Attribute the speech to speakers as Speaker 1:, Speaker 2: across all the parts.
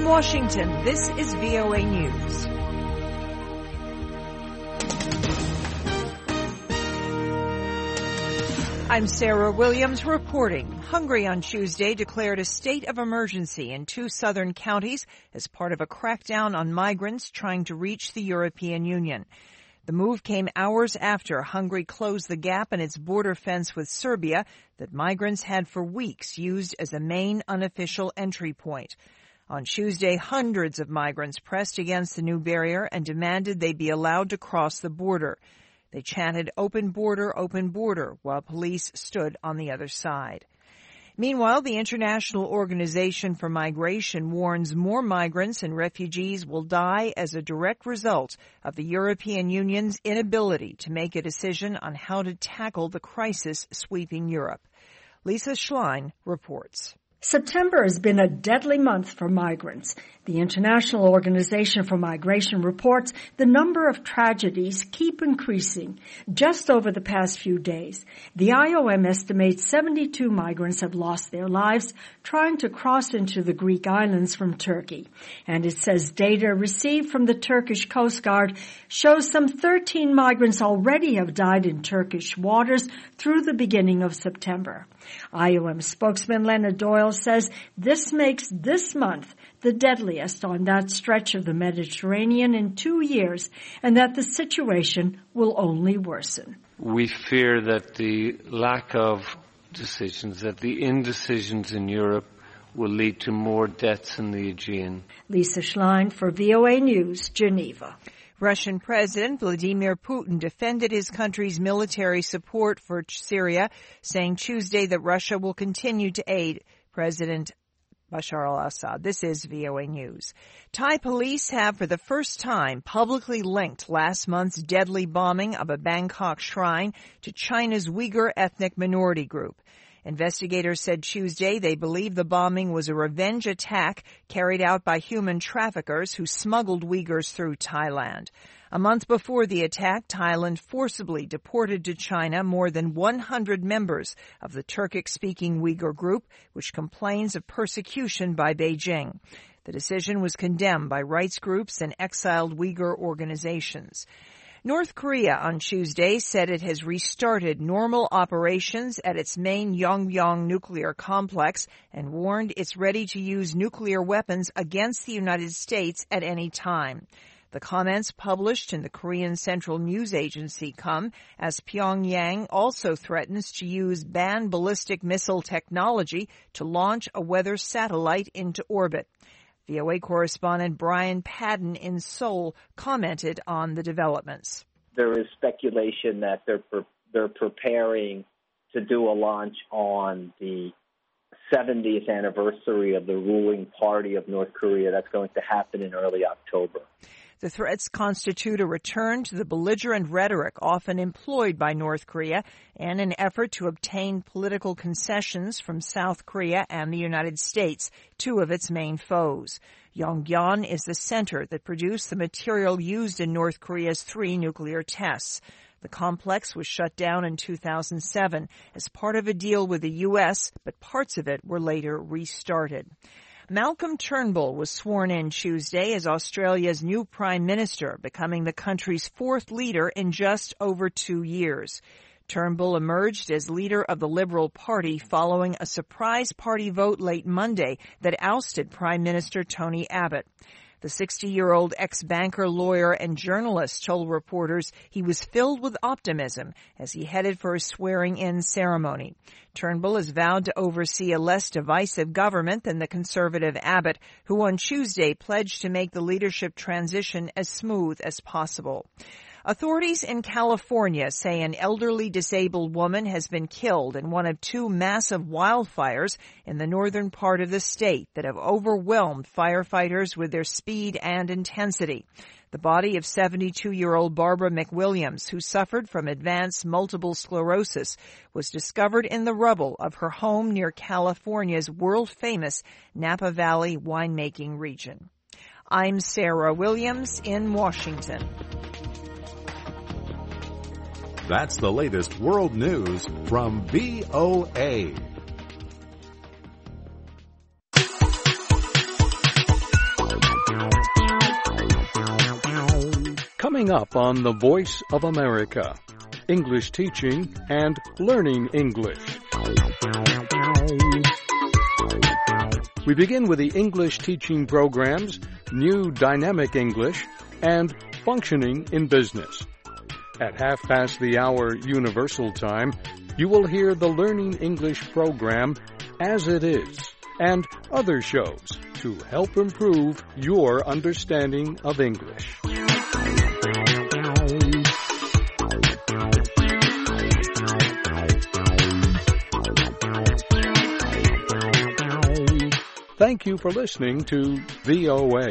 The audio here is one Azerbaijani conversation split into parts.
Speaker 1: Washington, this is VOA News. I'm Sarah Williams reporting. Hungary on Tuesday declared a state of emergency in 2 southern counties as part of a crackdown on migrants trying to reach the European Union. The move came hours after Hungary closed the gap in its border fence with Serbia that migrants had for weeks used as a main unofficial entry point. On Tuesday, hundreds of migrants pressed against the new barrier and demanded they be allowed to cross the border. They chanted, open border, while police stood on the other side. Meanwhile, the International Organization for Migration warns more migrants and refugees will die as a direct result of the European Union's inability to make a decision on how to tackle the crisis sweeping Europe. Lisa Schlein reports.
Speaker 2: September has been a deadly month for migrants. The International Organization for Migration reports the number of tragedies keep increasing. Just over the past few days, the IOM estimates 72 migrants have lost their lives trying to cross into the Greek islands from Turkey. And it says data received from the Turkish Coast Guard shows some 13 migrants already have died in Turkish waters through the beginning of September. IOM spokesman Leonard Doyle says this makes this month the deadliest on that stretch of the Mediterranean in 2 years, and that the situation will only worsen.
Speaker 3: We fear that the lack of decisions, that the indecisions in Europe will lead to more deaths in the Aegean.
Speaker 2: Lisa Schlein for VOA News, Geneva.
Speaker 1: Russian President Vladimir Putin defended his country's military support for Syria, saying Tuesday that Russia will continue to aid President Bashar al-Assad. This is VOA News. Thai police have for the first time publicly linked last month's deadly bombing of a Bangkok shrine to China's Uyghur ethnic minority group. Investigators said Tuesday they believe the bombing was a revenge attack carried out by human traffickers who smuggled Uyghurs through Thailand. A month before the attack, Thailand forcibly deported to China more than 100 members of the Turkic-speaking Uyghur group, which complains of persecution by Beijing. The decision was condemned by rights groups and exiled Uyghur organizations. North Korea on Tuesday said it has restarted normal operations at its main Yongbyon nuclear complex and warned it's ready to use nuclear weapons against the United States at any time. The comments published in the Korean Central News Agency come as Pyongyang also threatens to use banned ballistic missile technology to launch a weather satellite into orbit. VOA correspondent Brian Padden in Seoul commented on the developments.
Speaker 4: There is speculation that they're preparing to do a launch on the 70th anniversary of the ruling party of North Korea. That's going to happen in early October.
Speaker 1: The threats constitute a return to the belligerent rhetoric often employed by North Korea and an effort to obtain political concessions from South Korea and the United States, 2 of its main foes. Yongbyon is the center that produced the material used in North Korea's 3 nuclear tests. The complex was shut down in 2007 as part of a deal with the U.S., but parts of it were later restarted. Malcolm Turnbull was sworn in Tuesday as Australia's new Prime Minister, becoming the country's 4th leader in just over 2 years. Turnbull emerged as leader of the Liberal Party following a surprise party vote late Monday that ousted Prime Minister Tony Abbott. The 60-year-old ex-banker, lawyer, and journalist told reporters he was filled with optimism as he headed for a swearing-in ceremony. Turnbull has vowed to oversee a less divisive government than the Conservative Abbott, who on Tuesday pledged to make the leadership transition as smooth as possible. Authorities in California say an elderly disabled woman has been killed in one of 2 massive wildfires in the northern part of the state that have overwhelmed firefighters with their speed and intensity. The body of 72-year-old Barbara McWilliams, who suffered from advanced multiple sclerosis, was discovered in the rubble of her home near California's world-famous Napa Valley winemaking region. I'm Sarah Williams in Washington.
Speaker 5: That's the latest world news from VOA.
Speaker 6: Coming up on The Voice of America, English teaching and learning English. We begin with the English teaching programs, New Dynamic English, and Functioning in Business. At 1:30 Universal Time, you will hear the Learning English program As It Is and other shows to help improve your understanding of English. Thank you for listening to VOA.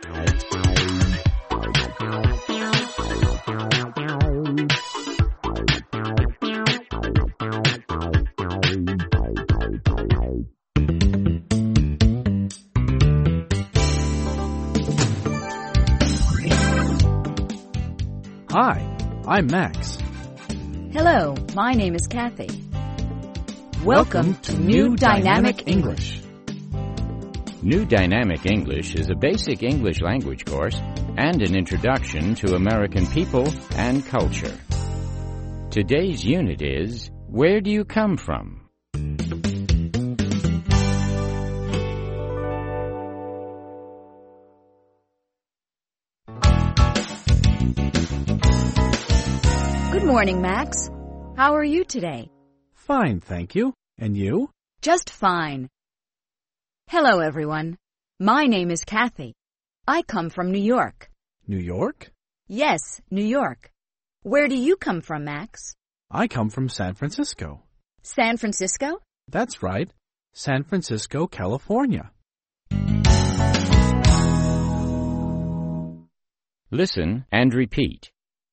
Speaker 7: Hi, I'm Max.
Speaker 8: Hello, my name is Kathy. Welcome to New Dynamic English.
Speaker 9: New Dynamic English is a basic English language course and an introduction to American people and culture. Today's unit is, Where do you come from?
Speaker 8: Good morning, Max. How are you today?
Speaker 7: Fine, thank you. And you?
Speaker 8: Just fine. Hello, everyone. My name is Kathy. I come from New York.
Speaker 7: New York?
Speaker 8: Yes, New York. Where do you come from, Max?
Speaker 7: I come from San Francisco.
Speaker 8: San Francisco?
Speaker 7: That's right. San Francisco, California.
Speaker 9: Listen and repeat.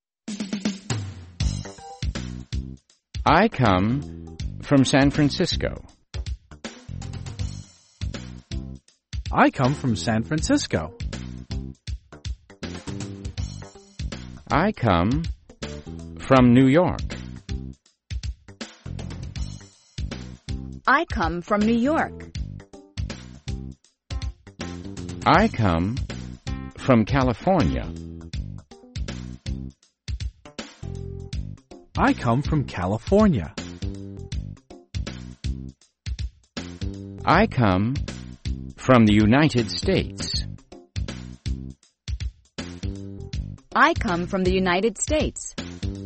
Speaker 9: I come from San Francisco.
Speaker 7: I come from San Francisco.
Speaker 9: I come from New York.
Speaker 8: I come from New York.
Speaker 9: I come from California.
Speaker 7: I come from California.
Speaker 9: I come from the United States.
Speaker 8: I come from the United States.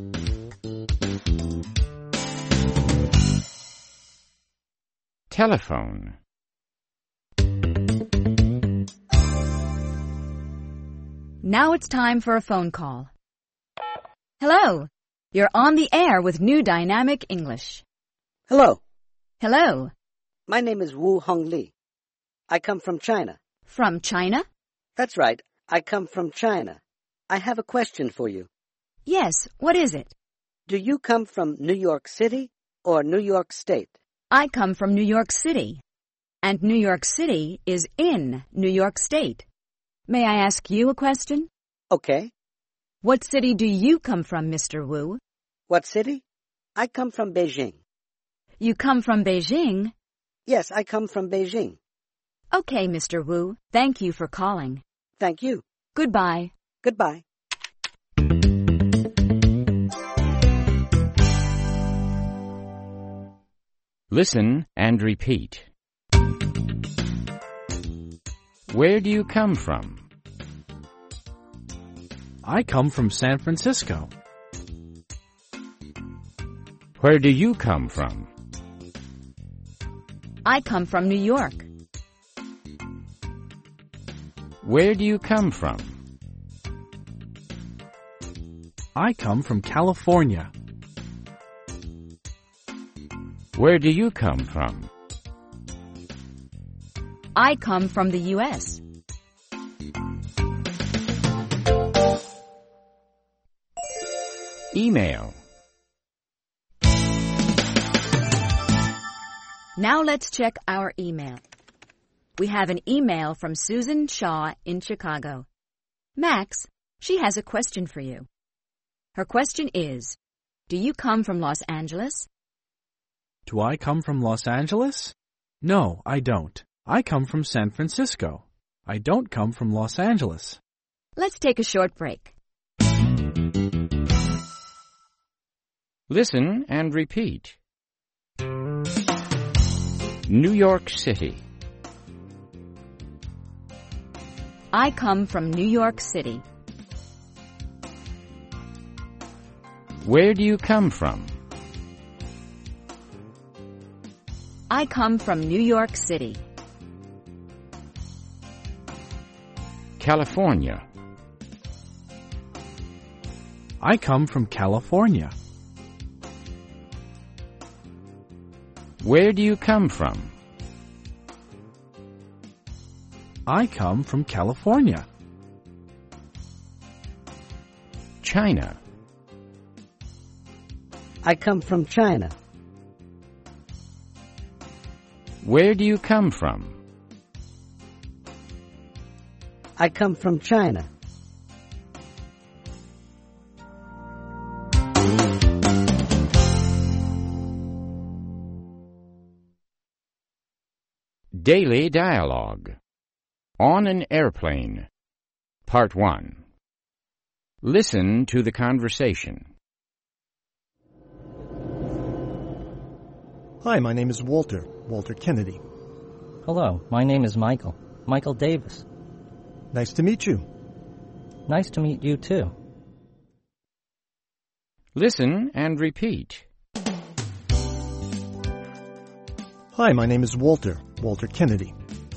Speaker 9: Telephone.
Speaker 8: Now it's time for a phone call. Hello. You're on the air with New Dynamic English.
Speaker 10: Hello.
Speaker 8: Hello.
Speaker 10: My name is Wu Hong Li. I come from China.
Speaker 8: From China?
Speaker 10: That's right. I come from China. I have a question for you.
Speaker 8: Yes, what is it?
Speaker 10: Do you come from New York City or New York State?
Speaker 8: I come from New York City. And New York City is in New York State. May I ask you a question?
Speaker 10: Okay.
Speaker 8: What city do you come from, Mr. Wu?
Speaker 10: What city? I come from Beijing.
Speaker 8: You come from Beijing?
Speaker 10: Yes, I come from Beijing.
Speaker 8: Okay, Mr. Wu. Thank you for calling.
Speaker 10: Thank you.
Speaker 8: Goodbye.
Speaker 10: Goodbye.
Speaker 9: Listen and repeat. Where do you come from?
Speaker 7: I come from San Francisco.
Speaker 9: Where do you come from?
Speaker 8: I come from New York.
Speaker 9: Where do you come from?
Speaker 7: I come from California.
Speaker 9: Where do you come from?
Speaker 8: I come from the U.S.
Speaker 9: Email.
Speaker 8: Now let's check our email. We have an email from Susan Shaw in Chicago. Max, she has a question for you. Her question is, do you come from Los Angeles?
Speaker 7: Do I come from Los Angeles? No, I don't. I come from San Francisco. I don't come from Los Angeles.
Speaker 8: Let's take a short break.
Speaker 9: Listen and repeat. New York City.
Speaker 8: I come from New York City.
Speaker 9: Where do you come from?
Speaker 8: I come from New York City.
Speaker 9: California.
Speaker 7: I come from California.
Speaker 9: Where do you come from?
Speaker 7: I come from California.
Speaker 9: China.
Speaker 10: I come from China.
Speaker 9: Where do you come from?
Speaker 10: I come from China.
Speaker 9: Daily Dialogue. On an Airplane. Part 1. Listen to the conversation.
Speaker 11: Hi, my name is Walter Kennedy.
Speaker 12: Hello, my name is Michael Davis.
Speaker 11: Nice to meet you.
Speaker 12: Nice to meet you, too.
Speaker 9: Listen and repeat.
Speaker 11: Hi, my name is Walter Kennedy.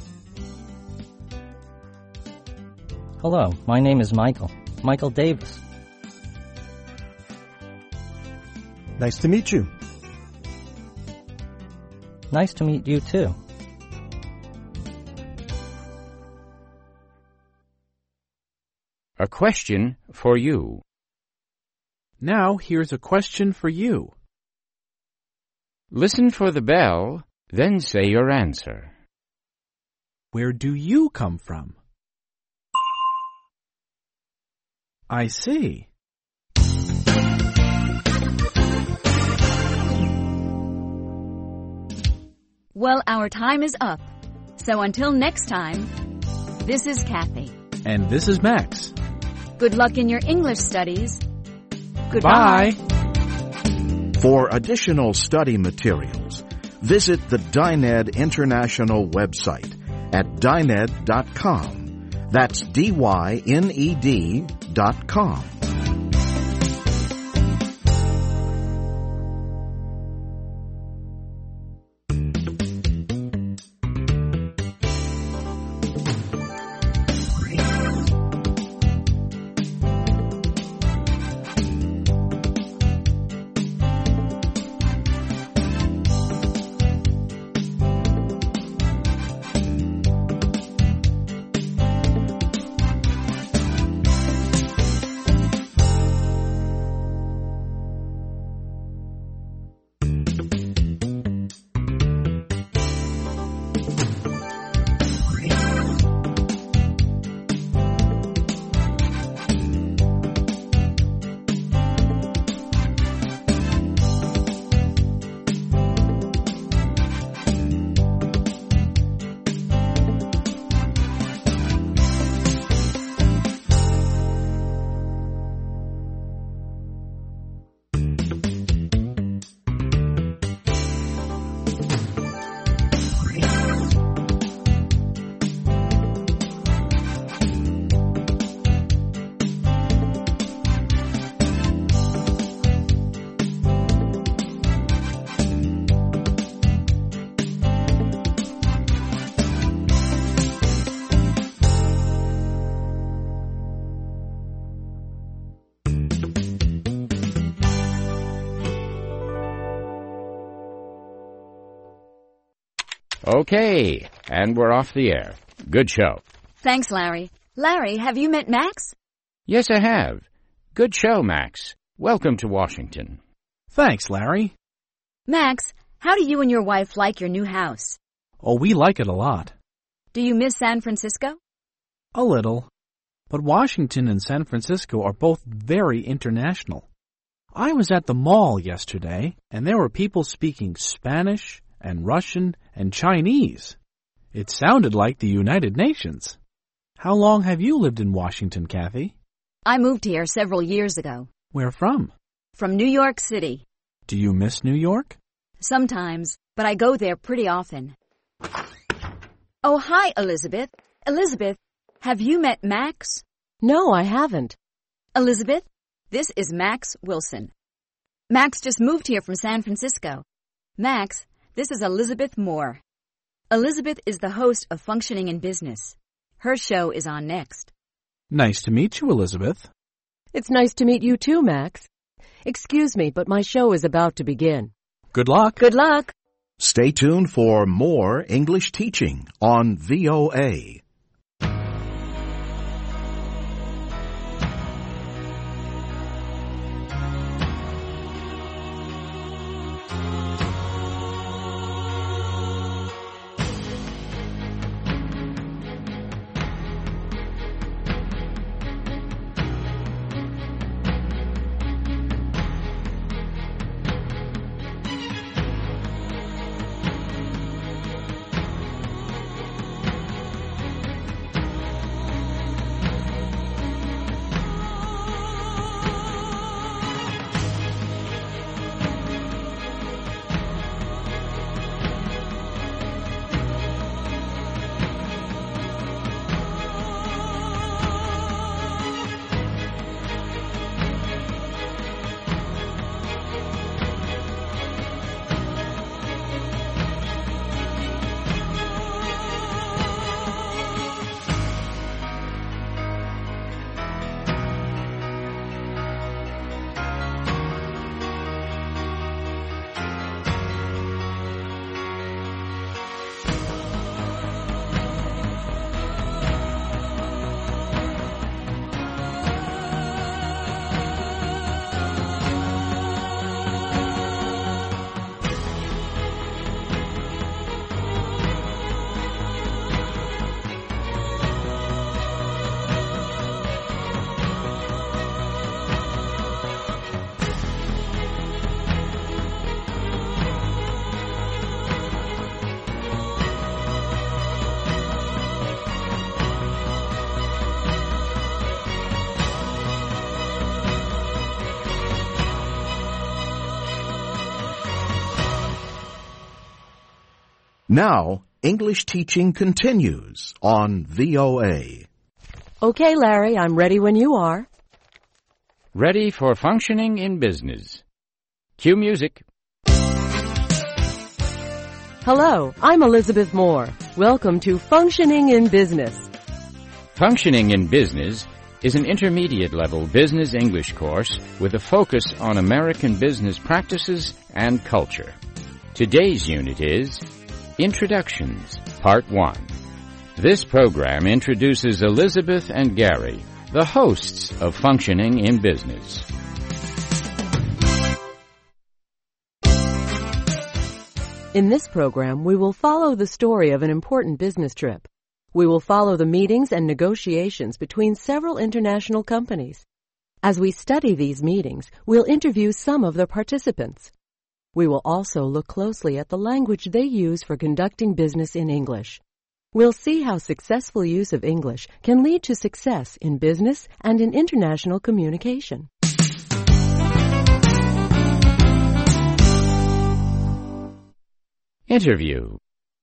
Speaker 12: Hello, my name is Michael Davis.
Speaker 11: Nice to meet you.
Speaker 12: Nice to meet you, too.
Speaker 9: A question for you.
Speaker 7: Now here's a question for you.
Speaker 9: Listen for the bell, then say your answer.
Speaker 7: Where do you come from? I see.
Speaker 8: Well, our time is up. So until next time, this is Kathy.
Speaker 7: And this is Max.
Speaker 8: Good luck in your English studies. Goodbye.
Speaker 7: Bye.
Speaker 13: For additional study materials, visit the Dined International website at dined.com. That's DYNED.com.
Speaker 9: Okay, and we're off the air. Good show.
Speaker 8: Thanks, Larry. Larry, have you met Max?
Speaker 9: Yes, I have. Good show, Max. Welcome to Washington.
Speaker 7: Thanks, Larry.
Speaker 8: Max, how do you and your wife like your new house?
Speaker 7: Oh, we like it a lot.
Speaker 8: Do you miss San Francisco?
Speaker 7: A little. But Washington and San Francisco are both very international. I was at the mall yesterday, and there were people speaking Spanish and Russian and Chinese. It sounded like the United Nations. How long have you lived in Washington, Kathy?
Speaker 8: I moved here several years ago.
Speaker 7: Where from?
Speaker 8: From New York City.
Speaker 7: Do you miss New York?
Speaker 8: Sometimes, but I go there pretty often. Oh, hi, Elizabeth. Elizabeth, have you met Max?
Speaker 14: No, I haven't.
Speaker 8: Elizabeth, this is Max Wilson. Max just moved here from San Francisco. Max, this is Elizabeth Moore. Elizabeth is the host of Functioning in Business. Her show is on next.
Speaker 7: Nice to meet you, Elizabeth.
Speaker 14: It's nice to meet you too, Max. Excuse me, but my show is about to begin.
Speaker 7: Good luck.
Speaker 8: Good luck.
Speaker 13: Stay tuned for more English teaching on VOA. Now, English teaching continues on VOA.
Speaker 14: Okay, Larry, I'm ready when you are.
Speaker 9: Ready for Functioning in Business. Cue music.
Speaker 14: Hello, I'm Elizabeth Moore. Welcome to Functioning in Business.
Speaker 9: Functioning in Business is an intermediate-level business English course with a focus on American business practices and culture. Today's unit is Introductions, Part 1. This program introduces Elizabeth and Gary, the hosts of Functioning in Business.
Speaker 14: In this program, we will follow the story of an important business trip. We will follow the meetings and negotiations between several international companies. As we study these meetings, we'll interview some of the participants. We will also look closely at the language they use for conducting business in English. We'll see how successful use of English can lead to success in business and in international communication.
Speaker 9: Interview.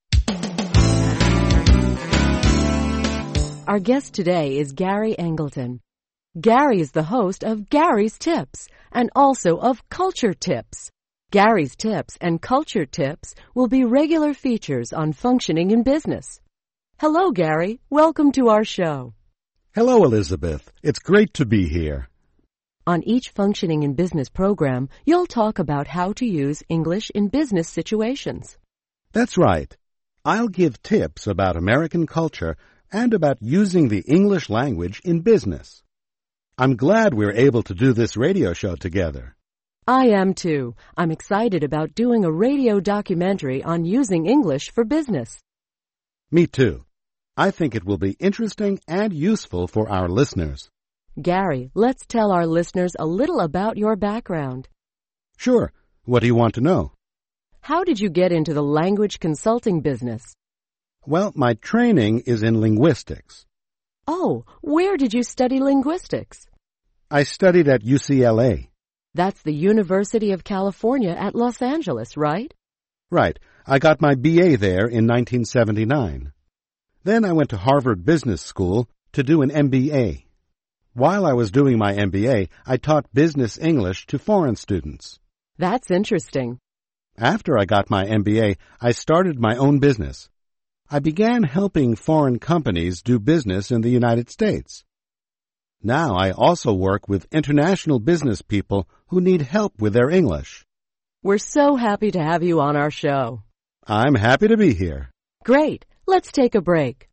Speaker 14: Our guest today is Gary Angleton. Gary is the host of Gary's Tips and also of Culture Tips. Gary's Tips and Culture Tips will be regular features on Functioning in Business. Hello, Gary. Welcome to our show.
Speaker 11: Hello, Elizabeth. It's great to be here.
Speaker 14: On each Functioning in Business program, you'll talk about how to use English in business situations.
Speaker 11: That's right. I'll give tips about American culture and about using the English language in business. I'm glad we're able to do this radio show together.
Speaker 14: I am too. I'm excited about doing a radio documentary on using English for business.
Speaker 11: Me too. I think it will be interesting and useful for our listeners.
Speaker 14: Gary, let's tell our listeners a little about your background.
Speaker 11: Sure. What do you want to know?
Speaker 14: How did you get into the language consulting business?
Speaker 11: Well, my training is in linguistics.
Speaker 14: Oh, where did you study linguistics?
Speaker 11: I studied at UCLA.
Speaker 14: That's the University of California at Los Angeles, right?
Speaker 11: Right. I got my BA there in 1979. Then I went to Harvard Business School to do an MBA. While I was doing my MBA, I taught business English to foreign students.
Speaker 14: That's interesting.
Speaker 11: After I got my MBA, I started my own business. I began helping foreign companies do business in the United States. Now I also work with international business people who need help with their English.
Speaker 14: We're so happy to have you on our show.
Speaker 11: I'm happy to be here.
Speaker 14: Great. Let's take a break.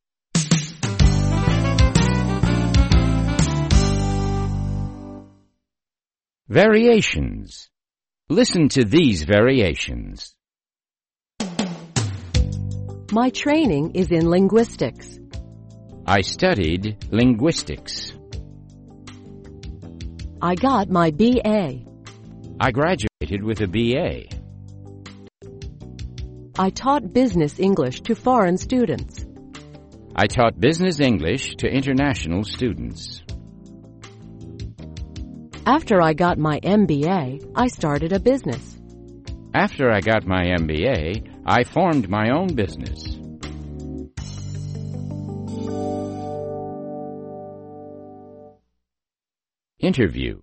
Speaker 9: Variations. Listen to these variations.
Speaker 14: My training is in linguistics.
Speaker 9: I studied linguistics.
Speaker 14: I got my BA.
Speaker 9: I graduated with a BA.
Speaker 14: I taught business English to foreign students.
Speaker 9: I taught business English to international students.
Speaker 14: After I got my MBA, I started a business.
Speaker 9: After I got my MBA, I formed my own business. Interview.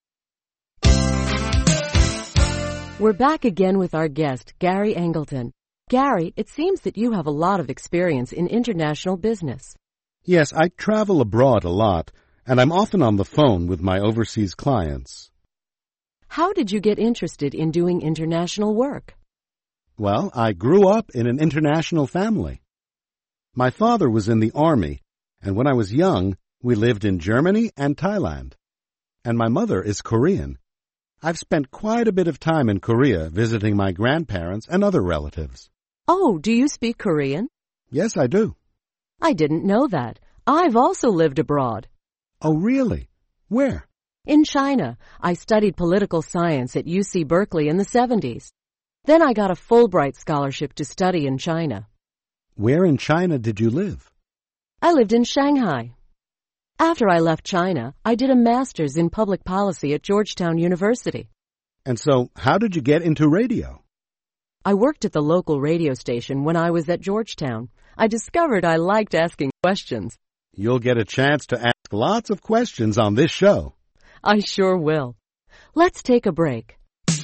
Speaker 14: We're back again with our guest, Gary Angleton. Gary, it seems that you have a lot of experience in international business.
Speaker 11: Yes, I travel abroad a lot, and I'm often on the phone with my overseas clients.
Speaker 14: How did you get interested in doing international work?
Speaker 11: Well, I grew up in an international family. My father was in the Army, and when I was young, we lived in Germany and Thailand. And my mother is Korean. I've spent quite a bit of time in Korea visiting my grandparents and other relatives.
Speaker 14: Oh, do you speak Korean?
Speaker 11: Yes, I do.
Speaker 14: I didn't know that. I've also lived abroad.
Speaker 11: Oh, really? Where?
Speaker 14: In China. I studied political science at UC Berkeley in the 70s. Then I got a Fulbright scholarship to study in China.
Speaker 11: Where in China did you live?
Speaker 14: I lived in Shanghai. After I left China, I did a master's in public policy at Georgetown University.
Speaker 11: And so, how did you get into radio?
Speaker 14: I worked at the local radio station when I was at Georgetown. I discovered I liked asking questions.
Speaker 11: You'll get a chance to ask lots of questions on this show.
Speaker 14: I sure will. Let's take a break.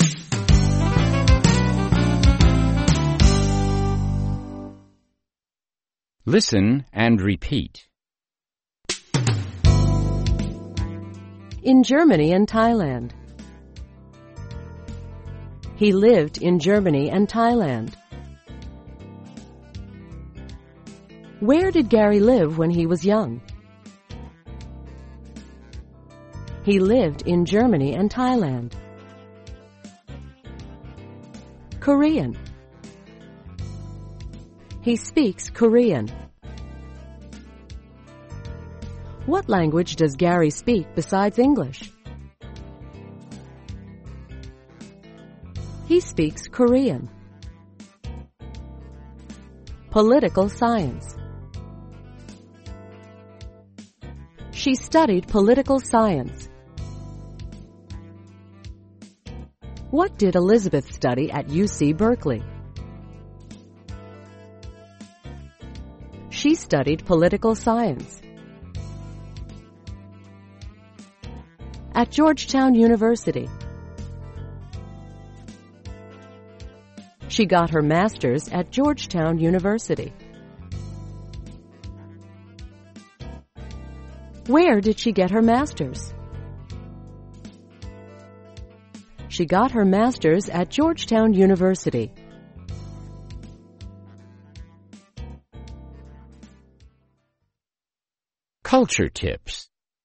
Speaker 9: Listen and repeat.
Speaker 14: In Germany and Thailand. He lived in Germany and Thailand. Where did Gary live when he was young? He lived in Germany and Thailand. Korean. He speaks Korean. What language does Gary speak besides English? He speaks Korean. Political science. She studied political science. What did Elizabeth study at UC Berkeley? She studied political science. At Georgetown University. She got her master's at Georgetown University. Where did she get her master's? She got her master's at Georgetown University.
Speaker 9: Culture tips.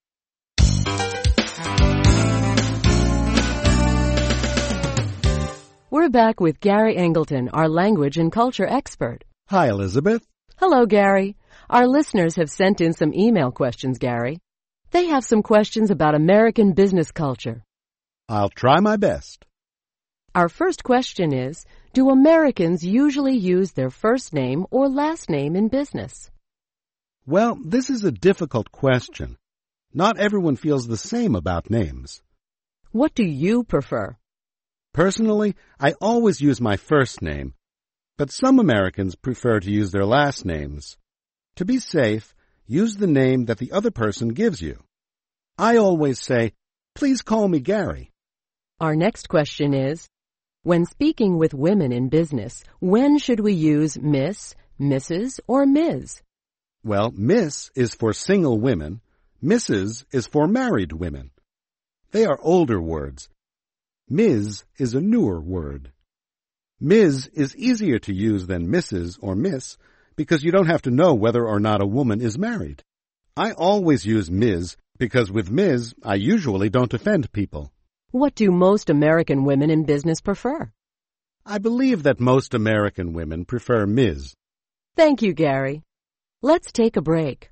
Speaker 14: We're back with Gary Angleton, our language and culture expert.
Speaker 11: Hi, Elizabeth.
Speaker 14: Hello, Gary. Our listeners have sent in some email questions, Gary. They have some questions about American business culture.
Speaker 11: I'll try my best.
Speaker 14: Our first question is, do Americans usually use their first name or last name in business?
Speaker 11: Well, this is a difficult question. Not everyone feels the same about names.
Speaker 14: What do you prefer?
Speaker 11: Personally, I always use my first name, but some Americans prefer to use their last names. To be safe, use the name that the other person gives you. I always say, "Please call me Gary."
Speaker 14: Our next question is, when speaking with women in business, when should we use Miss, Mrs., or Ms.?
Speaker 11: Well, Miss is for single women. Mrs. is for married women. They are older words. Ms. is a newer word. Ms. is easier to use than Mrs. or Miss because you don't have to know whether or not a woman is married. I always use Ms. because with Ms. I usually don't offend people.
Speaker 14: What do most American women in business prefer?
Speaker 11: I believe that most American women prefer Ms.
Speaker 14: Thank you, Gary. Let's take a break.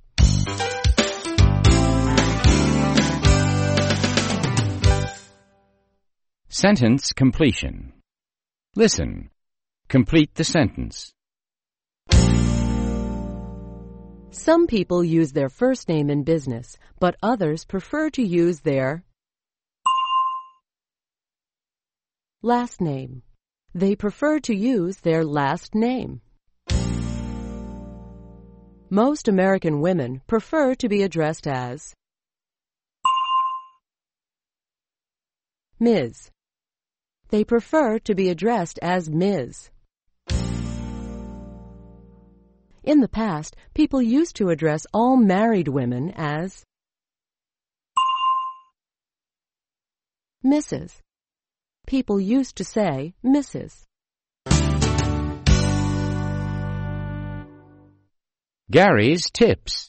Speaker 9: Sentence completion. Listen. Complete the sentence.
Speaker 14: Some people use their first name in business, but others prefer to use their last name. They prefer to use their last name. Most American women prefer to be addressed as Ms. They prefer to be addressed as Ms. In the past, people used to address all married women as Mrs. People used to say Mrs.
Speaker 9: Gary's tips.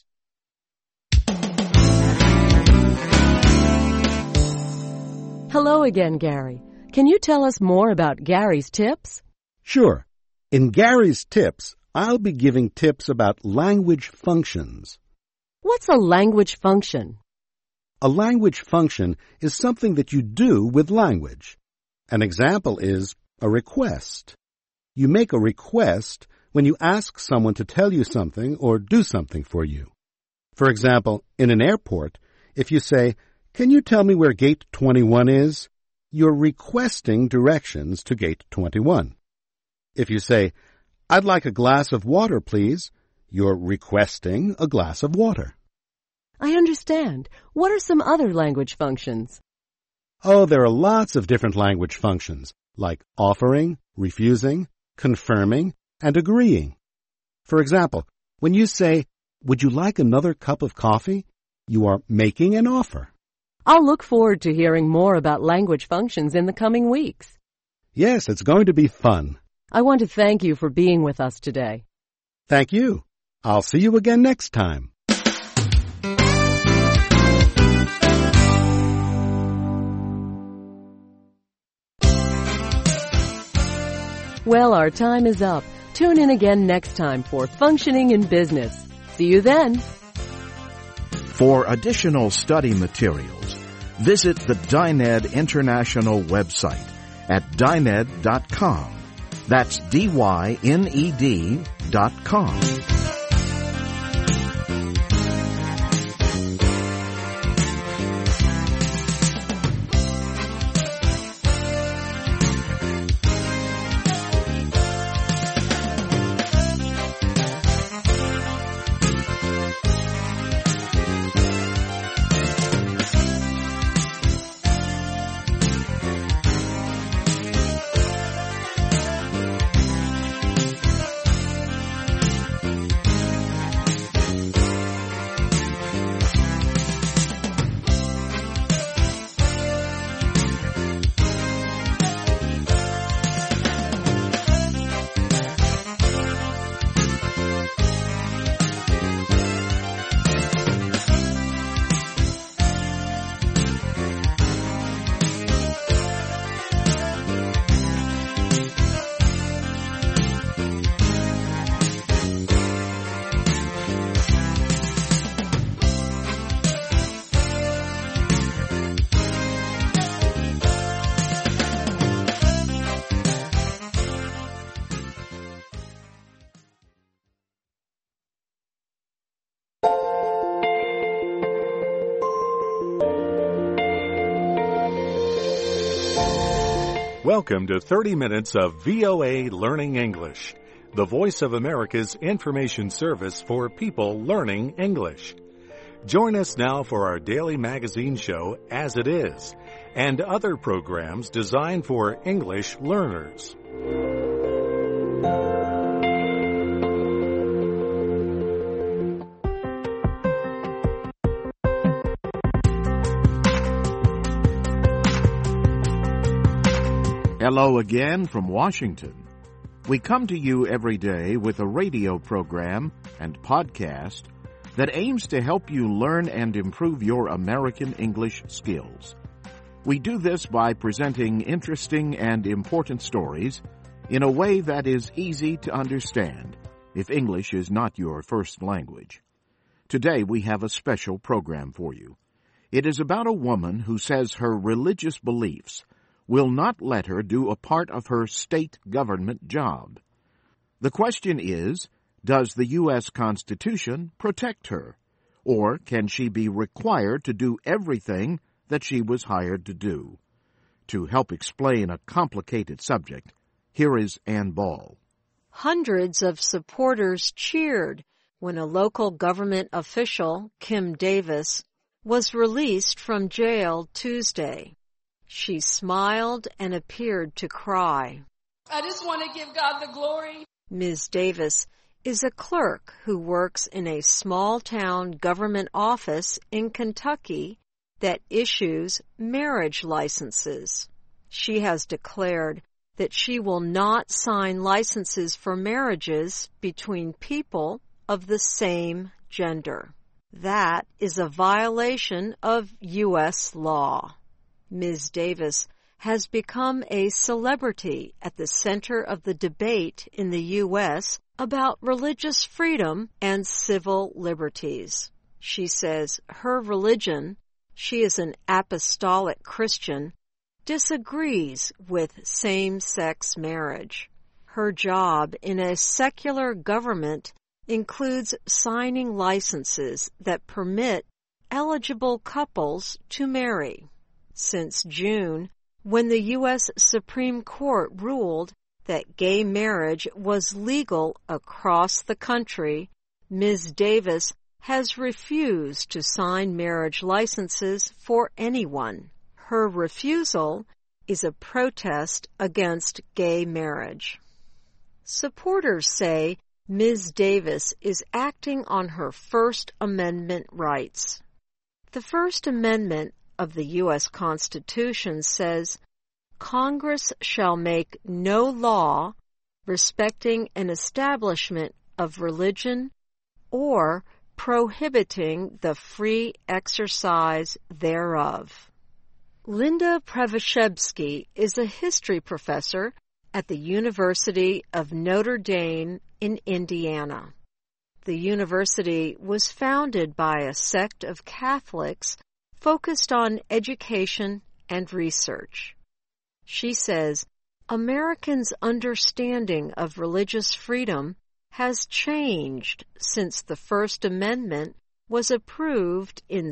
Speaker 14: Hello again, Gary. Can you tell us more about Gary's tips?
Speaker 11: Sure. In Gary's tips, I'll be giving tips about language functions.
Speaker 14: What's a language function?
Speaker 11: A language function is something that you do with language. An example is a request. You make a request when you ask someone to tell you something or do something for you. For example, in an airport, if you say, "Can you tell me where gate 21 is?" you're requesting directions to gate 21. If you say, "I'd like a glass of water, please," you're requesting a glass of water.
Speaker 14: I understand. What are some other language functions?
Speaker 11: Oh, there are lots of different language functions, like offering, refusing, confirming, and agreeing. For example, when you say, "Would you like another cup of coffee?" you are making an offer.
Speaker 14: I'll look forward to hearing more about language functions in the coming weeks.
Speaker 11: Yes, it's going to be fun.
Speaker 14: I want to thank you for being with us today.
Speaker 11: Thank you. I'll see you again next time.
Speaker 14: Well, our time is up. Tune in again next time for Functioning in Business. See you then.
Speaker 13: For additional study materials, visit the Dyned International website at dyned.com. That's DYNED.com.
Speaker 5: Welcome to 30 minutes of VOA Learning English, the Voice of America's information service for people learning English. Join us now for our daily magazine show, As It Is, and other programs designed for English learners.
Speaker 13: Hello again from Washington. We come to you every day with a radio program and podcast that aims to help you learn and improve your American English skills. We do this by presenting interesting and important stories in a way that is easy to understand if English is not your first language. Today we have a special program for you. It is about a woman who says her religious beliefs will not let her do a part of her state government job. The question is, does the U.S. Constitution protect her, or can she be required to do everything that she was hired to do? To help explain a complicated subject, here is Ann Ball.
Speaker 15: Hundreds of supporters cheered when a local government official, Kim Davis, was released from jail Tuesday. She smiled and appeared to cry.
Speaker 16: I just want to give God the glory.
Speaker 15: Ms. Davis is a clerk who works in a small-town government office in Kentucky that issues marriage licenses. She has declared that she will not sign licenses for marriages between people of the same gender. That is a violation of U.S. law. Ms. Davis has become a celebrity at the center of the debate in the U.S. about religious freedom and civil liberties. She says her religion, she is an apostolic Christian, disagrees with same-sex marriage. Her job in a secular government includes signing licenses that permit eligible couples to marry. Since June, when the U.S. Supreme Court ruled that gay marriage was legal across the country, Ms. Davis has refused to sign marriage licenses for anyone. Her refusal is a protest against gay marriage. Supporters say Ms. Davis is acting on her First Amendment rights. The First Amendment of the U.S. Constitution says, Congress shall make no law respecting an establishment of religion or prohibiting the free exercise thereof. Linda Prevashevsky is a history professor at the University of Notre Dame in Indiana. The university was founded by a sect of Catholics focused on education and research. She says, Americans' understanding of religious freedom has changed since the First Amendment was approved in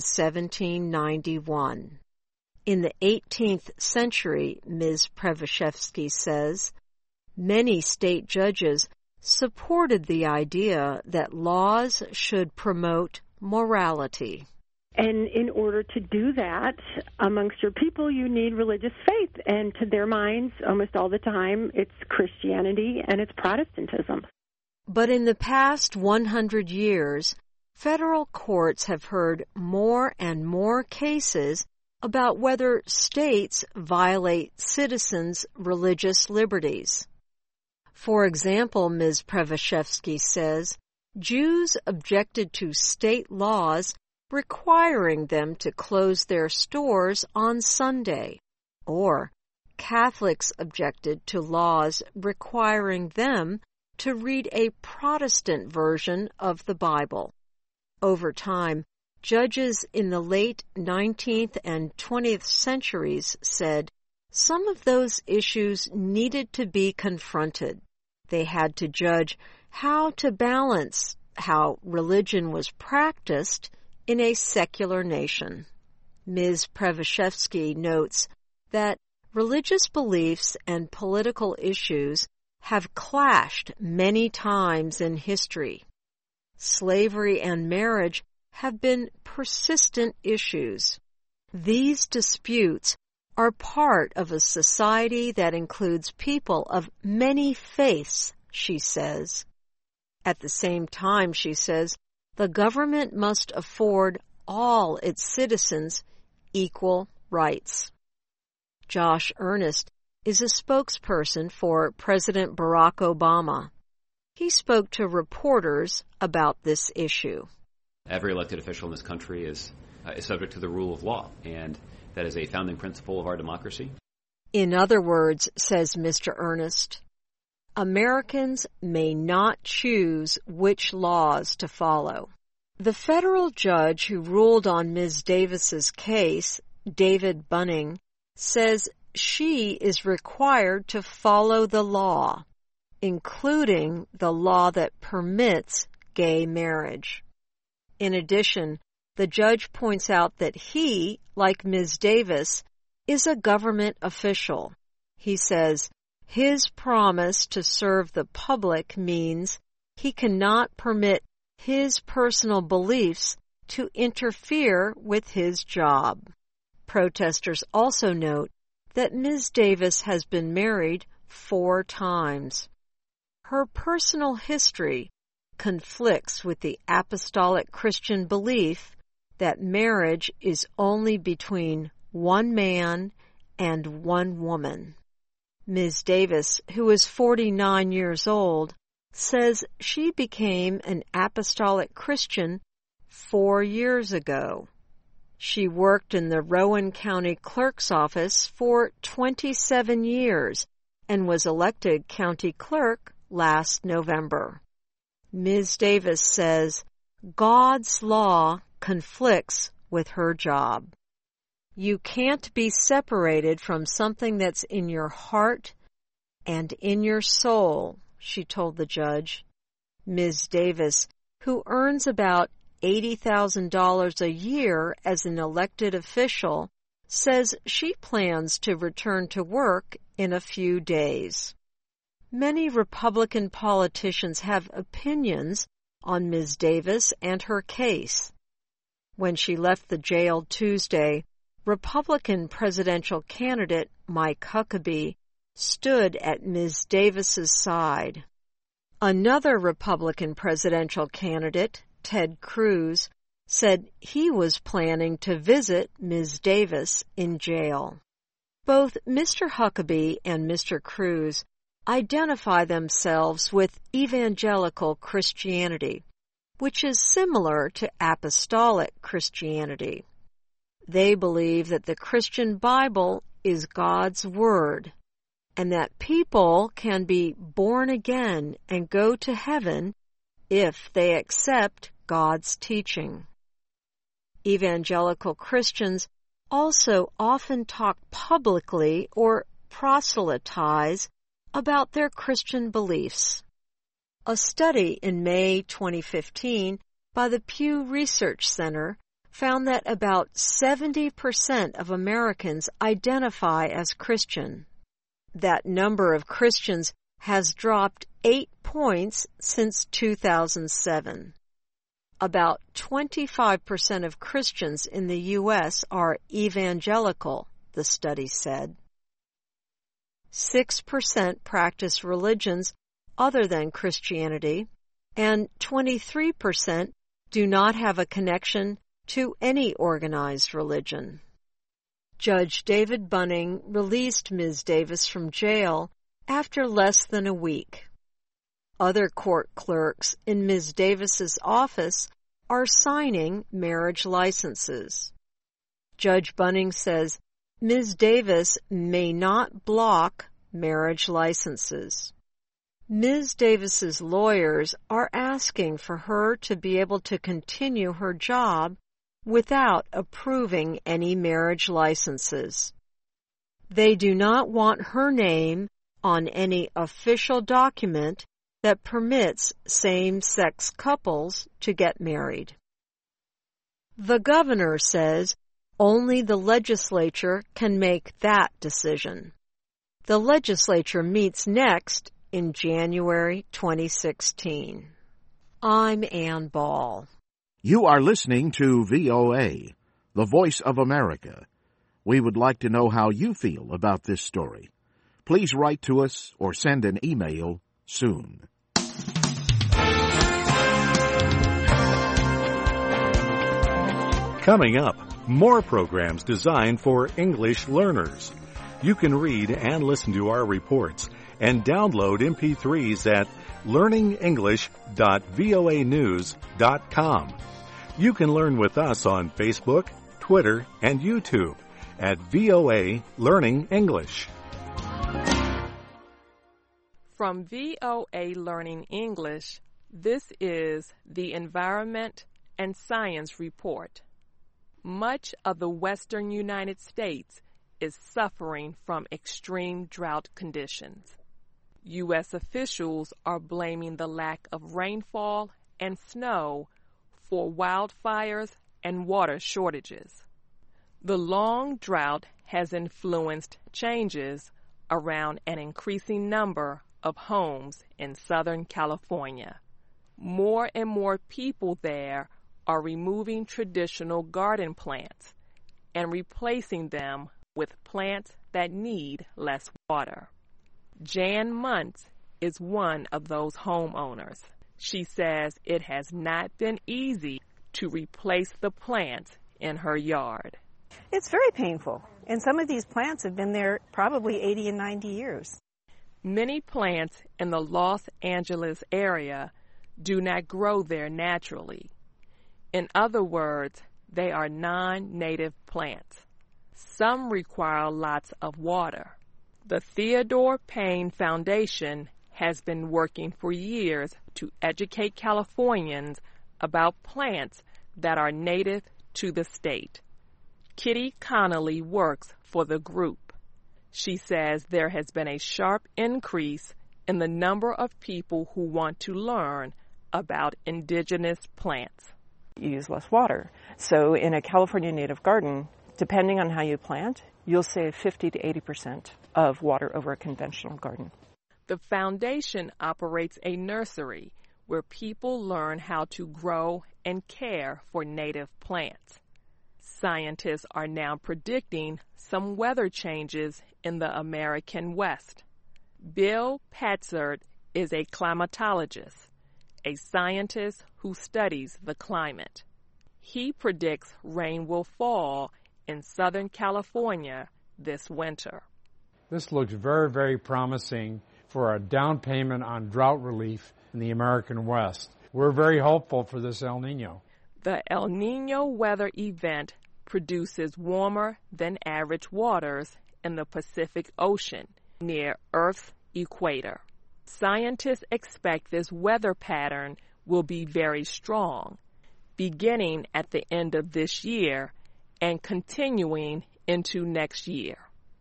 Speaker 15: 1791. In the 18th century, Ms. Prevashevsky says, many state judges supported the idea that laws should promote morality.
Speaker 17: And in order to do that, amongst your people, you need religious faith. And to their minds, almost all the time, it's Christianity and it's Protestantism.
Speaker 15: But in the past 100 years, federal courts have heard more and more cases about whether states violate citizens' religious liberties. For example, Ms. Prevashevsky says, Jews objected to state laws requiring them to close their stores on Sunday, or Catholics objected to laws requiring them to read a Protestant version of the Bible. Over time, judges in the late 19th and 20th centuries said some of those issues needed to be confronted. They had to judge how to balance how religion was practiced in a secular nation. Ms. Prevashevsky notes that Religious beliefs and political issues have clashed many times in history. Slavery and marriage have been persistent issues. These disputes are part of a society that includes people of many faiths, she says. At the same time, she says, the government must afford all its citizens equal rights. Josh Earnest is a spokesperson for President Barack Obama. He spoke to reporters about this issue.
Speaker 18: Every elected official in this country is subject to the rule of law, and that is a founding principle of our democracy.
Speaker 15: In other words, says Mr. Earnest, Americans may not choose which laws to follow. The federal judge who ruled on Ms. Davis's case, David Bunning, says she is required to follow the law, including the law that permits gay marriage. In addition, the judge points out that he, like Ms. Davis, is a government official. He says his promise to serve the public means he cannot permit his personal beliefs to interfere with his job. Protesters also note that Ms. Davis has been married 4 times. Her personal history conflicts with the apostolic Christian belief that marriage is only between one man and one woman. Ms. Davis, who is 49 years old, says she became an apostolic Christian 4 years ago. She worked in the Rowan County Clerk's office for 27 years and was elected county clerk last November. Ms. Davis says God's law conflicts with her job. You can't be separated from something that's in your heart and in your soul, she told the judge. Ms. Davis, who earns about $80,000 a year as an elected official, says she plans to return to work in a few days. Many Republican politicians have opinions on Ms. Davis and her case. When she left the jail Tuesday, Republican presidential candidate Mike Huckabee stood at Ms. Davis's side. Another Republican presidential candidate, Ted Cruz, said he was planning to visit Ms. Davis in jail. Both Mr. Huckabee and Mr. Cruz identify themselves with evangelical Christianity, which is similar to apostolic Christianity. They believe that the Christian Bible is God's Word, and that people can be born again and go to heaven if they accept God's teaching. Evangelical Christians also often talk publicly or proselytize about their Christian beliefs. A study in May 2015 by the Pew Research Center found that about 70% of Americans identify as Christian. That number of Christians has dropped 8 points since 2007. About 25% of Christians in the U.S. are evangelical, the study said. 6% practice religions other than Christianity, and 23% do not have a connection to any organized religion. Judge David Bunning released Ms. Davis from jail after less than a week. Other court clerks in Ms. Davis's office are signing marriage licenses. Judge Bunning says Ms. Davis may not block marriage licenses. Ms. Davis's lawyers are asking for her to be able to continue her job without approving any marriage licenses. They do not want her name on any official document that permits same-sex couples to get married. The governor says Only the legislature can make that decision. The legislature meets next in January 2016. I'm Ann Ball.
Speaker 13: You are listening to VOA, the Voice of America. We would like to know how you feel about this story. Please write to us or send an email soon.
Speaker 5: Coming up, more programs designed for English learners. You can read and listen to our reports and download MP3s at learningenglish.voanews.com. You can learn with us on Facebook, Twitter, and YouTube at VOA Learning English.
Speaker 19: From VOA Learning English, this is the Environment and Science Report. Much of the western United States is suffering from extreme drought conditions. U.S. officials are blaming the lack of rainfall and snow for wildfires and water shortages. The long drought has influenced changes around an increasing number of homes in Southern California. More and more people there are removing traditional garden plants and replacing them with plants that need less water. Jan Muntz is one of those homeowners. She says it has not been easy to replace the plants in her yard.
Speaker 20: It's very painful, and some of these plants have been there probably 80 and 90 years.
Speaker 19: Many plants in the Los Angeles area do not grow there naturally. In other words, they are non-native plants. Some require lots of water. The Theodore Payne Foundation has been working for years to educate Californians about plants that are native to the state. Kitty Connolly works for the group. She says there has been a sharp increase in the number of people who want to learn about indigenous plants.
Speaker 21: You use less water. So in a California native garden, depending on how you plant, you'll save 50 to 80% of water over a conventional garden.
Speaker 19: The foundation operates a nursery where people learn how to grow and care for native plants. Scientists are now predicting some weather changes in the American West. Bill Patzert is a climatologist, a scientist who studies the climate. He predicts rain will fall in Southern California this winter.
Speaker 22: This looks very, very promising for a down payment on drought relief in the American West. We're very hopeful for this El Nino.
Speaker 19: The El Nino weather event produces warmer than average waters in the Pacific Ocean near Earth's equator. Scientists expect this weather pattern will be very strong, beginning at the end of this year and continuing into next year.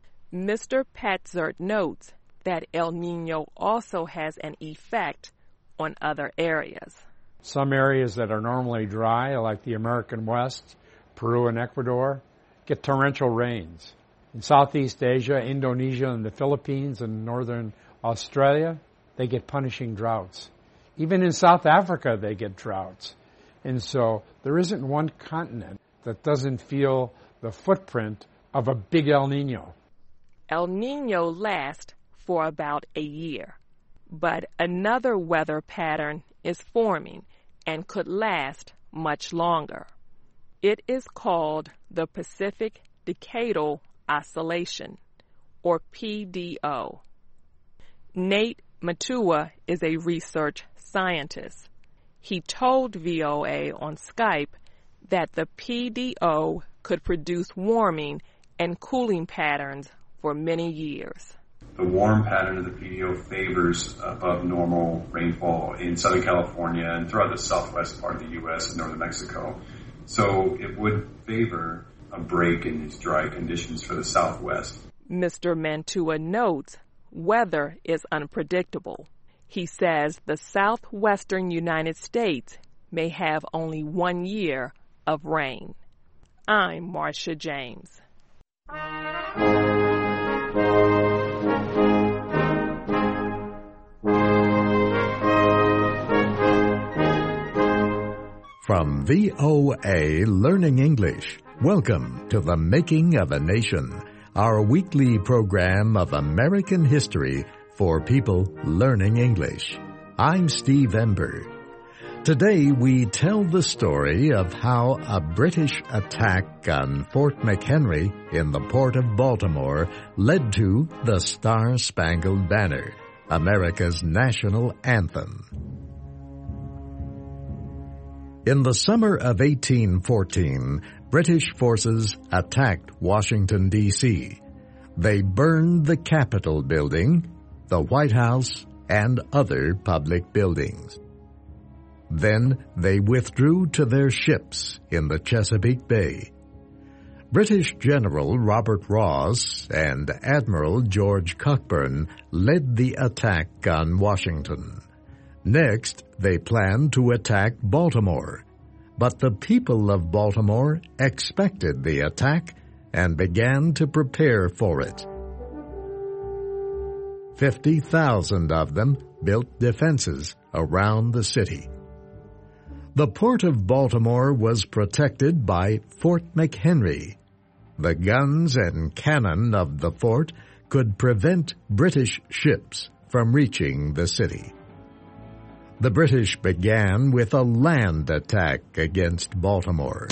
Speaker 19: Mr. Patzert notes that El Nino also has an effect on other areas.
Speaker 22: Some areas that are normally dry, like the American West, Peru and Ecuador, get torrential rains. In Southeast Asia, Indonesia, and the Philippines and northern Australia, they get punishing droughts. Even in South Africa, they get droughts. And so there isn't one continent that doesn't feel the footprint of a big El Nino.
Speaker 19: El Nino lasts for about a year, but another weather pattern is forming and could last much longer. It is called the Pacific Decadal Oscillation, or PDO. Nate Matua is a research scientist. He told VOA on Skype that the PDO could produce warming and cooling patterns for many years.
Speaker 23: The warm pattern of the PDO favors above normal rainfall in Southern California and throughout the southwest part of the U.S. and northern Mexico. So it would favor a break in these dry conditions for the southwest.
Speaker 19: Mr. Mantua notes weather is unpredictable. He says the southwestern United States may have only 1 year of rain. I'm Marcia James.
Speaker 2: From VOA Learning English, welcome to The Making of a Nation, our weekly program of American history for people learning English. I'm Steve Ember. Today we tell the story of how a British attack on Fort McHenry in the port of Baltimore led to the Star-Spangled Banner, America's national anthem. In the summer of 1814, British forces attacked Washington, D.C. They burned the Capitol building, the White House, and other public buildings. Then they withdrew to their ships in the Chesapeake Bay. British General Robert Ross and Admiral George Cockburn led the attack on Washington. Next, they planned to attack Baltimore, but the people of Baltimore expected the attack and began to prepare for it. 50,000 of them built defenses around the city. The port of Baltimore was protected by Fort McHenry. The guns and cannon of the fort could prevent British ships from reaching the city. The British began with a land attack against Baltimore.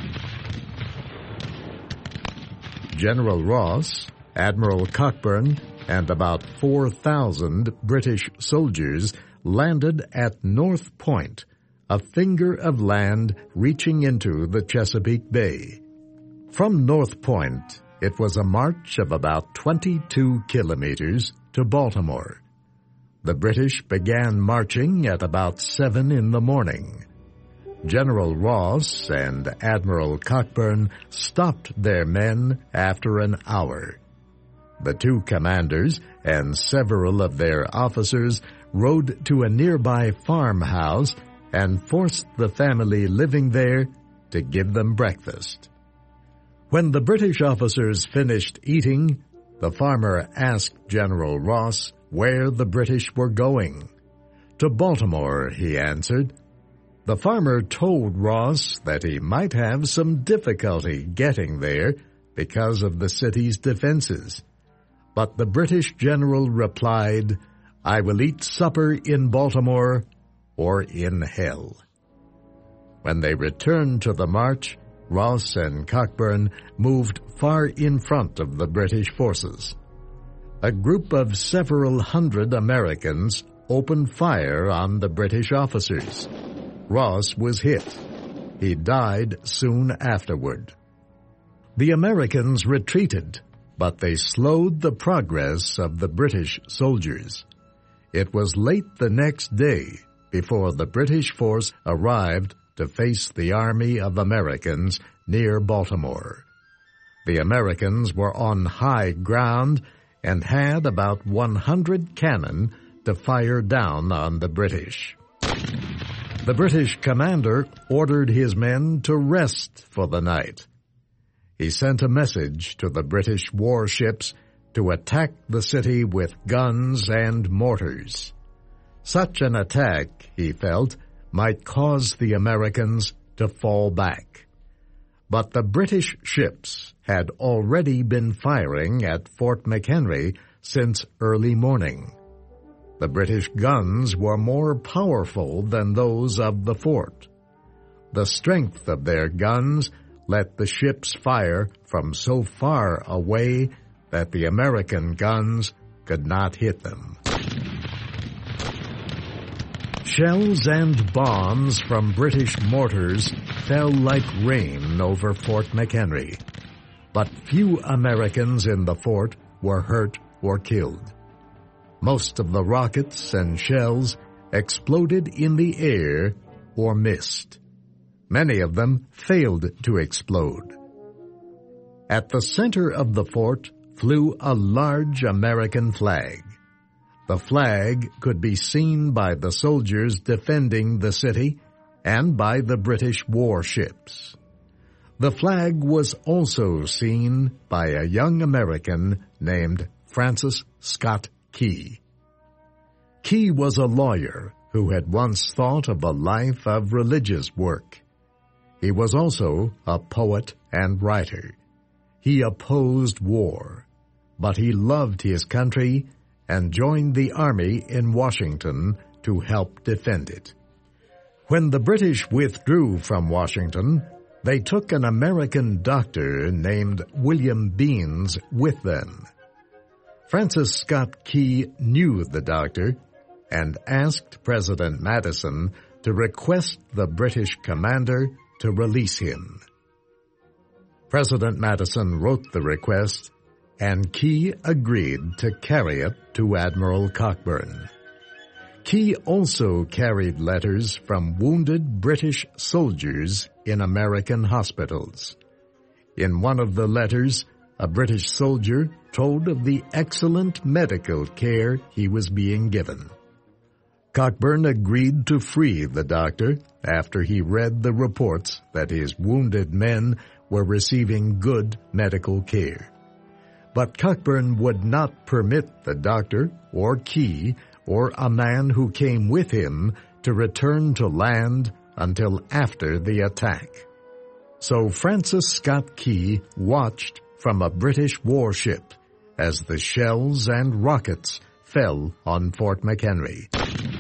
Speaker 2: General Ross, Admiral Cockburn, and about 4,000 British soldiers landed at North Point, a finger of land reaching into the Chesapeake Bay. From North Point, it was a march of about 22 kilometers to Baltimore. The British began marching at about 7 in the morning. General Ross and Admiral Cockburn stopped their men after an hour. The two commanders and several of their officers rode to a nearby farmhouse and forced the family living there to give them breakfast. When the British officers finished eating, the farmer asked General Ross where the British were going. To Baltimore, he answered. The farmer told Ross that he might have some difficulty getting there because of the city's defenses. But the British general replied, "I will eat supper in Baltimore or in hell." When they returned to the march, Ross and Cockburn moved far in front of the British forces. A group of several hundred Americans opened fire on the British officers. Ross was hit. He died soon afterward. The Americans retreated, but they slowed the progress of the British soldiers. It was late the next day before the British force arrived to face the army of Americans near Baltimore. The Americans were on high ground and had about 100 cannon to fire down on the British. The British commander ordered his men to rest for the night. He sent a message to the British warships to attack the city with guns and mortars. Such an attack, he felt, might cause the Americans to fall back. But the British ships had already been firing at Fort McHenry since early morning. The British guns were more powerful than those of the fort. The strength of their guns let the ships fire from so far away that the American guns could not hit them. Shells and bombs from British mortars fell like rain over Fort McHenry, but few Americans in the fort were hurt or killed. Most of the rockets and shells exploded in the air or missed. Many of them failed to explode. At the center of the fort flew a large American flag. The flag could be seen by the soldiers defending the city and by the British warships. The flag was also seen by a young American named Francis Scott Key. Key was a lawyer who had once thought of a life of religious work. He was also a poet and writer. He opposed war, but he loved his country and joined the army in Washington to help defend it. When the British withdrew from Washington, they took an American doctor named William Beans with them. Francis Scott Key knew the doctor and asked President Madison to request the British commander to release him. President Madison wrote the request, and Key agreed to carry it to Admiral Cockburn. Key also carried letters from wounded British soldiers in American hospitals. In one of the letters, a British soldier told of the excellent medical care he was being given. Cockburn agreed to free the doctor after he read the reports that his wounded men were receiving good medical care. But Cockburn would not permit the doctor or Key or a man who came with him to return to land until after the attack. So Francis Scott Key watched from a British warship as the shells and rockets fell on Fort McHenry.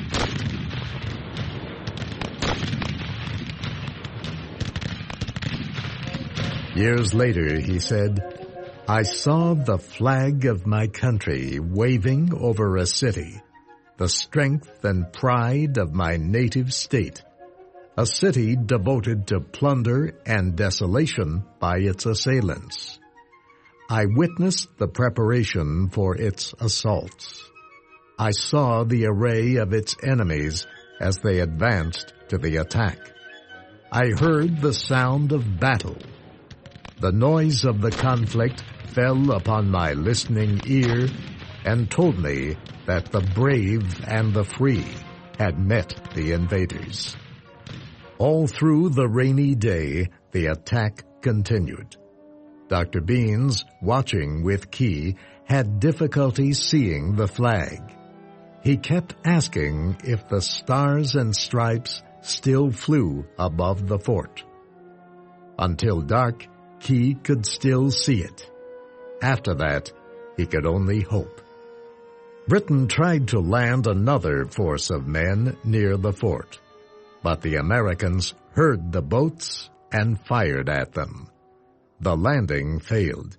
Speaker 2: Years later, he said, "I saw the flag of my country waving over a city, the strength and pride of my native state, a city devoted to plunder and desolation by its assailants. I witnessed the preparation for its assaults. I saw the array of its enemies as they advanced to the attack. I heard the sound of battle. The noise of the conflict fell upon my listening ear and told me that the brave and the free had met the invaders." All through the rainy day, the attack continued. Dr. Beans, watching with Key, had difficulty seeing the flag. He kept asking if the stars and stripes still flew above the fort. Until dark, Key could still see it. After that, he could only hope. Britain tried to land another force of men near the fort, but the Americans heard the boats and fired at them. The landing failed.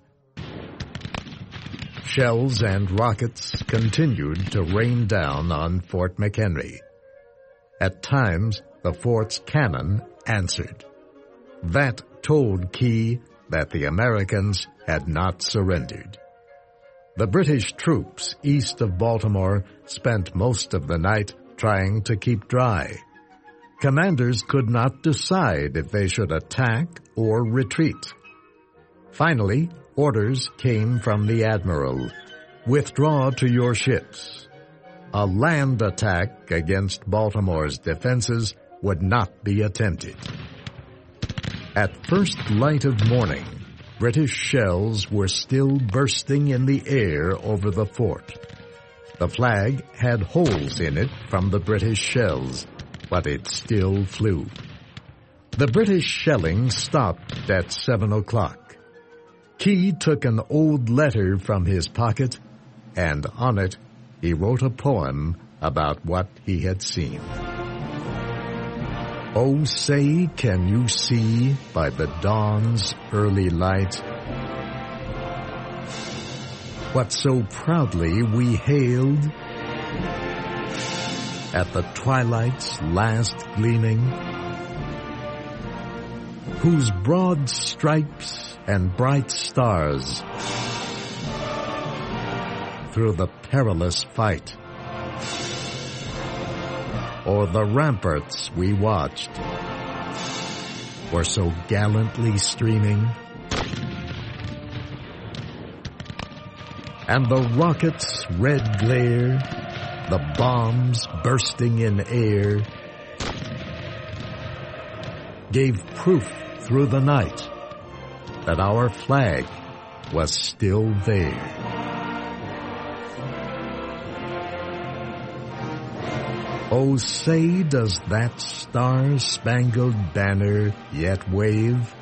Speaker 2: Shells and rockets continued to rain down on Fort McHenry. At times, the fort's cannon answered. That told Key that the Americans had not surrendered. The British troops east of Baltimore spent most of the night trying to keep dry. Commanders could not decide if they should attack or retreat. Finally, orders came from the admiral. "Withdraw to your ships." A land attack against Baltimore's defenses would not be attempted. At first light of morning, British shells were still bursting in the air over the fort. The flag had holes in it from the British shells, but it still flew. The British shelling stopped at 7 o'clock. Key took an old letter from his pocket, and on it he wrote a poem about what he had seen. Oh, say, can you see by the dawn's early light what so proudly we hailed at the twilight's last gleaming, whose broad stripes and bright stars through the perilous fight o'er the ramparts we watched were so gallantly streaming, and the rockets' red glare, the bombs bursting in air, gave proof through the night that our flag was still there. Oh, say, does that star-spangled banner yet wave?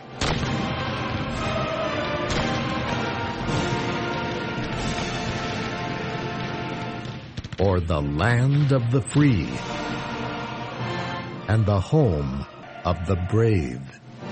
Speaker 2: O'er the land of the free and the home of the brave.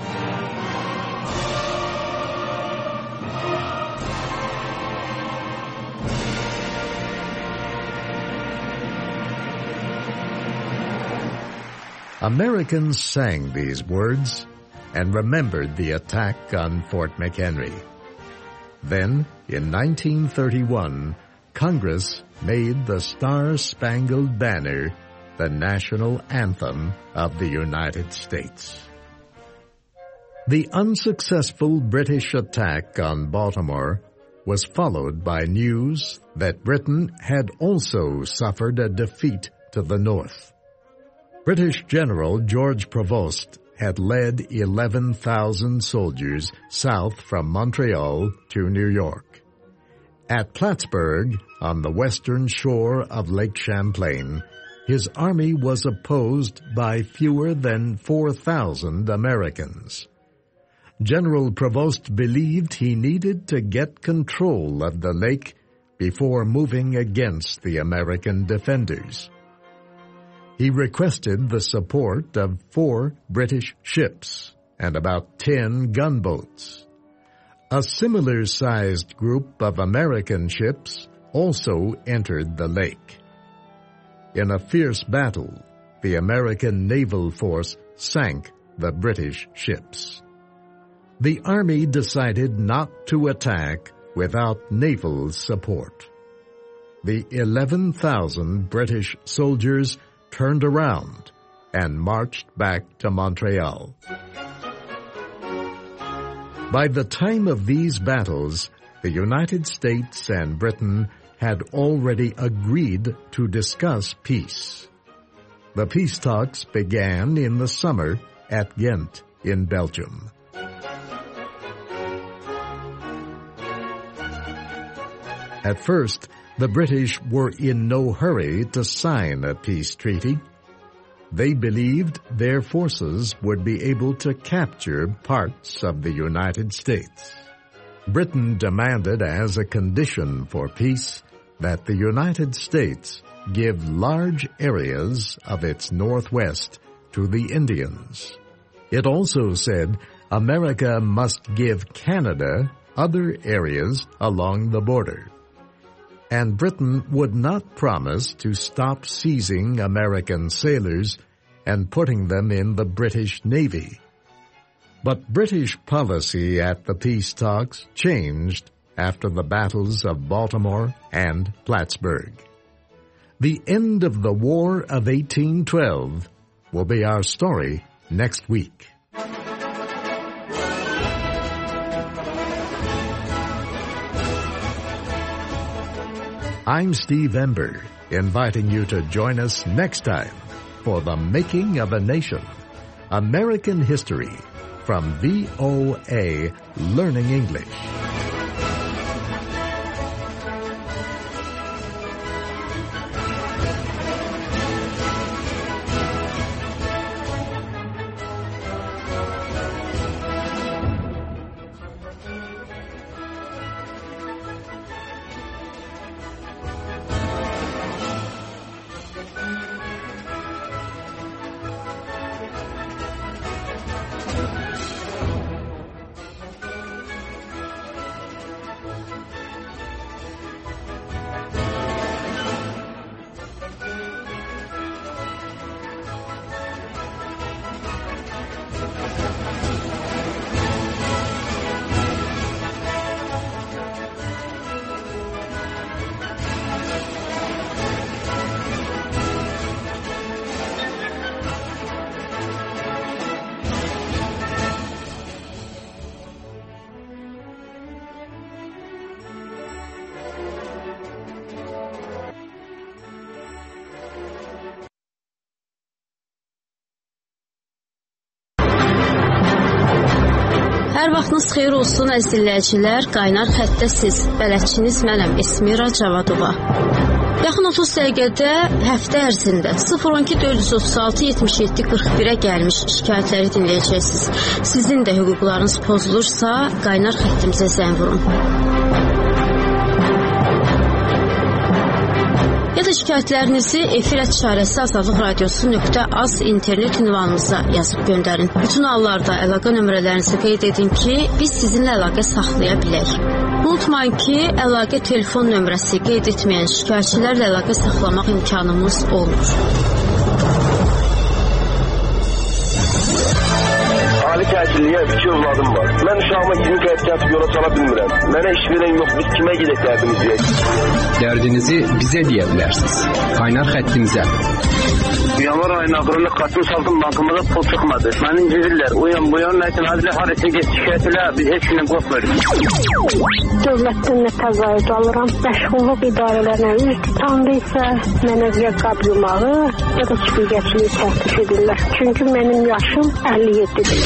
Speaker 2: Americans sang these words and remembered the attack on Fort McHenry. Then, in 1931, Congress made the Star-Spangled Banner the national anthem of the United States. The unsuccessful British attack on Baltimore was followed by news that Britain had also suffered a defeat to the north. British General George Prevost had led 11,000 soldiers south from Montreal to New York. At Plattsburgh, on the western shore of Lake Champlain, his army was opposed by fewer than 4,000 Americans. General Prevost believed he needed to get control of the lake before moving against the American defenders. He requested the support of 4 British ships and about 10 gunboats. A similar-sized group of American ships also entered the lake. In a fierce battle, the American naval force sank the British ships. The Army decided not to attack without naval support. The 11,000 British soldiers turned around and marched back to Montreal. By the time of these battles, the United States and Britain had already agreed to discuss peace. The peace talks began in the summer at Ghent in Belgium. At first, the British were in no hurry to sign a peace treaty. They believed their forces would be able to capture parts of the United States. Britain demanded as a condition for peace that the United States give large areas of its northwest to the Indians. It also said America must give Canada other areas along the border. And Britain would not promise to stop seizing American sailors and putting them in the British Navy. But British policy at the peace talks changed after the battles of Baltimore and Plattsburgh. The end of the War of 1812 will be our story next week. I'm Steve Ember, inviting you to join us next time for The Making of a Nation, American History, from VOA Learning English.
Speaker 1: Hər vaxtınız xeyir olsun əziz dinləyicilər. Qaynar xəttəsiz. Bələdçiniz mənəm Esmira Cavadova. Yaxın 30 dəqiqədə həftə ərzində 012 436 77 41-ə gəlmiş şikayətləri dinləyəcəksiniz. Sizin də hüquqlarınız pozulursa, qaynar xəttimizə zəng vurun. Ya da şikayətlərinizi efir@şarəsi azadlıq radiosu.az internet ünvanımıza yazıb göndərin. Bütün hallarda əlaqə nömrələrinizi qeyd edin ki, biz sizinlə əlaqə saxlaya bilək. Unutmayın ki, əlaqə telefon nömrəsi qeyd etməyən şikayətçilərlə əlaqə saxlamaq imkanımız olmur.
Speaker 3: Ali təhsilliyə 2 övladım var. Mən uşağıma kimi qəyət yola sala bilmirəm. Mənə iş verən yox, biz kimə gedək dərdimizi deyək?
Speaker 4: Dərdinizi bizə deyə bilərsiniz. Qaynar xəttimizə.
Speaker 3: Yanvar ayının axırında Qasım Saltın bankımıza pul çıxmadı. Məni incirlər. Uyan, nəsin, hadilə harəsə geç şikayət elə, biz heç gündən qorxmuyoruz.
Speaker 24: Dövlətdən nə təqaüd alıram. Məşğulluq idarələrinə tam isə mənə zəqab yumağı ya da çiqigəçliyi təklif edirlər. Çünki mənim yaşım 57-dir.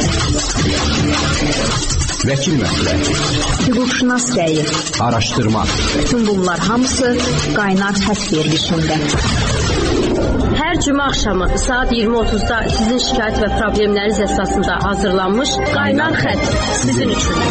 Speaker 4: Vəkil məsləhəti,
Speaker 25: hüquqşünas rəyi,
Speaker 4: araşdırma.
Speaker 25: Bütün bunlar hamısı qaynar xətt verilişində.
Speaker 1: Hər cümə axşamı saat 20:30-da sizin şikayət və problemləriniz əsasında hazırlanmış qaynar xətt sizin üçün.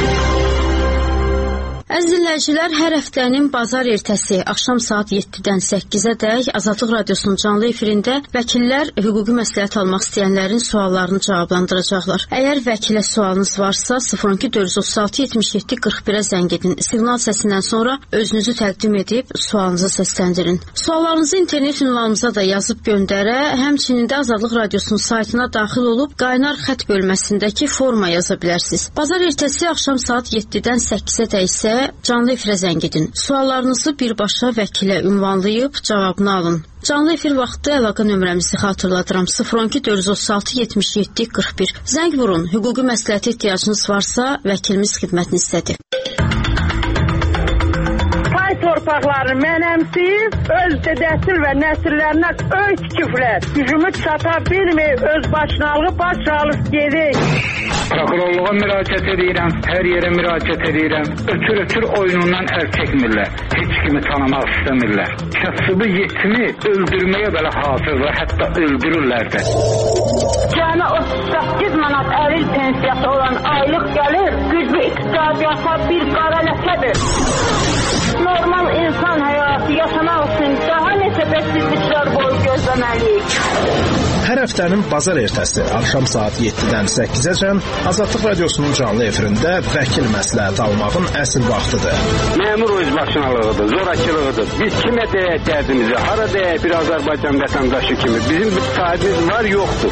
Speaker 1: Əziz dinləyicilər, hər həftənin bazar ertəsi axşam saat 7-dən 8-ədək Azadlıq Radiosunun canlı efirində vəkillər hüquqi məsləhət almaq istəyənlərin suallarını cavablandıracaqlar. Əgər vəkilə sualınız varsa 012 436 77 41-ə zəng edin. Siqnal səsindən sonra özünüzü təqdim edib sualınızı səsləndirin. Suallarınızı internet ünvanımıza da yazıb göndərə, həmçinin də Azadlıq Radiosunun saytına daxil olub qaynar xətt bölməsindəki forma yaza bilərsiniz. Bazar ertəsi axşam saat 7-dən 8-ədək isə canlı efirə zəng edin. Suallarınızı birbaşa vəkilə ünvanlayıb cavabını alın. Canlı efir vaxtı əlaqə nömrəmizi xatırladıram. 012 436 77 41. Zəng vurun. Hüquqi məsləhətə ehtiyacınız varsa, vəkilimiz xidmətinizdədir.
Speaker 24: Torpaqlarını mənəmsiz, öz dədəsil və nəsillərinə öy tikiflər. Gücümü çata bilmir, öz başınalığı baş alıb gedir.
Speaker 26: Prokurorluğa müraciət edirəm, hər yerə müraciət edirəm. Ötür oyunundan əl çəkmirlər. Heç kimi tanımaq istəmirlər. Kasıbı yetimi öldürməyə belə hazırlar, hətta öldürürlər də.
Speaker 24: Cəmi 38 manat əril pensiyası olan aylıq gəlir, güclü iqtisadiyyata bir qara ləkədir. Normal insan həyatı yaşamaq üçün daha neçə bəksizliklər boyu gözləməliyik.
Speaker 27: Hər həftənin bazar ertəsi axşam saat 7-dən 8-əcən Azadlıq Radiosunun canlı efirində vəkil məsləhət almağın əsl vaxtıdır.
Speaker 3: Məmur özbaşınalığıdır, zorakılığıdır. Biz kimə deyək dərdimizi, hara deyək bir Azərbaycan vətəndaşı kimi. Bizim bir sahibimiz var, yoxdur.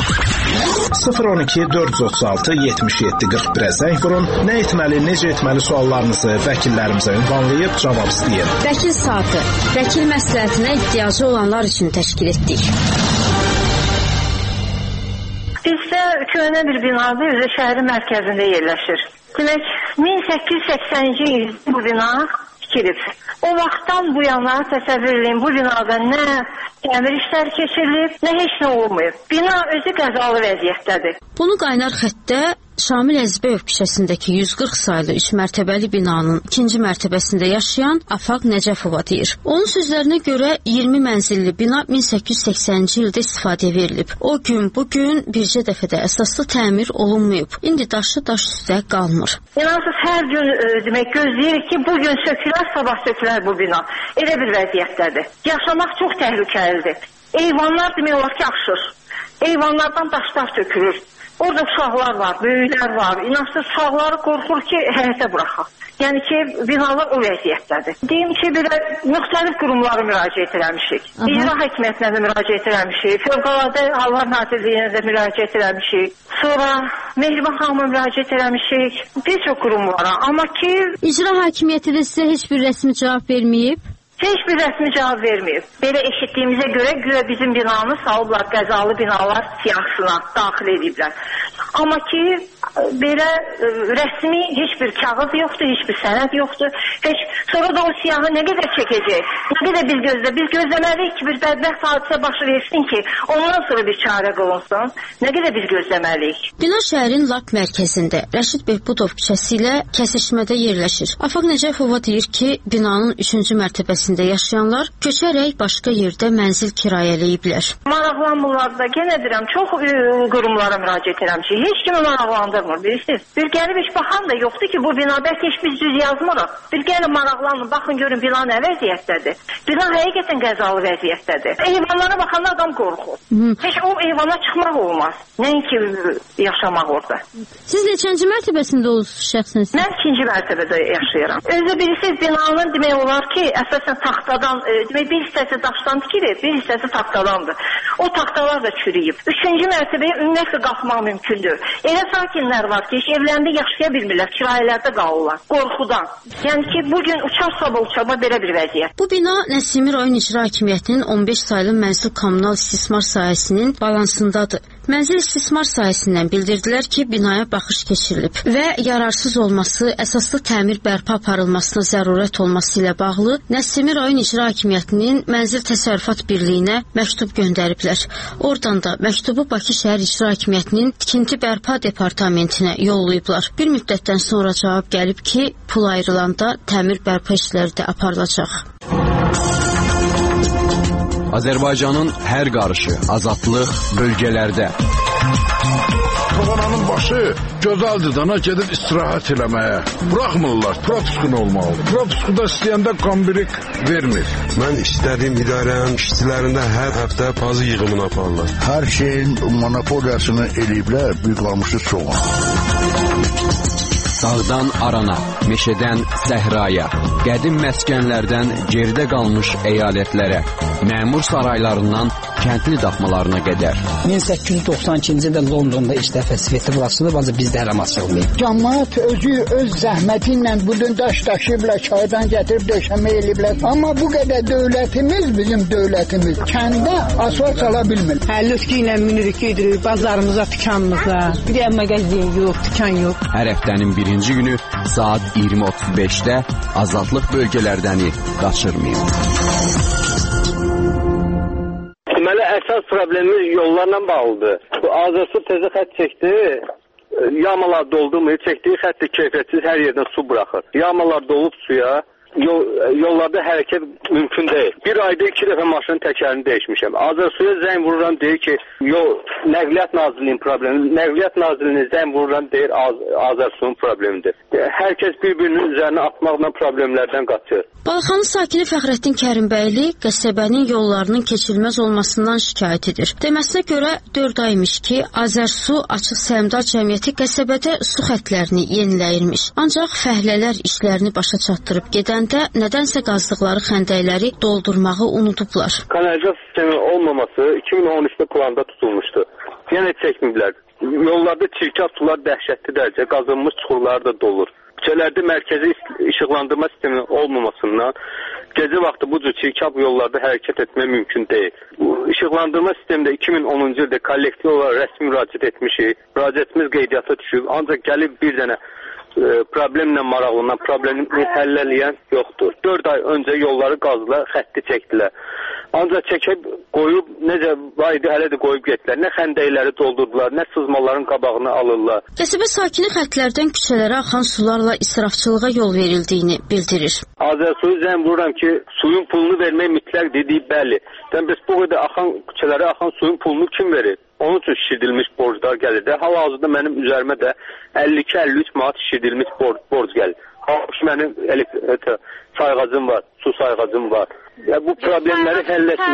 Speaker 27: 012 436 77 41-ə zəng vurun. Nə etməli, necə etməli suallarınızı vəkillərimizə ünvanlayıb cavab istəyin.
Speaker 1: Vəkil saatı, vəkil məsləhətinə ehtiyacı olanlar üçün təşkil etdik.
Speaker 24: Bizdə köhnə bir binadır, üzə şəhərin mərkəzində yerləşir. Demək, 1880-ci il bu bina tikilib. O vaxtdan bu yana təsəvvür edin, bu binada nə təmir işləri keçirilib, nə heç nə olmayıb. Bina özü qəzalı vəziyyətdədir.
Speaker 1: Bunu qaynar xəttdə Şamil Əzbəyov küçəsindəki 140 saylı 3 mərtəbəli binanın 2-ci mərtəbəsində yaşayan Afaq Nəcəfova deyir. Onun sözlərinə görə 20 mənzilli bina 1880-ci ildə istifadəyə verilib. O gün, bugün bircə dəfədə əsaslı təmir olunmayıb. İndi daşı daş üstə qalmır.
Speaker 24: İnansız hər gün demək gözləyirik ki, bugün sökülər, sabah sökülər bu bina. Elə bir vəziyyətdədir. Yaşamaq çox təhlükəlidir. Eyvanlar demək olar ki, axşır. Eyvanlardan daşlar tökülür. Orada uşaqlar var, böyüklər var. İnansız uşaqları qorxur ki, həyətə buraxaq. Yəni ki, binalar o vəziyyətdədir. Deyim ki, belə müxtəlif qurumlara müraciət eləmişik. İcra hakimiyyətinə də müraciət eləmişik. Fövqəladə Hallar Nazirliyinə də müraciət eləmişik. Sonra Mehriban xanıma müraciət eləmişik. Bir çox qurumlara. Amma ki...
Speaker 1: İcra hakimiyyəti də sizə heç bir rəsmi cavab verməyib?
Speaker 24: Heç bir rəsmi cavab verməyib. Belə eşitdiyimizə görə bizim binanı salıblar, qəzalı binalar siyahısına daxil ediblər. Amma ki, belə rəsmi heç bir kağız yoxdur, heç bir sənəd yoxdur. Sonra da o siyahı nə qədər çəkəcək? Nə qədər biz gözləməliyik ki, bir bədbəxt hadisə başı versin ki, ondan sonra bir çarə qılınsın. Nə qədər biz gözləməliyik?
Speaker 1: Bina şəhərin lap mərkəzində, Rəşid Behbudov küçəsi ilə kəsişmədə yerləşir. Afaq Nəcəfova deyir ki, binanın 3-cü mərtəbəsində yaşayanlar köçərək başqa yerdə mənzil kirayələyiblər.
Speaker 24: Maraqlanmırlar da, yenə deyirəm, çox qurumlara müraciət edirəm ki, heç kimi maraqlandırmır, bilirsiniz. Bir gəlib heç baxan da yoxdur ki, bu bina bəlkə heç biz düz yazmırıq. Bir gəlin maraqlanın, baxın görün bina nə vəziyyətdədir. Bina həqiqətən qəzalı vəziyyətdədir. Eyvanlara baxanda adam qorxur. Heç o eyvana çıxmaq olmaz. Nəinki yaşamaq orada.
Speaker 1: Siz neçənci mərtəbəsində olursunuz şəxsən?
Speaker 24: Mən 2-ci mərtəbədə yaşayıram. Özü bilirsiniz, binanın demək olar ki, əsasən taxtadan, demək bir hissəsi daşdan tikilir, bir hissəsi taxtadandır. O taxtalar da çürüyüb. 3-cü mərtəbəyə ümumiyyətlə qalxmaq mümkündür. Elə sakinlər var ki, heç evlərində yaşaya bilmirlər, kirayələrdə qalırlar, qorxudan. Yəni ki, bugün uçar-uçarma belə bir vəziyyət.
Speaker 1: Bu bina Nəsimi rayon icra hakimiyyətinin 15 saylı mənzil kommunal istismar sahəsinin balansındadır. Mənzil istismar sahəsindən bildirdilər ki, binaya baxış keçirilib və yararsız olması, əsaslı təmir bərpa aparılmasına zərurət olması ilə bağlı Nəsimi rayon icra hakimiyyətinin Mənzil Təsərrüfat Birliyinə məktub göndəriblər. Oradan da məktubu Bakı şəhər icra hakimiyyətinin tikinti bərpa departamentinə yollayıblar. Bir müddətdən sonra cavab gəlib ki, pul ayrılanda təmir bərpa işləri də aparılacaq.
Speaker 6: Azərbaycanın hər qarışı, azadlıq bölgələrdə.
Speaker 7: Toğananın başı gözəldir dana gedib istirahət eləməyə. Buraxmırlar, propiskun olmalıdır. Propiskuda istəyəndə kombirik vermir.
Speaker 8: Mən istədiyim idarənin işçilərində hər həftə pazı yığımını aparırlar.
Speaker 9: Hər şeyin monopoliyasını eləyiblər, büyük qalmışı çoğun.
Speaker 6: Dağdan arana, meşədən səhraya, qədim məskənlərdən geridə qalmış əyalətlərə, məmur saraylarından kəndli daxmalarına qədər.
Speaker 10: 1892-ci ildə Londonda ilk dəfə sveti açılıb, ancaq bizdə hələ açılmayıb.
Speaker 9: Cəmaət özü öz zəhməti ilə budun daş daşıyıblar, çaydan gətirib döşəmə eləyiblər. Amma bu qədər dövlətimiz, bizim dövlətimiz kəndə asfalt çala bilmir.
Speaker 10: Lütki ilə minirik, gedirik bazarımıza, dükanımıza. Bir yer mağazin yox, dükan yox.
Speaker 6: Hər həftənin birinci günü saat 20:35-də azadlıq bölgələrdəni qaçırmayın.
Speaker 3: Deməli, əsas problemimiz yollarla bağlıdır. Bu Azərsu tezə xətt çəkdi, yamalar doldurmayıb, çəkdiyi xəttdə keyfiyyətsiz hər yerdən su buraxır. Yamalar dolub suya, yollarda hərəkət mümkün deyil. Bir ayda 2 dəfə maşının təkərini dəyişmişəm. Azərsuya zəng vururam, deyir ki, Nəqliyyat Nazirliyinin problemi. Nəqliyyat Nazirliyinin zəng vururam, deyir Azərsunun problemidir. Hər kəs bir-birinin üzərinə atmaqla problemlərdən qaçır.
Speaker 1: Balaxanı sakini Fəxrəddin Kərimbəyli qəsəbənin yollarının keçilməz olmasından şikayət edir. Deməsinə görə 4 aymış ki, Azərsu Açıq Səhmdar Cəmiyyəti qəsəbədə su xəttlərini yeniləyirmiş. Ancaq fəhlələr işlərini başa çatdırıb gedəndə nədənsə qazdıqları xəndəkləri doldurmağı unudublar.
Speaker 3: Kanalizasiya sistemi olmaması 2013-də planda tutulmuşdu. Yenə çəkməyiblər. Yollarda çirkab sular dəhşətli dərəcə qazınmış çuxurlar da dolur. Küçələrdə mərkəzi işıqlandırma sisteminin olmamasından gecə vaxtı bu cür çirkab yollarda hərəkət etmək mümkün deyil. İşıqlandırma sistemində 2010-cu ildə kollektiv olaraq rəsmi müraciət etmişik. Müraciətimiz qeydiyyata düşüb. Ancaq gəlib bir dənə problemlə maraqlanan, problemi həllələyən yoxdur. 4 ay öncə yolları qazdılar, xətti çəkdilər. Ancaq çəkib qoyub, necə var idi, hələ də qoyub getdilər. Nə xəndəkləri doldurdular, nə sızmaların qabağını alırlar.
Speaker 1: Qəsəbə sakini xəttlərdən küçələrə axan sularla israfçılığa yol verildiyini bildirir.
Speaker 3: Azərsuyu zəng vururam ki, suyun pulunu vermək mütləq dediyi bəli. Bəs bu qədər küçələrə axan suyun pulunu kim verir? Onun üçün şişirdilmiş borclar gəlir də. Hal-hazırda mənim üzərimə də 52-53 manat şişirdilmiş borc gəlir. Halbuki mənim sayğacım var, su sayğacım var. Bu problemləri həll etmirlər.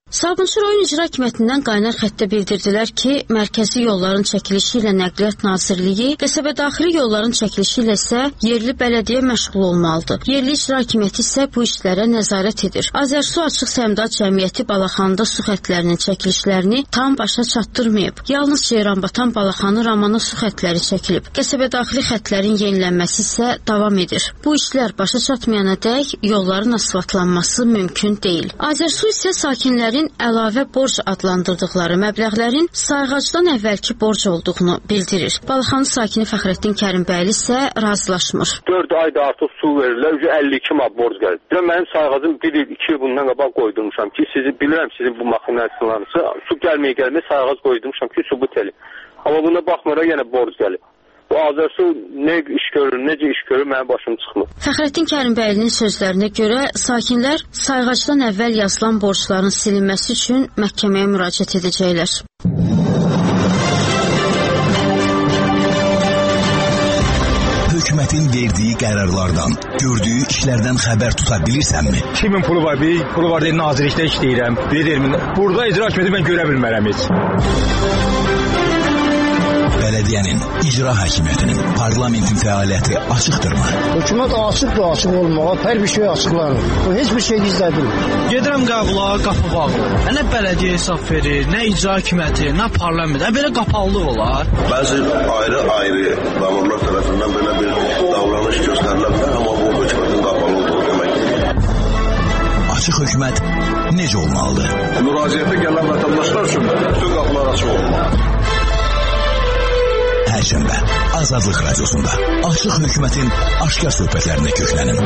Speaker 1: Sabunçu rayon icra hakimiyyətindən qaynar xəttə bildirdilər ki, mərkəzi yolların çəkilişi ilə Nəqliyyat Nazirliyi, qəsəbədaxili yolların çəkilişi ilə isə yerli bələdiyyə məşğul olmalıdır. Yerli icra hakimiyyəti isə bu işlərə nəzarət edir. Azərsu Açıq Səhmdar Cəmiyyəti Balaxanında su xəttlərinin çəkilişlərini tam başa çatdırmayıb. Yalnız Ceyranbatan Balaxanı Ramana su xəttləri çəkilib. Qəsəbədaxili xəttlərin yenilənməsi isə davam edir. Bu işlər başa çatmayana dək yolların asfaltlanması mümkün deyil. Azərsu isə sakinlərin əlavə borc adlandırdıqları məbləğlərin sayğacdan əvvəlki borc olduğunu bildirir. Balaxanı sakini Fəxrəddin Kərimbəyli isə razılaşmır.
Speaker 3: 4 ayda artıq su verirlər, 52 manat borc gəlir. Mənim sayğacım 1 il, 2 il bundan qabaq qoydurmuşam ki, bilirəm sizin bu maşinləriniz su gəlməyə sayğac qoydurmuşam ki, sübut elin. Amma buna baxmıraq yenə borc gəlir. Bu Azərsu nə iş görür, necə iş görür, mənim başım çıxmır.
Speaker 1: Fəxrəddin Kərimbəylinin sözlərinə görə saykinlər sayğacdan əvvəl yazılan borcların silinməsi üçün məhkəməyə müraciət edəcəklər.
Speaker 11: Hökumətin verdiyi qərarlardan, gördüyü işlərdən xəbər tuta bilirsənmi?
Speaker 12: Kimin pulu var? Bir pulu var deyə nazirlikdə işləyirəm. Burada icra hakimiyyəti mən görə bilmərəm heç.
Speaker 11: Belediyenin, icra hakimiyyətinin, parlamentin fəaliyyəti açıqdırmı?
Speaker 9: Hökumət açıqdır, açıq olmağa, hər bir şey açıqlanır. Heç bir şey gizlədilmir.
Speaker 14: Gedirəm qəbula, qapı bağlı. Nə bələdiyyə hesab verir, nə icra hakimiyyəti, nə parlament. Belə qapalılıq olar.
Speaker 15: Bəzi ayrı-ayrı məmurlar tərəfindən belə bir davranış göstərilə bilər, amma bu hökumətin qapalı olduğu deməkdir.
Speaker 11: Açıq hökumət necə olmalıdır?
Speaker 15: Müraciətə gələn vətəndaşlar üçün bütün qapılar açıq olmalıdır.
Speaker 11: Perşembe Azadlıq Radiosunda Açıq Hökumətin aşkar söhbətlərinə köklənin.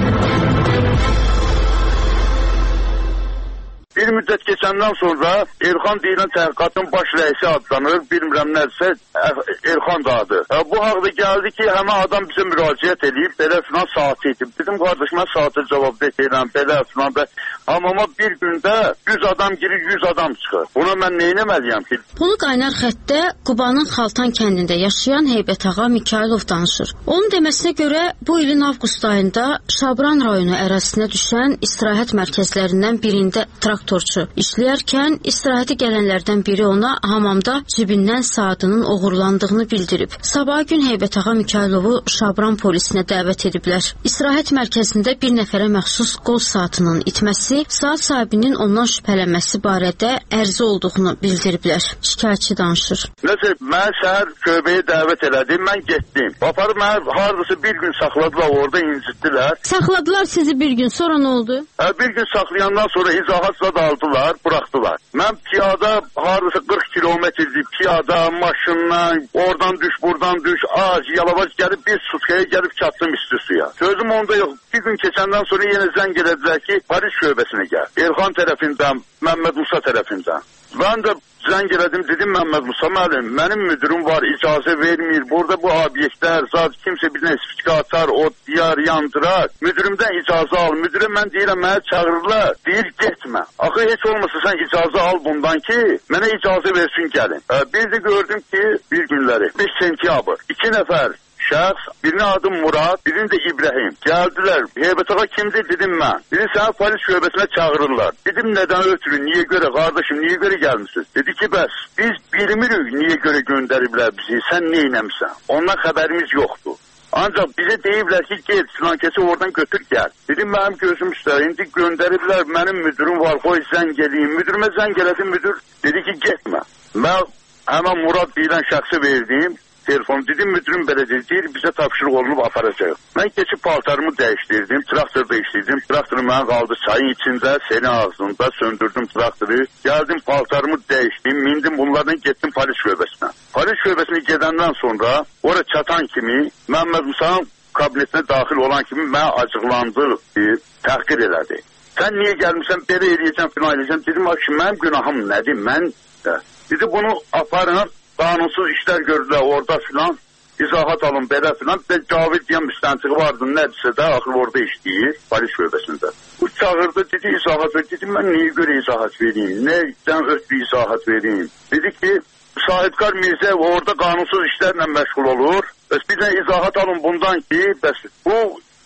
Speaker 15: Bir müddət keçəndən sonra Elxan deyilən təhqiqatın baş rəisi adlanır, bilmirəm nədirsə, Elxan da adı. Bu haqda gəldi ki, həmən adam bizə müraciət edib, belə filan saati edib. Dedim, qardaş, mən saatı cavab verirəm, belə filan da. Amma bir gündə 100 adam girir, 100 adam çıxır. Buna mən nə etməliyəm ki?
Speaker 1: Bunu qaynar xəttdə Qubanın Xaltan kəndində yaşayan Heybətağa Mikailov danışır. Onun deməsinə görə bu ilin avqust ayında Şabran rayonu ərazisinə düşən istirahət mərkəzlərindən birində traktorçu işləyərkən istirahəti gələnlərdən biri ona hamamda cibindən saatının oğurlandığını bildirib. Sabah gün Heybətağa Mikailovu Şabran polisinə dəvət ediblər. İstirahət mərkəzində bir nəfərə məxsus qol saatının itməsi, saat sahibinin ondan şübhələnməsi barədə ərizə olduğunu bildiriblər. Şikayətçi danışır.
Speaker 15: Nəsə, mən səhər köbəyə dəvət elədim, mən getdim. Aparıb mən hardasa bir gün saxladılar, orada incitdilər.
Speaker 1: Saxladılar sizi bir gün, sonra nə oldu?
Speaker 15: Bir gün saxlayandan sonra izahatla da aldılar, bıraktılar. Mən piyada hardasa 40 kilometrdir, piyada, maşınla, oradan düş, buradan düş, ağac, yalavac gəlib bir sutkaya gəlib çatdım isti suya. Sözüm onda yox. Bir gün keçəndən sonra yenə zəng elədilər ki, Paris şöbəsinə gəl. Elxan tərəfindən, Məmməd Musa tərəfindən. Mən də zəng elədim, dedim Məmməd Musa müəllim, mənim müdürüm var, icazə vermir. Burada bu obyektlər, zat kimsə bir nesifika atar, ot diyar, yandırar. Müdürümdən icazə al. Müdürə mən deyirəm, mənə çağırırlar. Deyir, getmə. Axı heç olmasa sən icazə al bundan ki, mənə icazə versin gəlin. Bir də gördüm ki, bir günləri, 5 sentyabr, 2 nəfər şəxs, birinin adı Murad, birinin də İbrahim. Gəldilər, Heybətağa kimdir, dedim mən. Dedi, səni polis şöbəsinə çağırırlar. Dedim, nədən ötürü, niyə görə, qardaşım, niyə görə gəlmişsiniz? Dedi ki, bəs, biz bilmirik niyə görə göndəriblər bizi, sən nə eləmişsən? Ondan xəbərimiz yoxdur. Ancaq bizə deyiblər ki, gel, filankəsi oradan götür, gəl. Dedim, mənim gözüm üstə, indi göndəriblər, mənim müdürüm var, qoy zəng eləyim. Müdürümə zəng elədim, müdür dedi ki, getmə. Mən həmən Murad deyilən şəxsi verdim. Telefon dedim, müdürüm belə deyir, bizə tapşırıq olunub aparacaq. Mən keçib paltarımı dəyişdirdim, traktorda işləyirdim. Traktoru mənə qaldı çayın içində, selin ağzında, söndürdüm traktoru. Gəldim, paltarımı dəyişdim, mindim bunlardan getdim polis şöbəsinə. Polis şöbəsinə gedəndən sonra, oraya çatan kimi, Məmməd Musa'nın kabinetinə daxil olan kimi mənə acıqlandı, təhqir elədi. Sən niyə gəlmişsən, belə eləyəcəm, filan eləyəcəm. Dedim, mənim günahım nədir, mən də. Dedi, bunu aparın. Qanunsuz işlər gördülər orada filan, izahat alın belə filan. Cavid deyən müstəntiqi vardı, nədirsə də axır orada işləyir, polis şöbəsində. Bu çağırdı, dedi izahat ver. Dedim, mən niyə görə izahat vereyim, nədən ötürü izahat vereyim? Dedi ki, Sahibkar Mirzə orada qanunsuz işlərlə məşğul olur. Bəs bir də izahat alın bundan ki, bəs bu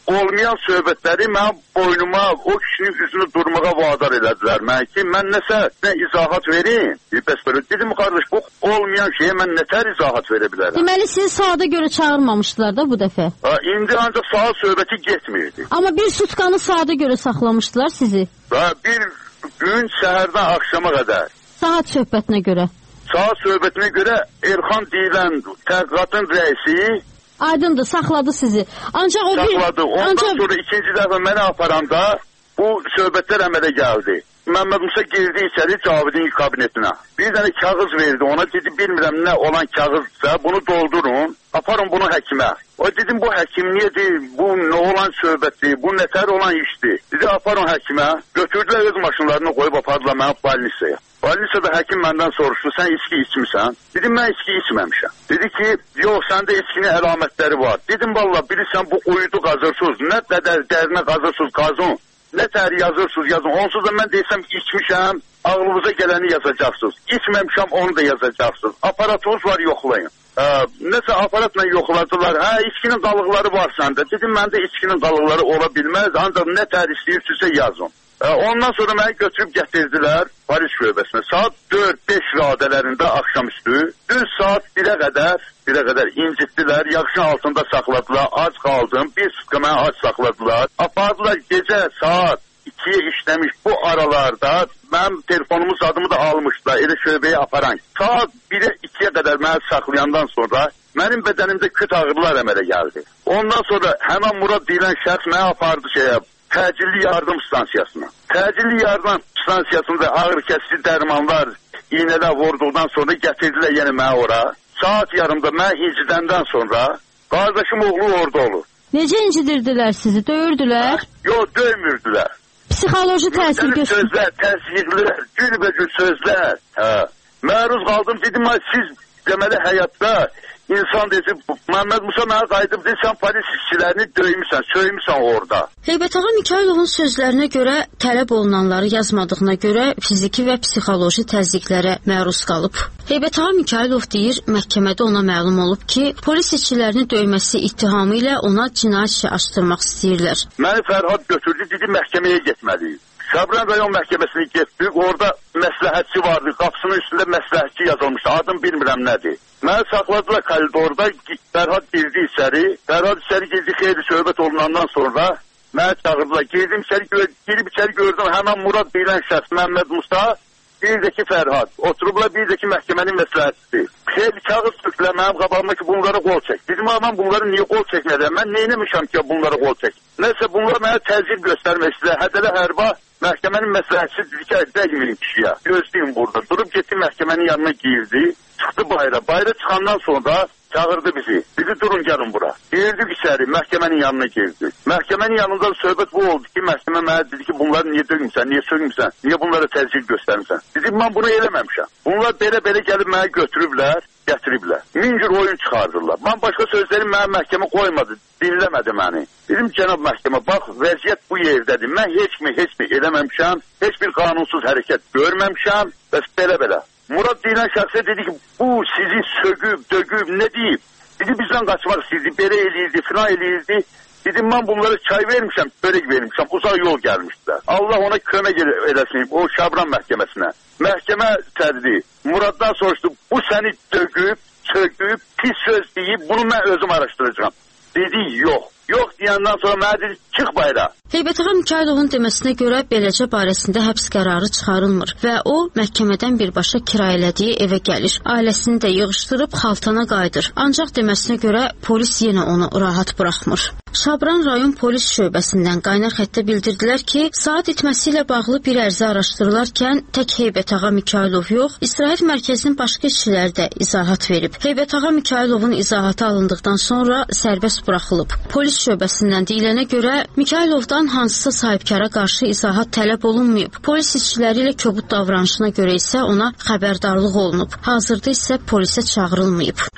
Speaker 15: olmayan söhbətləri mənim boynuma, o kişinin üzünü durmağa vadar elədilər. Mən ki, mən nə izahat verim? Bəs belə dedim, qardaş, bu olmayan şeyə mən nətər izahat verə bilərəm?
Speaker 1: Deməli, sizi saata görə çağırmamışdılar da bu dəfə?
Speaker 15: İndi ancaq saat söhbəti getmirdi.
Speaker 1: Amma bir sutkanı saata görə saxlamışdılar sizi?
Speaker 15: Bir gün səhərdən axşama qədər.
Speaker 1: Saat söhbətinə görə?
Speaker 15: Saat söhbətinə görə Erxan deyilən təhqiqatın rəisi
Speaker 1: aydındır, saxladı sizi. Ancaq o
Speaker 15: saxladı. Ondan sonra ikinci dəfə məni aparanda bu söhbətlər əmələ gəldi. Məmməd Musa girdi içəri Cavidin kabinetinə. Bir dənə kağız verdi. Ona dedi, bilmirəm nə olan kağızsa, bunu doldurun, aparın bunu həkimə. O dedim, bu həkim niyedir, bu nə olan söhbətdir, bu nətər olan işdir. Dedi, aparın həkimə. Götürdülər öz maşınlarını qoyub apardılar mənə balnisaya. Balnisada həkim məndən soruşdu, sən içki içmirsən? Dedim, mən içki içməmişəm. Dedi ki, yox, səndə içkinin əlamətləri var. Dedim, valla, bilirsən, bu uyudu qazırsız, nə qədər dərinə qazırsız qazın. Nə tər yazırsınız, yazın. Onsuz da mən deysəm içmişəm, ağlınıza gələni yazacaqsınız. İçməmişəm, onu da yazacaqsınız. Aparatınız var, yoxlayın. Nəsə aparatla yoxladılar. İçkinin qalıqları var səndə. Dedim, məndə içkinin qalıqları ola bilməz, ancaq nə tər istəyirsinizsə yazın. Ondan sonra məni götürüb gətirdilər Paris şöbəsinə. Saat 4-5 radələrində axşamüstü, düz saat 1-ə qədər incitdilər, yaxşın altında saxladılar, ac qaldım, bir sutka mənə ac saxladılar. Apardılar gecə saat 2-yə işləmiş bu aralarda, mənim telefonumun adımı da almışdılar, elə şöbəyə aparan. Saat 1-ə 2-yə qədər məni saxlayandan sonra mənim bədənimdə küt ağrılar əmələ gəldi. Ondan sonra həmən Murad deyilən şəxs mənə apardı təcilli yardım stansiyasına. Təcilli yardım stansiyasında ağır kəsici dərmanlar iynələr vurduqdan sonra gətirdilər yenə mənə ora. Saat yarımda mən incidəndən sonra qardaşım oğlu orada olur.
Speaker 1: Necə incidirdilər sizi? Döyürdülər?
Speaker 15: Yox, döymürdülər.
Speaker 1: Psixoloji təsir göstərir.
Speaker 15: Sözlər, təsdiqlər, günbəgün sözlər. Məruz qaldım, dedim, siz deməli həyatda İnsan dedi, Məmməd Musa mənə qayıdıb dedi, sən polis işçilərini döymüsən, söymüsən orada.
Speaker 1: Heybətağa Mikayılovun sözlərinə görə tələb olunanları yazmadığına görə fiziki və psixoloji təzyiqlərə məruz qalıb. Heybətağa Mikayılov deyir, məhkəmədə ona məlum olub ki, polis işçilərini döyməsi ittihamı ilə ona cinayət işi açdırmaq istəyirlər.
Speaker 15: Məni Fərhad götürdü, dedi, məhkəməyə getməliyik. Şabran rayon məhkəməsinə getdik, orada məsləhətçi vardı, qapısının üstündə məsləhətçi yazılmışdı, adım bilmirəm nədir. Məni saxladılar koridorda, Fərhad girdi içəri, girdi, xeyli söhbət olunandan sonra məni çağırdılar, girdim içəri gördüm, həmən Murad deyilən şəxs, Məmməd Musa, bir də ki Fərhad, oturublar bir də ki məhkəmənin məsləhətçisi. Xeyli kağız tökdülər mənim qabağıma ki, bunlara qol çək. Dedim, aman bunları niyə qol çəkmədən, mən neyləmişəm ki, bunlara qol çək. Nəsə bunlar mənə təzyiq göstərmək istəyir, hədələ hərba. Məhkəmənin məsləhətçisi dedi ki, dəyməyin kişiyə, gözləyin burada. Durub getdi məhkəmənin yanına girdi, çıxdı bayra. Bayra çıxandan sonra çağırdı bizi. Dedi, durun gəlin bura. Girdik içəri, məhkəmənin yanına girdi. Məhkəmənin yanında söhbət bu oldu ki, məhkəmə mənə dedi ki, bunları niyə döymüsən, niyə söymüsən, niyə bunlara təzyiq göstərmirsən? Dedim, mən bunu eləməmişəm. Bunlar belə gəlib mənə götürüblər, gətiriblər. Min cür oyun çıxardırlar. Mən başqa sözlərim mənə məhkəmə qoymadı, dinləmədi məni. Dedim, cənab məhkəmə, bax, vəziyyət bu yerdədir. Mən heç mi eləməmişəm, heç bir qanunsuz hərəkət görməmişəm, bəs belə. Murad deyilən şəxsə dedi ki, bu sizi sögüb, dögüb, nə deyib? Dedi, bizdən qaçmaq istəyirdi, belə eləyirdi, filan eləyirdi. Dedim, mən bunlara çay vermişəm, börək vermişəm, uzaq yol gəlmişdilər. Allah ona kömək eləsin, o Şabran məhkəməsinə. Məhkəmə səddi, Muraddan soruşdu, bu səni dögüb, sögüb, pis söz deyib, bunu mən özüm araşdıracağım. Dedi, yox. Yox deyəndən sonra mənə dedi, çıx bayra.
Speaker 1: Heybətağa Mikayılovun deməsinə görə beləcə barəsində həbs qərarı çıxarılmır və o məhkəmədən birbaşa kirayələdiyi evə gəlir. Ailəsini də yığışdırıb Xaltana qayıdır. Ancaq deməsinə görə polis yenə onu rahat buraxmır. Şabran rayon polis şöbəsindən qaynar xəttə bildirdilər ki, saat itməsi ilə bağlı bir ərizə araşdırılarkən tək Heybətağa Mikayılov yox, istirahət mərkəzinin başqa işçiləri də izahat verib. Heybətağa Mikayılovun izahatı alındıqdan sonra sərbəst buraxılıb. Polis şöbəsindən deyilənə görə Mikayılovdan hansısa sahibkara qarşı izahat tələb olunmayıb. Polis işçiləri ilə kobud davranışına görə isə ona xəbərdarlıq olunub. Hazırda isə polisə çağırılmayıb.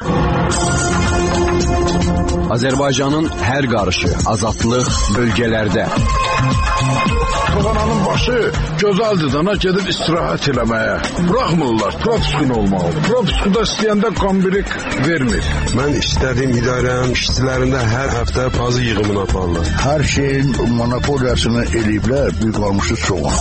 Speaker 6: Azərbaycanın hər qarışı azadlıq bölgələrdə.
Speaker 7: Fırğananın başı gözəldir dana gedib istirahət eləməyə. Buraxmırlar, propiskun olmalı. Propiskuda istəyəndə kombirik vermir.
Speaker 8: Mən istədiyim idarənin işçilərində hər həftə pazı yığımını aparırlar.
Speaker 11: Hər şeyin monopoliyasını eləyiblər, bir qalmışı soğan.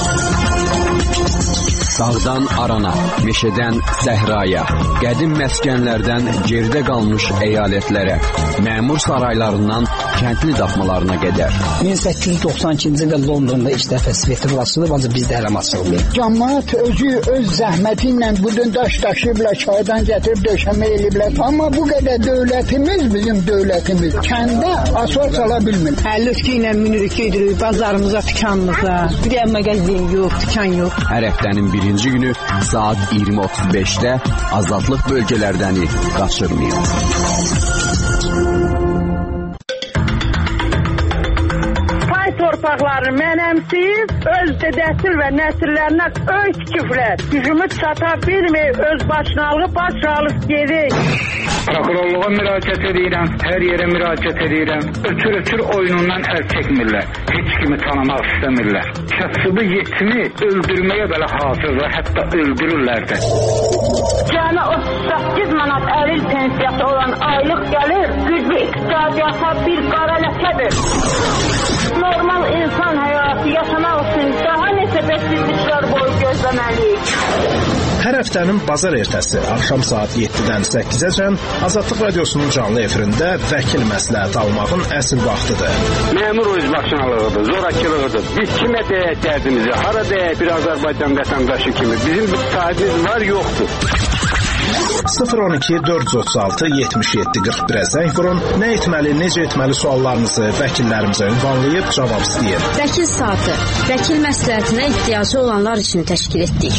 Speaker 6: Dağdan arana, meşədən səhraya, qədim məskənlərdən geridə qalmış əyalətlərə, məmur saraylarından kəndli daxmalarına qədər.
Speaker 10: 1892-ci ildə Londonda ilk dəfə Svetlana açılıb, ancaq bizdə hələ açılmıyor.
Speaker 9: Cəmaət özü öz zəhməti ilə budun daş daşıyıblar, çaydan gətirib döşəmə eləyiblər. Amma bu qədər dövlətimiz, bizim dövlətimiz kəndə asfalt sala bilmir.
Speaker 10: Həllüskü ilə minirik gedirik bazarımıza, dükanımıza. Bir də mağazin yox, dükan yox.
Speaker 6: Hər həftənin birinci günü saat 20:35-də azadlıq bölgələrdəni qaçırmayın.
Speaker 24: Torpaqları mənəmsiyib, öz dədəsil və nəsillərinə öy tikiblər. Gücümü çata bilməyib, öz başınalığı baş alıb gedik.
Speaker 26: Prokurorluğa müraciət edirəm, hər yerə müraciət edirəm. Ötür oyunundan əl çəkmirlər. Heç kimi tanımaq istəmirlər. Kasıbı yetimi öldürməyə belə hazırlar, hətta öldürürlər də.
Speaker 24: Cəmi 38 manat əril pensiyası olan aylıq gəlir, güclü iqtisadiyyata bir qara ləkədir. Normal insan həyatı yaşamaq üçün daha neçə bəsizliklər boyu gözləməliyik.
Speaker 27: Hər həftənin bazar ertəsi axşam saat 7-dən 8-əcən Azadlıq Radiosunun canlı efirində vəkil məsləhət almağın əsl vaxtıdır.
Speaker 15: Məmur özbaşınalığıdır, zorakılığıdır. Biz kimə deyək dərdimizi, hara deyək bir Azərbaycan vətəndaşı kimi. Bizim bir sahibimiz var, yoxdur.
Speaker 27: 012-436-77-41-ə zəng vurun. Nə etməli, necə etməli suallarınızı vəkillərimizə ünvanlayıb cavab istəyin.
Speaker 1: Vəkil saatı, vəkil məsləhətinə ehtiyacı olanlar üçün təşkil etdik.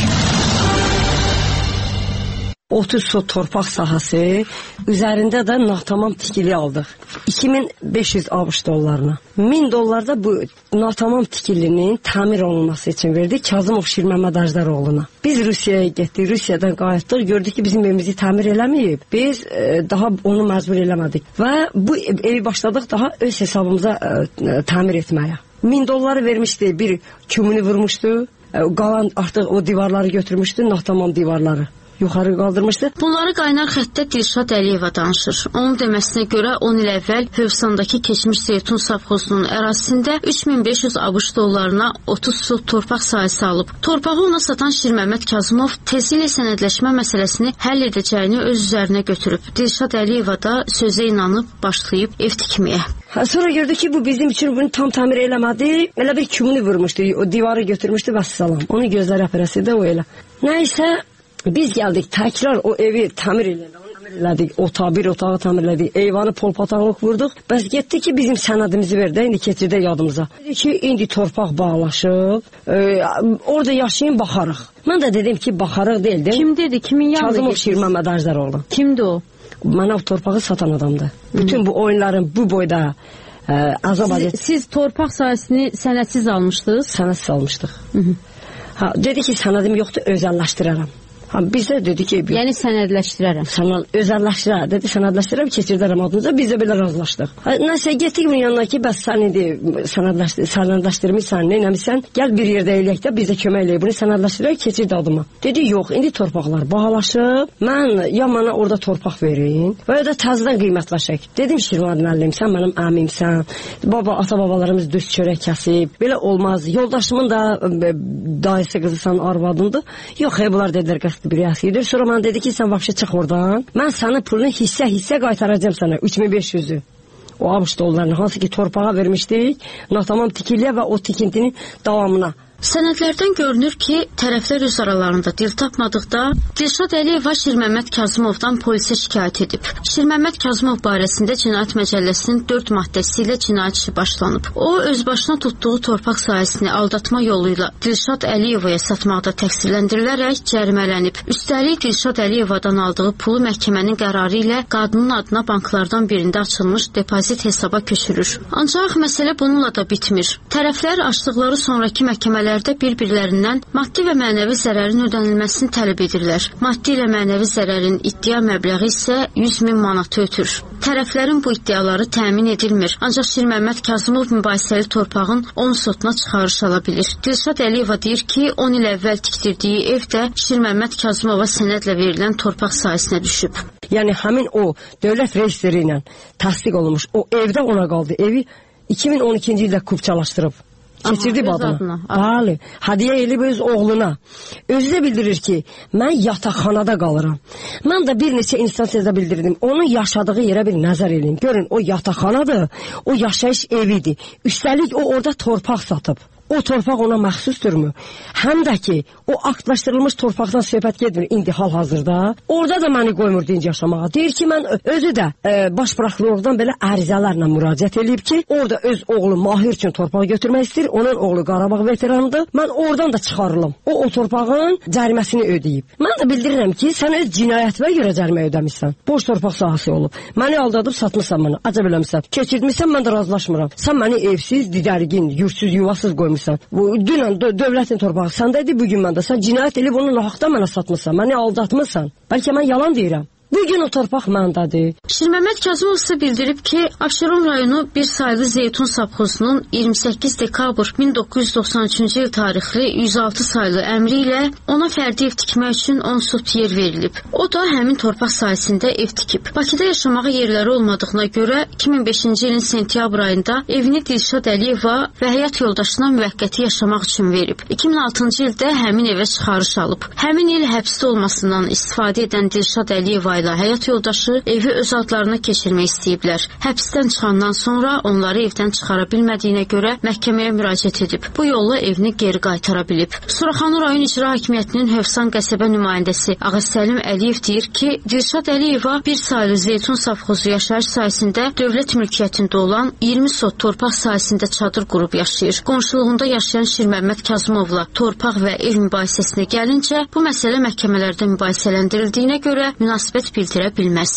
Speaker 10: 30 sot torpaq sahəsi, üzərində də natamam tikili aldıq. 2500 ABŞ dollarına. 1000 dollar da bu natamam tikilinin təmir olunması üçün verdik Kazımov Şirməməd Ajdaroğluna. Biz Rusiyaya getdik, Rusiyadan qayıtdıq, gördük ki, bizim evimizi təmir eləməyib. Biz daha onu məcbur eləmədik və bu evi başladıq daha öz hesabımıza təmir etməyə. 1000 dolları vermişdi, bir kümünü vurmuşdu, qalan artıq o divarları götürmüşdü, natamam divarları yuxarı qaldırmışdı.
Speaker 1: Bunları qaynar xəttdə Dilşad Əliyeva danışır. Onun deməsinə görə 10 il əvvəl Hövsandakı keçmiş Zeytun savxozunun ərazisində 3500 ABŞ dollarına 30 sot torpaq sahəsi alıb. Torpağı ona satan Şirməməd Kazımov tezliklə sənədləşmə məsələsini həll edəcəyini öz üzərinə götürüb. Dilşad Əliyeva da sözə inanıb başlayıb ev tikməyə.
Speaker 10: Sonra gördük ki, bu bizim üçün bunu tam təmir eləmədi. Elə bir kümünü vurmuşdu, o divarı götürmüşdü və salam. Onu gözlər əpərəsi də o elə. Nəysə, biz gəldik, təkrar o evi təmir elədik, bir otağı təmir elədik, eyvanı polpatanlıq vurduq. Bəs getdi ki, bizim sənədimizi verdi, indi keçirdə yadımıza. Dedi ki, indi torpaq bağlaşıb, orada yaşayın, baxarıq. Mən də dedim ki, baxarıq deyildim.
Speaker 1: Kim dedi, kimin yanında
Speaker 10: Kazımov Şirməməd Ajdaroğlu.
Speaker 1: Kimdi o?
Speaker 10: Mənə o torpağı satan adamdı. Bütün bu oyunların bu boyda
Speaker 1: Siz torpaq sahəsini sənədsiz almışdınız?
Speaker 10: Sənədsiz almışdıq. Dedi ki, sənədim yoxdur, özəlləşdirərəm. Bizə dedi ki...
Speaker 1: Yəni sənədləşdirərəm.
Speaker 10: Özəlləşdirərəm. Dedi, sənədləşdirərəm, keçirdərəm adınıza. Biz də belə razılaşdıq. Nəsə, getdik bunun yanına ki, bəs sən indi sənədləşdirmişsən, neynəmişsən, gəl bir yerdə eləyək də, bizə kömək eləyək. Bunu sənədləşdirək, keçirdi adıma. Dedi, yox, indi torpaqlar bahalaşıb. Mən ya mənə orada torpaq verin və ya da təzədən qiymətləşək. Dedim, Şirvan müəllim, sən mənim əmimsən. Ata-babalarımız düz çörək kəsib. Belə olmaz. Yoldaşımın da dayısı qızısan, arvadındır. Yox, bunlar dedilər, bir yaxşıdır. Sonra mənə dedi ki, sən vapşa çıx oradan. Mən sənin pulunu hissə qaytaracağım sənə, 3500-ü. O ABŞ dollarını, hansı ki torpağa vermişdik, natamam tikiliyə və o tikintinin davamına.
Speaker 1: Sənədlərdən görünür ki, tərəflər öz aralarında dil tapmadıqda Dilşad Əliyeva Şirməməd Kazımovdan polisə şikayət edib. Şirməməd Kazımov barəsində Cinayət Məcəlləsinin 4 maddəsi ilə cinayət işi başlanıb. O, öz başına tutduğu torpaq sahəsini aldatma yolu ilə Dilşad Əliyevaya satmaqda təqsirləndirilərək cərimələnib. Üstəlik, Dilşad Əliyevadan aldığı pulu məhkəmənin qərarı ilə qadının adına banklardan birində açılmış depozit hesaba köçürür. Ancaq məsələ bununla da bitmir. Tərəflər açdıqları sonraki məhkəmələr məhkəmələrdə bir-birlərindən maddi və mənəvi zərərin ödənilməsini tələb edirlər. Maddi ilə mənəvi zərərin iddia məbləği isə 100.000 manatı ötür. Tərəflərin bu iddiaları təmin edilmir. Ancaq Şirməmməd Kazımov mübahisəli torpağın onun sotuna çıxarış ala bilir. Dilşad Əliyeva deyir ki, 10 il əvvəl tikdirdiyi ev də Şirməmməd Kazımova sənədlə verilən torpaq sahəsinə düşüb.
Speaker 10: Yəni həmin o dövlət rejistri ilə təsdiq olunmuş o evdə ona qaldı. Evi 2012-ci ildə kupçalaşdırıb. Keçirdi adına. Bəli. Hədiyyə elib öz oğluna. Özü də bildirir ki, mən yataqxanada qalıram. Mən də bir neçə instansiyada bildirdim. Onun yaşadığı yerə bir nəzər edin. Görün, o yataqxanadır, o yaşayış evidir. Üstəlik o orada torpaq satıb. O torpaq ona məxsusdurmu? Həm də ki, o aktlaşdırılmış torpaqdan söhbət gedir indi hal-hazırda. Orada da məni qoymur dinc yaşamağa. Deyir ki, mən özü də baş prokurordan belə ərizələrlə müraciət edib ki, orada öz oğlu Mahir üçün torpaq götürmək istəyir. Onun oğlu Qarabağ veteranıdır. Mən oradan da çıxarılım. O torpağın cəriməsini ödəyib. Mən də bildirirəm ki, sən öz cinayətinə görə cərimə ödəmişsən. Boş torpaq sahəsi olub. Məni aldadıb satmışsan mənə. Acəb eləmişsən. Keçirtmişsən, mən də razılaşmıram. Sən məni evsiz, didərgin, yurtsuz, yuvasız qoymuşsan. Dünən dövlətin torpağı səndədir, bugün məndə. Sən cinayət edib onu nahaqdan mənə satmışsan, məni aldatmışsan. Bəlkə mən yalan deyirəm. Bugün o torpaq məndədir.
Speaker 1: Şirməmməd Kazımov isə bildirib ki, Abşeron rayonu bir saylı zeytun savxozunun 28 dekabr 1993-cü il tarixli 106 saylı əmri ilə ona fərdi ev tikmək üçün 10 sot yer verilib. O da həmin torpaq sahəsində ev tikib. Bakıda yaşamağa yerləri olmadığına görə 2005-ci ilin sentyabr ayında evini Dilşad Əliyeva və həyat yoldaşına müvəqqəti yaşamaq üçün verib. 2006-cı ildə həmin evə çıxarış alıb. Həmin il həbsdə olmasından istifadə edən Dilşad Əliyeva ilə həyat yoldaşı evi öz adlarına keçirmək istəyiblər. Həbsdən çıxandan sonra onları evdən çıxara bilmədiyinə görə məhkəməyə müraciət edib. Bu yolla evini geri qaytara bilib. Suraxanı rayon icra hakimiyyətinin Hövsan qəsəbə nümayəndəsi Ağasəlim Əliyev deyir ki, Dilşad Əliyeva bir saylı zeytun savxozu yaşayış sahəsində dövlət mülkiyyətində olan 20 sot torpaq sahəsində çadır qurub yaşayır. Qonşuluğunda yaşayan Şirməmməd Kazımovla torpaq və ev mübahisəsinə gəlincə, bu məsələ məhkəmələrdə mübahisələndirildiyinə görə münasibət bildirə bilməz.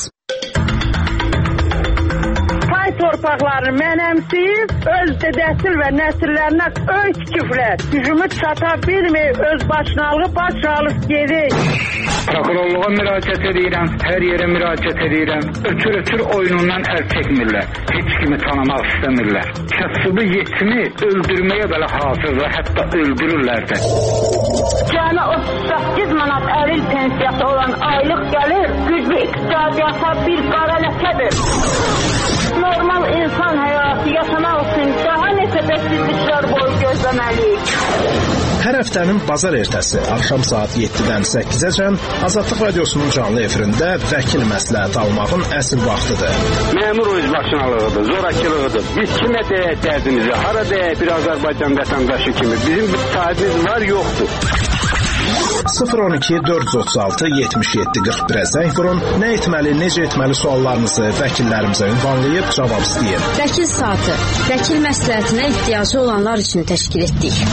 Speaker 24: Pay torpaqlarını mənəmsiyib, öz dədəsil və nəsillərinə öy tikiblər. Gücümü çata bilmir, öz başına alıb, baş alıb gedir.
Speaker 26: Prokurorluğa müraciət edirəm, hər yerə müraciət edirəm. Ötür oyunundan əl çəkmirlər. Heç kimi tanımaq istəmirlər. Kasıbı yetimi öldürməyə belə hazırlar, hətta öldürürlər də.
Speaker 24: Cəmi 38 manat əril pensiyası olan aylıq gəlir, güclü iqtisadiyyata bir qara ləkədir. Normal insan həyatı yaşamaq üçün daha neçə bəksizliklər boyu gözləməliyik.
Speaker 27: Hər həftənin bazar ertəsi axşam saat 7-dən 8-əcən Azadlıq Radiosunun canlı efirində vəkil məsləhət almağın əsl vaxtıdır.
Speaker 15: Məmur özbaşınalığıdır, zorakılığıdır. Biz kimə deyək dərdimizi, hara deyək bir Azərbaycan vətəndaşı kimi. Bizim bir sahibimiz var, yoxdur.
Speaker 27: 012 436 77 41-ə zəng vurun. Nə etməli, necə etməli suallarınızı vəkillərimizə ünvanlayıb cavab istəyin.
Speaker 1: Vəkil saatı, vəkil məsləhətinə ehtiyacı olanlar üçün təşkil etdik.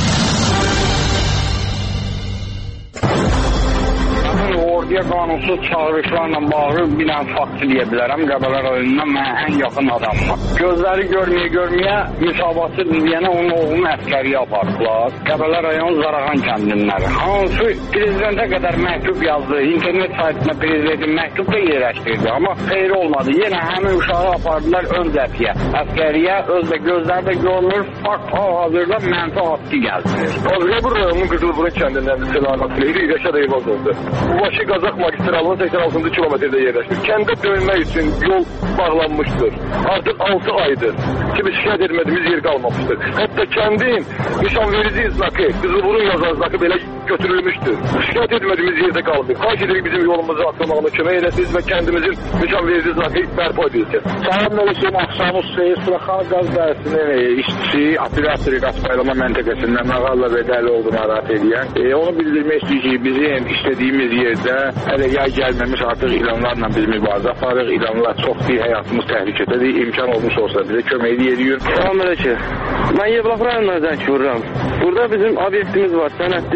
Speaker 26: Orduya qanunsuz çağırışlarla bağlı bir dənə fakt deyə bilərəm. Qəbələ rayonundan mənə ən yaxın adamım. Gözləri görməyə müsabatı deyənə onun oğlunu əskəriyə apardılar. Qəbələ rayon Zarağan kəndinləri. Hansı prezidentə qədər məktub yazdı. İnternet saytına prezidentin məktub da yerləşdirdi. Amma xeyri olmadı. Yenə həmin uşağı apardılar ön dəfiyə. Əskəriyə özdə gözləri də görmür. Fakt hal-hazırda mənfi haqqı gəldi.
Speaker 3: Qəbələ rayonunun Qızılburun kəndindən selamat Leyli Rəşad Eyvaz oldu. Bu başı Qazaq magistralının 86-cı kilometrdə yerləşir. Kəndə dönmək üçün yol bağlanmışdır. Artıq 6 aydır ki, biz şikayət etmədiyimiz yer qalmamışdır. Hətta kəndin nişanverici znakı, Qızılburun yazan znakı belə götürülmüşdür. Şikayət etmədiyimiz yerdə qalmır. Xahiş edirik bizim yolumuzu açılmağına kömək edəsiniz və kəndimizin nişanverici znakı bərpa edilsin.
Speaker 26: Salam əleykum, axşamınız xeyir. Suraxanı qaz dairesinin işçisi, operator qaz paylama məntəqəsindən Ağalla Vədəli olduğunu narahat edən. Onu bildirmək istəyir ki, bizim istədiyimiz yerdə hələ yay gəlməmiş artıq ilanlarla biz mübarizə aparırıq. İlanlar çox deyil, həyatımız təhlükədədir. İmkan olmuş olsa bizə kömək edirik.
Speaker 3: Salam əleykum. Mən Yevlax rayonundan zəng vururam. Burada bizim obyektimiz var, sənədli sübut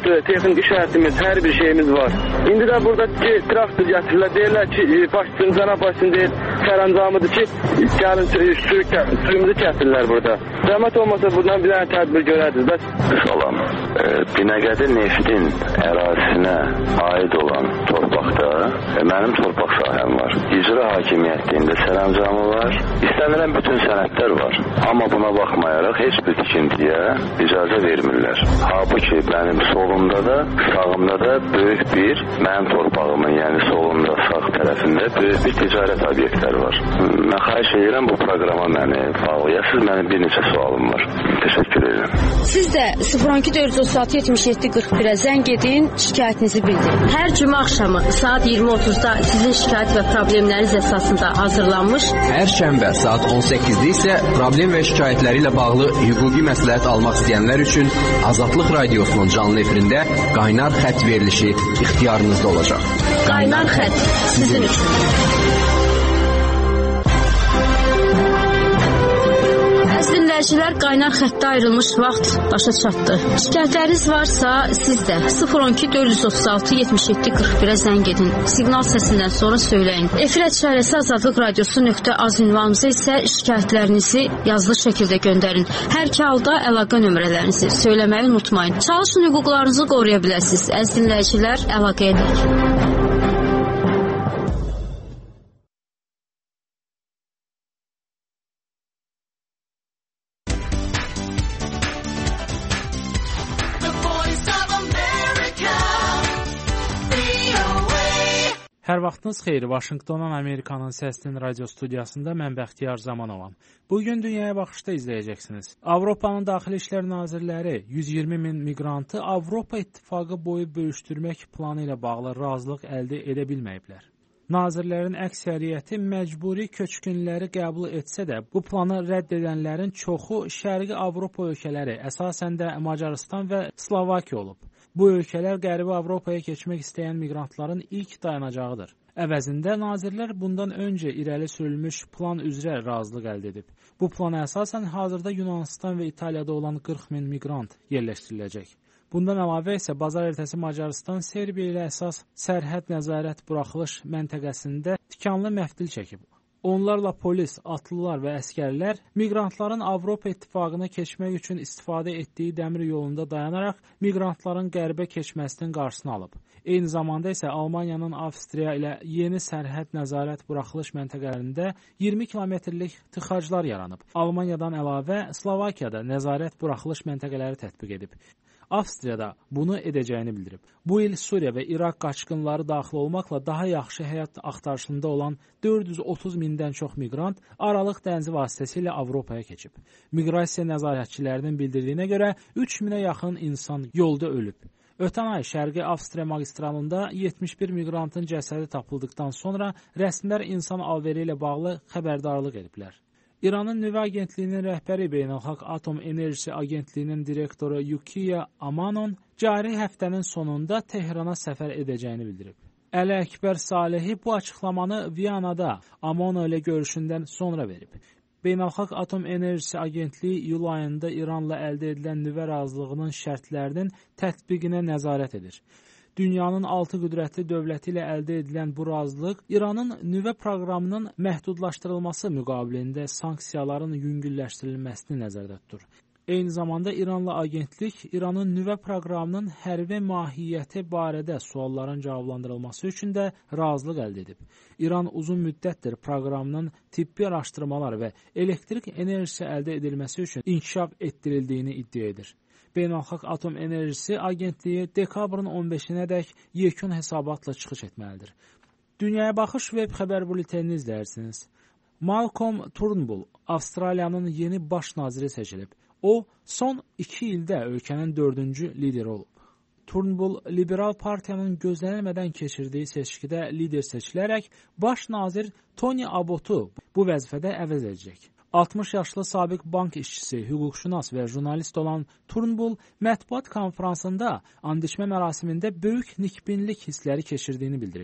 Speaker 3: yoxdur, texniki şərtimiz, hər bir şeyimiz var. İndi də buradakı traktor gətirirlər, deyirlər ki, başçının, cənab başçının deyir, sərəncamıdır ki, gəlin suyumuzu kəsilirlər burada. Zəhmət olmasa buradan bir dənə tədbir görərdiniz. Bəs
Speaker 5: salam. Binəqədi neftin ərazisinə aid olan torpaqda mənim torpaq sahəm var. İcra hakimiyyətində sərəncamı var. İstənilən bütün sənədlər var. Amma buna baxmayaraq heç bir tikintiyə icazə vermirlər. Halbuki mənim solumda da, sağımda da böyük bir mənim torpağımın, yəni solumda, sağ tərəfində böyük bir ticarət obyektləri var. Mən xahiş edirəm bu proqrama məni bağlayasınız. Mənim bir neçə sualım var. Təşəkkür edirəm.
Speaker 1: Siz də 012-436-77-41-ə zəng edin, şikayətinizi bildirin. Hər cümə axşamı saat 20:30-da sizin şikayət və problemləriniz əsasında hazırlanmış.
Speaker 6: Hər şənbə saat 18-də isə problem və şikayətləri ilə bağlı hüquqi məsləhət almaq istəyənlər üçün Azadlıq Radiosunun canlı efirində qaynar xətt verilişi ixtiyarınızda olacaq.
Speaker 1: Qaynar xətt sizin üçün. Dinləyicilər, qaynar xəttə ayrılmış vaxt başa çatdı. Şikayətləriniz varsa siz də 012-436-77-41-ə zəng edin. Siqnal səsindən sonra söyləyin. Efir @azadlıqradiosu.az ünvanımıza isə şikayətlərinizi yazılı şəkildə göndərin. Hər iki halda əlaqə nömrələrinizi söyləməyi unutmayın. Çalışın, hüquqlarınızı qoruya biləsiniz. Əziz dinləyicilər, əlaqə edək.
Speaker 13: Hər vaxtınız xeyir. Vaşinqtondan Amerikanın Səsinin radio studiyasında mən Bəxtiyar Zamanovam. Bugün Dünyaya Baxışda izləyəcəksiniz. Avropanın Daxili İşlər Nazirləri 120 min miqrantı Avropa İttifaqı boyu bölüşdürmək planı ilə bağlı razılıq əldə edə bilməyiblər. Nazirlərin əksəriyyəti məcburi köçkünləri qəbul etsə də, bu planı rədd edənlərin çoxu Şərqi Avropa ölkələri, əsasən də Macarıstan və Slovakiya olub. Bu ölkələr Qərbi Avropaya keçmək istəyən miqrantların ilk dayanacağıdır. Əvəzində nazirlər bundan öncə irəli sürülmüş plan üzrə razılıq əldə edib. Bu plana əsasən hazırda Yunanistan və İtaliyada olan 40 min miqrant yerləşdiriləcək. Bundan əlavə isə bazar ertəsi Macarıstan Serbiya ilə əsas sərhəd nəzarət buraxılış məntəqəsində tikanlı məftil çəkib. Onlarla polis, atlılar və əskərlər miqrantların Avropa İttifaqına keçmək üçün istifadə etdiyi dəmir yolunda dayanaraq miqrantların qərbə keçməsinin qarşısını alıb. Eyni zamanda isə Almaniyanın Avstriya ilə yeni sərhəd nəzarət buraxılış məntəqələrində 20 kilometrlik tıxaclar yaranıb. Almaniyadan əlavə Slovakiyada nəzarət buraxılış məntəqələri tətbiq edib. Avstriyada bunu edəcəyini bildirib. Bu il Suriya və İraq qaçqınları daxil olmaqla daha yaxşı həyat axtarışında olan 430 mindən çox miqrant Aralıq dənizi vasitəsilə Avropaya keçib. Miqrasiya nəzarətçilərinin bildirdiyinə görə 3000-ə yaxın insan yolda ölüb. Ötən ay Şərqi Avstriya magistralında 71 miqrantın cəsədi tapıldıqdan sonra rəsmilər insan alveri ilə bağlı xəbərdarlıq ediblər. İranın nüvə agentliyinin rəhbəri Beynəlxalq Atom Enerjisi Agentliyinin direktoru Yukiya Amanon cari həftənin sonunda Tehrana səfər edəcəyini bildirib. Əli Əkbər Salehi bu açıqlamanı Viyanada Amano ilə görüşündən sonra verib. Beynəlxalq Atom Enerjisi Agentliyi iyul ayında İranla əldə edilən nüvə razılığının şərtlərinin tətbiqinə nəzarət edir. Dünyanın 6 qüdrətli dövləti ilə əldə edilən bu razılıq İranın nüvə proqramının məhdudlaşdırılması müqabilində sanksiyaların yüngülləşdirilməsini nəzərdə tutur. Eyni zamanda İranla agentlik İranın nüvə proqramının hərbi mahiyyəti barədə sualların cavablandırılması üçün də razılıq əldə edib. İran uzun müddətdir proqramının tibbi araşdırmalar və elektrik enerjisi əldə edilməsi üçün inkişaf etdirildiyini iddia edir. Beynəlxalq Atom Enerjisi Agentliyi dekabrın 15-nədək yekun hesabatla çıxış etməlidir. Dünyaya Baxış web xəbər bültenini izləyirsiniz. Malcolm Turnbull Avstraliyanın yeni baş naziri seçilib. O, son 2 ildə ölkənin 4-cü lideri olub. Turnbull, Liberal Partiyanın gözlənilmədən keçirdiyi seçkidə lider seçilərək baş nazir Tony Abbotu bu vəzifədə əvəz edəcək. 60 yaşlı sabiq bank işçisi, hüquqşünas və jurnalist olan Turnbull mətbuat konfransında andişmə mərasimində böyük nikbinlik hissləri keçirdiyini bildirib.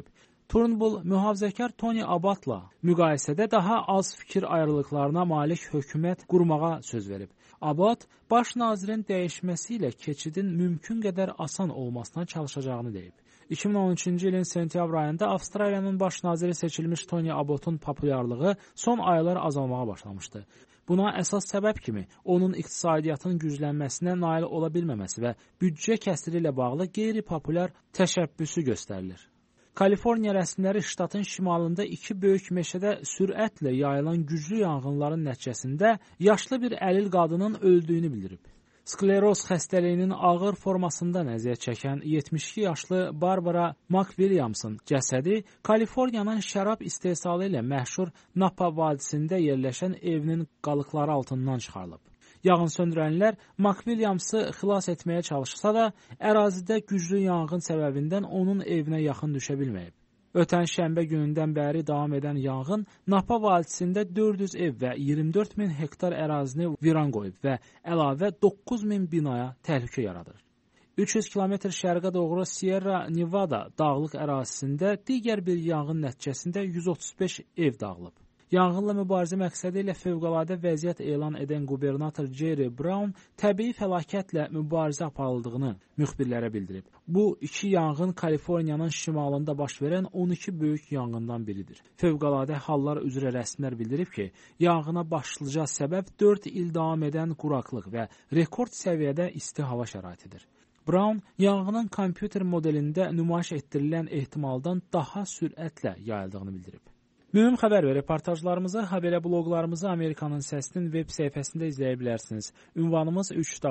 Speaker 13: Turnbull mühafizəkar Tony Abbottla müqayisədə daha az fikir ayrılıqlarına malik hökumət qurmağa söz verib. Abbott baş nazirin dəyişməsi ilə keçidin mümkün qədər asan olmasına çalışacağını deyib. 2013-cü ilin sentyabr ayında Avstraliyanın baş naziri seçilmiş Tony Abbottun populyarlığı son aylar azalmağa başlamışdı. Buna əsas səbəb kimi onun iqtisadiyyatın güclənməsinə nail ola bilməməsi və büdcə kəsiri ilə bağlı qeyri-populyar təşəbbüsü göstərilir. Kaliforniya rəsmiləri ştatın şimalında iki böyük meşədə sürətlə yayılan güclü yanğınların nəticəsində yaşlı bir əlil qadının öldüyünü bildirib. Skleroz xəstəliyinin ağır formasında əziyyət çəkən 72 yaşlı Barbara McWilliamsın cəsədi Kaliforniyanın şərab istehsalı ilə məşhur Napa vadisində yerləşən evinin qalıqları altından çıxarılıb. Yanğınsöndürənlər McWilliamsı xilas etməyə çalışsa da, ərazidə güclü yanğın səbəbindən onun evinə yaxın düşə bilməyib. Ötən şənbə günündən bəri davam edən yanğın Napa vadisində 400 ev və 24 min hektar ərazini viran qoyub və əlavə 9 min binaya təhlükə yaradır. 300 kilometr şərqə doğru Sierra Nevada dağlıq ərazisində digər bir yanğın nəticəsində 135 ev dağılıb. Yanğınla mübarizə məqsədi ilə fövqəladə vəziyyət elan edən qubernator Jerry Brown təbii fəlakətlə mübarizə aparıldığını müxbirlərə bildirib. Bu iki yanğın Kaliforniyanın şimalında baş verən 12 böyük yanğından biridir. Fövqəladə hallar üzrə rəsmilər bildirib ki, yanğına başlıca səbəb 4 il davam edən quraqlıq və rekord səviyyədə isti hava şəraitidir. Brown yanğının kompüter modelində nümayiş etdirilən ehtimaldan daha sürətlə yayıldığını bildirib. Mühüm xəbər və reportajlarımızı, habelə bloqlarımızı Amerikanın Səsinin web səhifəsində izləyə bilərsiniz. Ünvanımız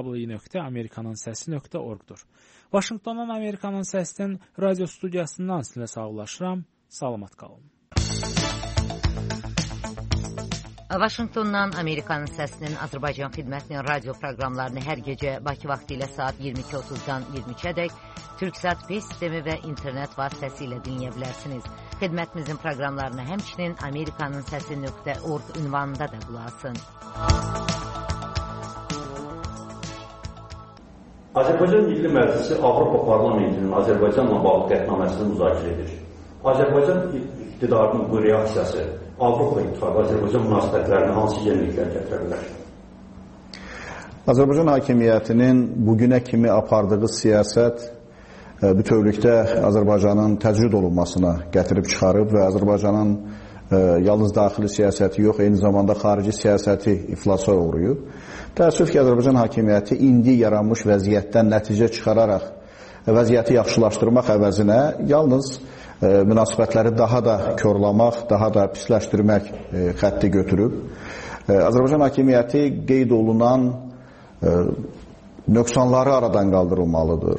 Speaker 13: 3w.amerikanınsesi.org-dur. Vaşinqtondan Amerikanın Səsinin radio studiyasından sizinlə sağollaşıram. Salamat qalın.
Speaker 16: Vaşinqtondan Amerikanın Səsinin Azərbaycan xidmətinin radio proqramlarını hər gecə Bakı vaxtı ilə saat 22:30-dan 23-ədək Türksat Pay sistemi və internet vasitəsilə dinləyə bilərsiniz. Xidmətimizin proqramlarını həmçinin amerikanınsesi.org ünvanında da qulaq asın.
Speaker 17: Azərbaycan Milli Məclisi Avropa Parlamentinin Azərbaycanla bağlı qətnaməsini müzakirə edir. Azərbaycan iqtidarının bu reaksiyası Avropa İttifaqı Azərbaycan münasibətlərinə hansı yeniliklər gətirə bilər?
Speaker 18: Azərbaycan hakimiyyətinin bugünə kimi apardığı siyasət bütövlükdə Azərbaycanın təcrid olunmasına gətirib çıxarıb və Azərbaycanın yalnız daxili siyasəti yox, eyni zamanda xarici siyasəti iflasa uğrayıb. Təəssüf ki, Azərbaycan hakimiyyəti indi yaranmış vəziyyətdən nəticə çıxararaq vəziyyəti yaxşılaşdırmaq əvəzinə yalnız münasibətləri daha da körlamaq, daha da pisləşdirmək xətti götürüb. Azərbaycan hakimiyyəti qeyd olunan nöqsanları aradan qaldırılmalıdır.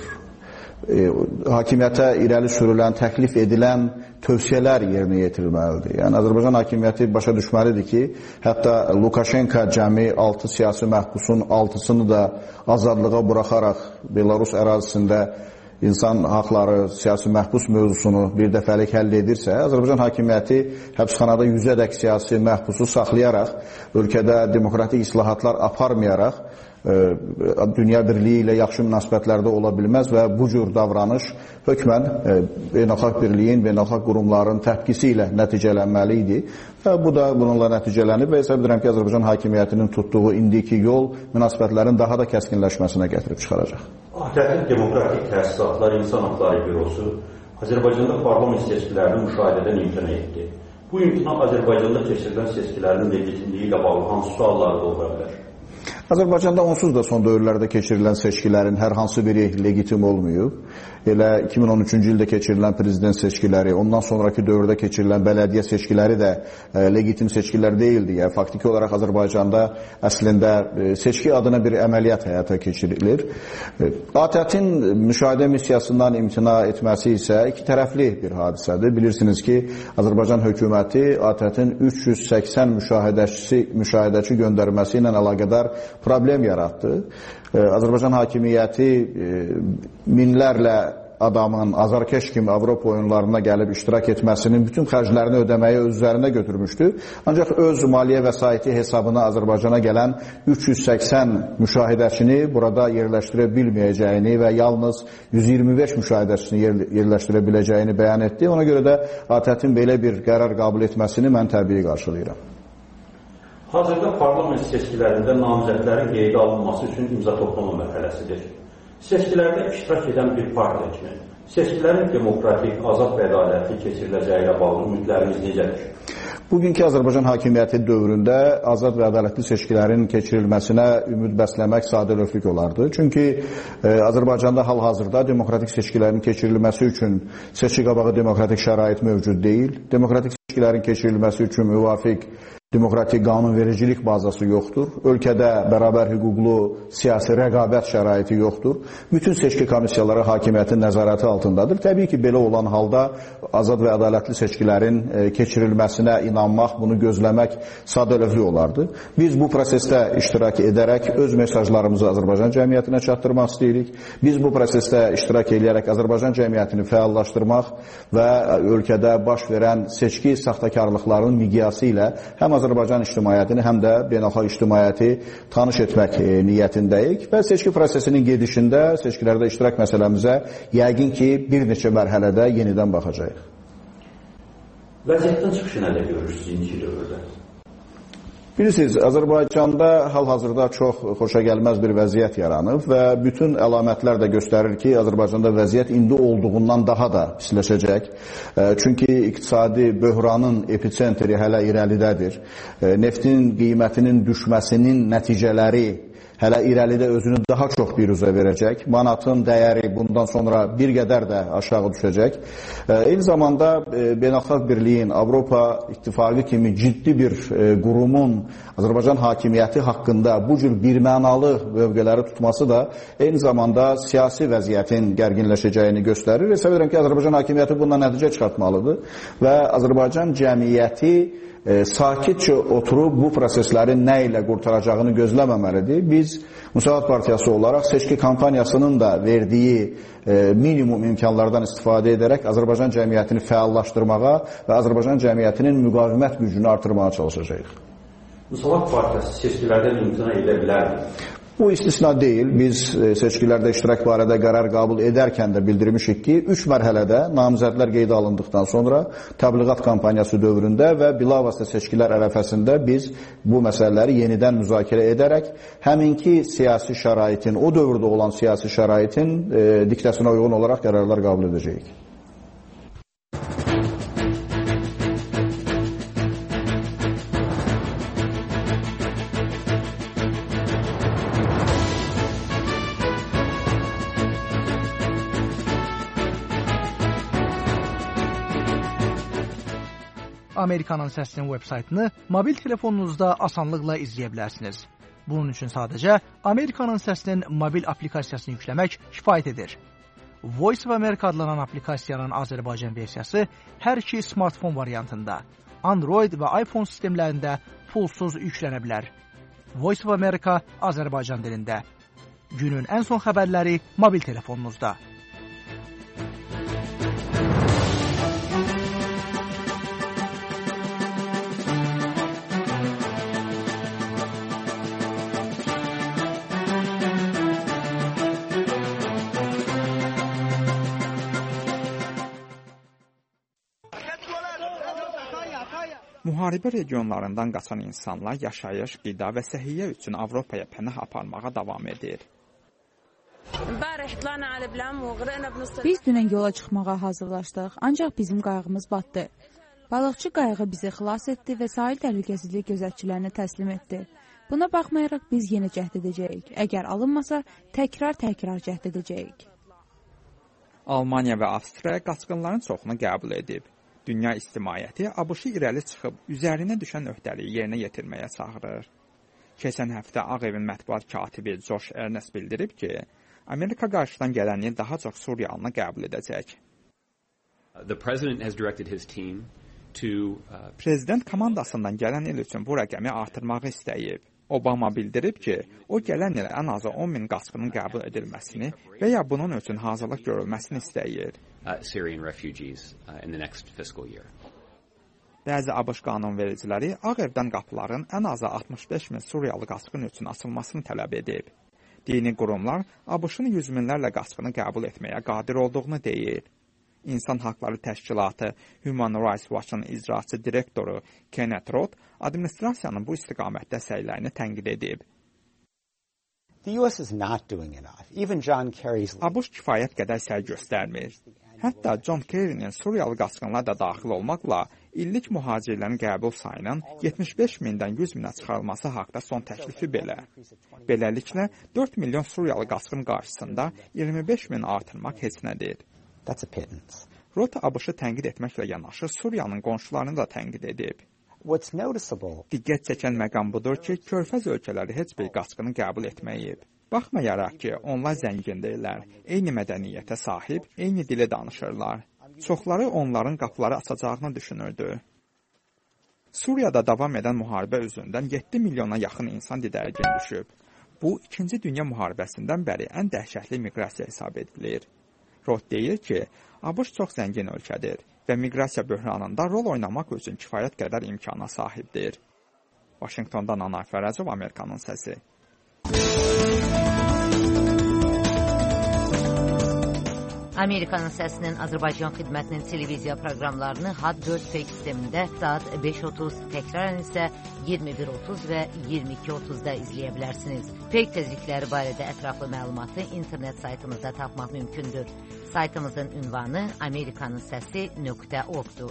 Speaker 18: Hakimiyyətə irəli sürülən, təklif edilən tövsiyələr yerinə yetirilməlidir. Yəni, Azərbaycan hakimiyyəti başa düşməlidir ki, hətta Lukashenko cəmi 6 siyasi məhbusun 6-sını da azadlığa buraxaraq Belarus ərazisində insan haqları, siyasi məhbus mövzusunu bir dəfəlik həll edirsə, Azərbaycan hakimiyyəti həbsxanada 100-ədək siyasi məhbusu saxlayaraq, ölkədə demokratik islahatlar aparmayaraq, dünya birliyi ilə yaxşı münasibətlərdə ola bilməz və bu cür davranış hökmən beynəlxalq birliyin, beynəlxalq qurumların təpkisi ilə nəticələnməli idi və bu da bununla nəticələnib və hesab edirəm ki, Azərbaycan hakimiyyətinin tutduğu indiki yol münasibətlərin daha da kəskinləşməsinə gətirib çıxaracaq.
Speaker 17: ATƏT Demokratik Təsisatlar İnsan Haqları Bürosu Azərbaycanda parlament seçkilərini müşahidədən imtina etdi. Bu imtina Azərbaycanda keçirilən seçkilərin legitimliyi ilə bağlı hansı sualları doğura bilər?
Speaker 18: Azərbaycanda onsuz da son dövrlərdə keçirilən seçkilərin hər hansı biri legitim olmayıb. Elə 2013-cü ildə keçirilən prezident seçkiləri, ondan sonraki dövrdə keçirilən bələdiyyə seçkiləri də legitim seçkilər deyildi. Yəni, faktiki olaraq Azərbaycanda əslində seçki adına bir əməliyyat həyata keçirilir. ATƏT-in müşahidə missiyasından imtina etməsi isə iki tərəfli bir hadisədir. Bilirsiniz ki, Azərbaycan hökuməti ATƏT-in 380 müşahidəçi göndərməsi ilə əlaqədar problem yaratdı. Azərbaycan hakimiyyəti minlərlə adamın azarkeş kimi Avropa oyunlarına gəlib iştirak etməsinin bütün xərclərini ödəməyi öz üzərinə götürmüşdü. Ancaq öz maliyyə vəsaiti hesabına Azərbaycana gələn 380 müşahidəçini burada yerləşdirə bilməyəcəyini və yalnız 125 müşahidəçini yerləşdirə biləcəyini bəyan etdi. Ona görə də ATƏT-in belə bir qərar qəbul etməsini mən təbii qarşılayıram.
Speaker 17: Hazırda parlament seçkilərində namizədlərin qeydə alınması üçün imza toplama mərhələsidir. Seçkilərdə iştirak edən bir partiya kimi seçkilərin demokratik, azad və ədalətli keçiriləcəyi ilə bağlı ümidlərimiz necədir?
Speaker 18: Bugünkü Azərbaycan hakimiyyəti dövründə azad və ədalətli seçkilərin keçirilməsinə ümid bəsləmək sadəlövhlük olardı. Çünki Azərbaycanda hal-hazırda demokratik seçkilərin keçirilməsi üçün seçki qabağı demokratik şərait mövcud deyil. Demokratik seçkilərin keçirilməsi üçün müvafiq demokratik qanunvericilik bazası yoxdur. Ölkədə bərabər hüquqlu siyasi rəqabət şəraiti yoxdur. Bütün seçki komissiyaları hakimiyyətin nəzarəti altındadır. Təbii ki, belə olan halda azad və ədalətli seçkilərin keçirilməsinə inanmaq, bunu gözləmək sadəlövhlük olardı. Biz bu prosesdə iştirak edərək öz mesajlarımızı Azərbaycan cəmiyyətinə çatdırmaq istəyirik. Biz bu prosesdə iştirak edərək Azərbaycan cəmiyyətini fəallaşdırmaq və ölkədə baş verən seçki saxtakarlıqlarının miqyası ilə həm Azərbaycan ictimaiyyətini, həm də beynəlxalq ictimaiyyəti tanış etmək niyyətindəyik və seçki prosesinin gedişində seçkilərdə iştirak məsələmizə yəqin ki, bir neçə mərhələdə yenidən baxacağıq.
Speaker 17: Vəziyyətdən çıxışı nədə görürsünüz indiki dövrdə?
Speaker 18: Bilirsiniz, Azərbaycanda hal-hazırda çox xoşagəlməz bir vəziyyət yaranıb və bütün əlamətlər də göstərir ki, Azərbaycanda vəziyyət indi olduğundan daha da pisləşəcək. Çünki iqtisadi böhranın epicentri hələ irəlidədir. Neftin qiymətinin düşməsinin nəticələri hələ irəlidə özünü daha çox biruzə verəcək. Manatın dəyəri bundan sonra bir qədər də aşağı düşəcək. Eyni zamanda Beynəlxalq Birliyin, Avropa İttifaqı kimi ciddi bir qurumun Azərbaycan hakimiyyəti haqqında bu cür birmənalı mövqeləri tutması da eyni zamanda siyasi vəziyyətin gərginləşəcəyini göstərir. Hesab edirəm ki, Azərbaycan hakimiyyəti bundan nəticə çıxartmalıdır və Azərbaycan cəmiyyəti sakitcə oturub bu proseslərin nə ilə qurtaracağını gözləməməlidir. Biz Müsavat Partiyası olaraq seçki kampaniyasının da verdiyi minimum imkanlardan istifadə edərək Azərbaycan cəmiyyətini fəallaşdırmağa və Azərbaycan cəmiyyətinin müqavimət gücünü artırmağa çalışacağıq.
Speaker 17: Müsavat Partiyası seçkilərdən imtina edə bilərmi?
Speaker 18: Bu istisna deyil. Biz seçkilərdə iştirak barədə qərar qəbul edərkən də bildirmişik ki, 3 mərhələdə namizədlər qeydə alındıqdan sonra təbliğat kampaniyası dövründə və bilavasitə seçkilər ərəfəsində biz bu məsələləri yenidən müzakirə edərək həminki siyasi şəraitin, o dövrdə olan siyasi şəraitin diktəsinə uyğun olaraq qərarlar qəbul edəcəyik.
Speaker 14: Amerikanın Səsinin veb-saytını mobil telefonunuzda asanlıqla izləyə bilərsiniz. Bunun üçün sadəcə Amerikanın Səsinin mobil aplikasiyasını yükləmək kifayət edir. Voice of America adlanan aplikasiyanın Azərbaycan versiyası hər iki smartfon variantında, Android və iPhone sistemlərində pulsuz yüklənə bilər. Voice of America Azərbaycan dilində. Günün ən son xəbərləri mobil telefonunuzda.
Speaker 2: Müharibə regionlarından qaçan insanlar yaşayış, qida və səhiyyə üçün Avropaya pənah aparmağa davam edir.
Speaker 4: Biz dünən yola çıxmağa hazırlaşdıq, ancaq bizim qayığımız batdı. Balıqçı qayığı bizi xilas etdi və sahil təhlükəsizlik gözətçilərinə təslim etdi. Buna baxmayaraq biz yenə cəhd edəcəyik. Əgər alınmasa, təkrar cəhd edəcəyik.
Speaker 2: Almaniya və Avstriya qaçqınların çoxunu qəbul edib. Dünya ictimaiyyəti ABŞ-ı irəli çıxıb üzərinə düşən öhdəliyi yerinə yetirməyə çağırır. Keçən həftə Ağ Evin mətbuat katibi Josh Earnest bildirib ki, Amerika qarşıdan gələni daha çox Suriyalını qəbul edəcək. Prezident komandasından gələn il üçün bu rəqəmi artırmağı istəyib. Obama bildirib ki, o gələn il ən azı 10 min qaçqının qəbul edilməsini və ya bunun üçün hazırlıq görülməsini istəyir. Bəzi ABŞ qanunvericiləri Ağ Evdən qapıların ən azı 65 min Suriyalı qaçqın üçün açılmasını tələb edib. Dini qurumlar ABŞ-ın yüz minlərlə qaçqını qəbul etməyə qadir olduğunu deyir. İnsan Haqları Təşkilatı Human Rights Watch-ın icraçı direktoru Kenneth Roth administrasiyanın bu istiqamətdə səylərini tənqid edib. ABŞ kifayət qədər səy göstərmir. Hətta John Kerry'nin Suriyalı qaçqınlar da daxil olmaqla illik mühacirlərin qəbul sayının 75 mindən 100 minə çıxarılması haqda son təklifi belə. Beləliklə, 4 milyon Suriyalı qaçqın qarşısında 25 min artırmaq heç nədir. Roth ABŞ-ı tənqid etməklə yanaşı Suriyanın qonşularını da tənqid edib. Diqqət çəkən məqam budur ki, Körfəz ölkələri heç bir qaçqını qəbul etməyib. Baxmayaraq ki, onlar zəngindirlər, eyni mədəniyyətə sahib, eyni dili danışırlar. Çoxları onların qapıları açacağını düşünürdü. Suriyada davam edən müharibə üzündən 7 milyona yaxın insan didərgin düşüb. Bu, 2-ci Dünya müharibəsindən bəri ən dəhşətli miqrasiya hesab edilir. Roth deyir ki, ABŞ çox zəngin ölkədir və miqrasiya böhranında rol oynamaq üçün kifayət qədər imkana sahibdir. Vaşinqtondan Anar Fərəcov, Amerikanın səsi.
Speaker 16: Amerikanın səsinin Azərbaycan xidmətinin televiziya proqramlarını HAD 4 fake sistemində saat 5:30, təkrarən isə 21:30 və 22:30-da izləyə bilərsiniz. Fake tezlikləri barədə ətraflı məlumatı internet saytımızda tapmaq mümkündür. Saytımızın ünvanı amerikanınsəsi.org-dur.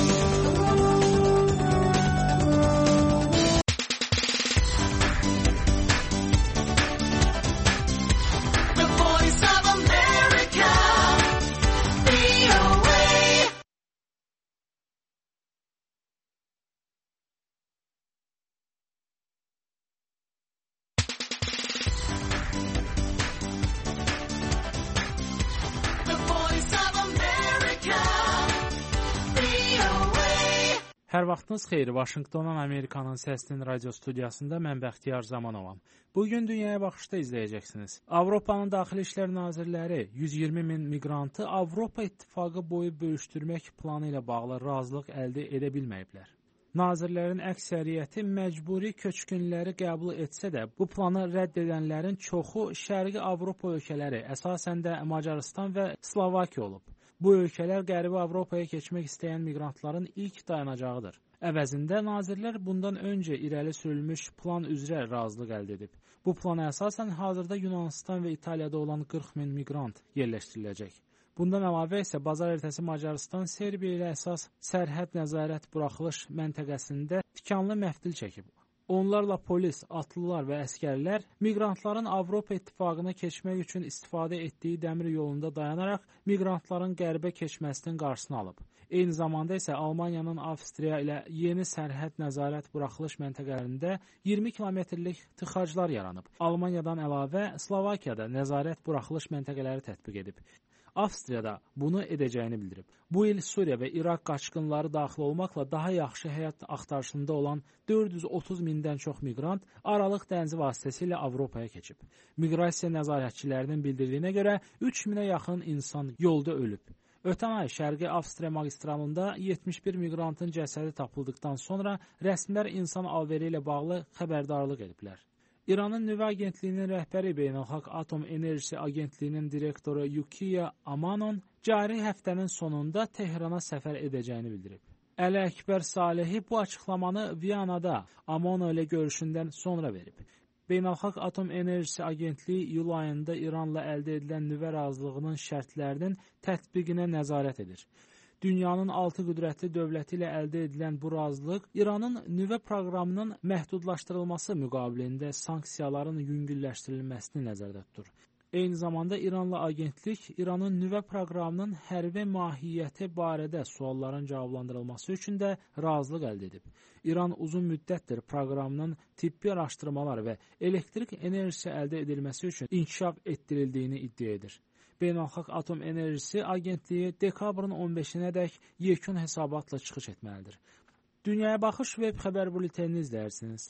Speaker 13: Hər vaxtınız xeyir. Vaşinqtondan Amerikanın səsinin radio studiyasında mən Bəxtiyar Zamanovam. Bugün Dünyaya Baxışda izləyəcəksiniz. Avropanın Daxili İşlər Nazirləri 120 min miqrantı Avropa İttifaqı boyu bölüşdürmək planı ilə bağlı razılıq əldə edə bilməyiblər. Nazirlərin əksəriyyəti məcburi köçkünləri qəbul etsə də, bu planı rədd edənlərin çoxu Şərqi Avropa ölkələri, əsasən də Macarıstan və Slovakiya olub. Bu ölkələr Qərbi Avropaya keçmək istəyən miqrantların ilk dayanacağıdır. Əvəzində nazirlər bundan öncə irəli sürülmüş plan üzrə razılıq əldə edib. Bu plana əsasən hazırda Yunanistan və İtaliyada olan 40 min miqrant yerləşdiriləcək. Bundan əlavə isə bazar ertəsi Macarıstan Serbiya ilə əsas sərhəd nəzarət buraxılış məntəqəsində tikanlı məftil çəkib. Onlarla polis, atlılar və əskərlər miqrantların Avropa İttifaqına keçmək üçün istifadə etdiyi dəmir yolunda dayanaraq miqrantların qərbə keçməsinin qarşısını alıb. Eyni zamanda isə Almaniyanın Avstriya ilə yeni sərhəd nəzarət buraxılış məntəqələrində 20 kilometrlik tıxaclar yaranıb. Almaniyadan əlavə Slovakiyada nəzarət buraxılış məntəqələri tətbiq edib. Avstriyada bunu edəcəyini bildirib. Bu il Suriya və İraq qaçqınları daxil olmaqla daha yaxşı həyat axtarışında olan 430 mindən çox miqrant Aralıq dənizi vasitəsilə Avropaya keçib. Miqrasiya nəzarətçilərinin bildirdiyinə görə 3000-ə yaxın insan yolda ölüb. Ötən ay Şərqi Avstriya magistralında 71 miqrantın cəsədi tapıldıqdan sonra rəsmilər insan alveri ilə bağlı xəbərdarlıq ediblər. İranın nüvə agentliyinin rəhbəri Beynəlxalq Atom Enerjisi Agentliyinin direktoru Yukiya Amanon cari həftənin sonunda Tehrana səfər edəcəyini bildirib. Əli Əkbər Salehi bu açıqlamanı Viyanada Amano ilə görüşündən sonra verib. Beynəlxalq Atom Enerjisi Agentliyi iyul ayında İranla əldə edilən nüvə razılığının şərtlərinin tətbiqinə nəzarət edir. Dünyanın 6 qüdrətli dövləti ilə əldə edilən bu razılıq İranın nüvə proqramının məhdudlaşdırılması müqabilində sanksiyaların yüngülləşdirilməsini nəzərdə tutur. Eyni zamanda İranla agentlik İranın nüvə proqramının hərbi mahiyyəti barədə sualların cavablandırılması üçün də razılıq əldə edib. İran uzun müddətdir proqramının tibbi araşdırmalar və elektrik enerjisi əldə edilməsi üçün inkişaf etdirildiyini iddia edir. Beynəlxalq Atom Enerjisi Agentliyi dekabrın 15-nədək yekun hesabatla çıxış etməlidir. Dünyaya Baxış web xəbər bültenini izləyirsiniz.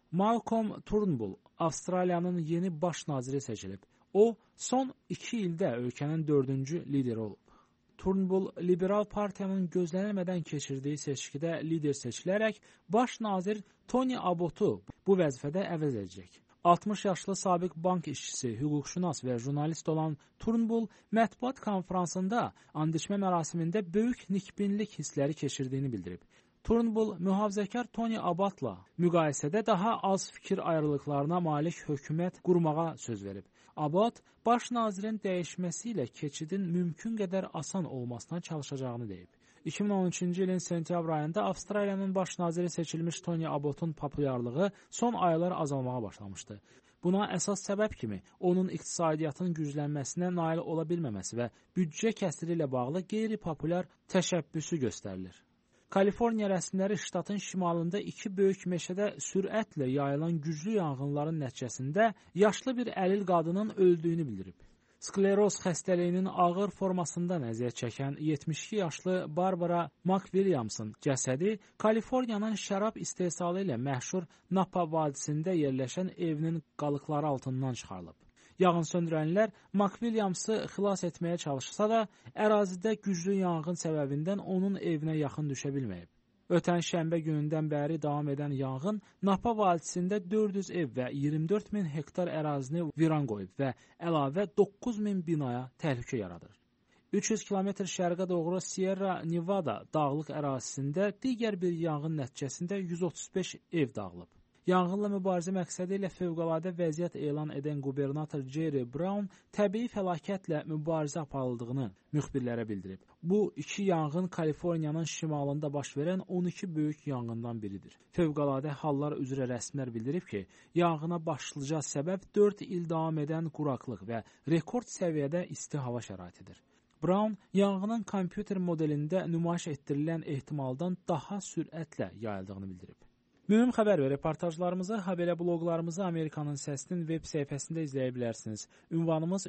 Speaker 13: Malcolm Turnbull Avstraliyanın yeni baş naziri seçilib. O, son 2 ildə ölkənin 4-cü lideri olub. Turnbull Liberal Partiyanın gözlənilmədən keçirdiyi seçkidə lider seçilərək baş nazir Tony Abbotu bu vəzifədə əvəz edəcək. 60 yaşlı sabiq bank işçisi, hüquqşünas və jurnalist olan Turnbull mətbuat konfransında andişmə mərasimində böyük nikbinlik hissləri keçirdiyini bildirib. Turnbull mühafizəkar Tony Abbottla müqayisədə daha az fikir ayrılıqlarına malik hökumət qurmağa söz verib. Abbott baş nazirin dəyişməsi ilə keçidin mümkün qədər asan olmasına çalışacağını deyib. 2013-cü ilin sentyabr ayında Avstraliyanın baş naziri seçilmiş Tony Abbottun populyarlığı son aylar azalmağa başlamışdı. Buna əsas səbəb kimi onun iqtisadiyyatın güclənməsinə nail ola bilməməsi və büdcə kəsiri ilə bağlı qeyri-populyar təşəbbüsü göstərilir. Kaliforniya rəsmiləri ştatın şimalında 2 böyük meşədə sürətlə yayılan güclü yanğınların nəticəsində yaşlı bir əlil qadının öldüyünü bildirib. Skleroz xəstəliyinin ağır formasından əziyyət çəkən 72 yaşlı Barbara McWilliamsın cəsədi Kaliforniyanın şərab istehsalı ilə məşhur Napa vadisində yerləşən evinin qalıqları altından çıxarılıb. Yanğınsöndürənlər McWilliamsı xilas etməyə çalışsa da, ərazidə güclü yanğın səbəbindən onun evinə yaxın düşə bilməyib. Ötən şənbə günündən bəri davam edən yanğın Napa vadisində 400 ev və 24 min hektar ərazini viran qoyub və əlavə 9 min binaya təhlükə yaradır. 300 kilometr şərqə doğru Sierra Nevada dağlıq ərazisində digər bir yanğın nəticəsində 135 ev dağılıb. Yanğınla mübarizə məqsədi ilə fövqəladə vəziyyət elan edən qubernator Jerry Brown təbii fəlakətlə mübarizə aparıldığını müxbirlərə bildirib. Bu 2 yanğın Kaliforniyanın şimalında baş verən 12 böyük yanğından biridir. Fövqəladə hallar üzrə rəsmilər bildirib ki, yanğına başlıca səbəb 4 il davam edən quraqlıq və rekord səviyyədə isti hava şəraitidir. Brown yanğının kompüter modelində nümayiş etdirilən ehtimaldan daha sürətlə yayıldığını bildirib. Mühüm xəbər və reportajlarımızı, habelə bloqlarımızı Amerikanın Səsinin web səhifəsində izləyə bilərsiniz. Ünvanımız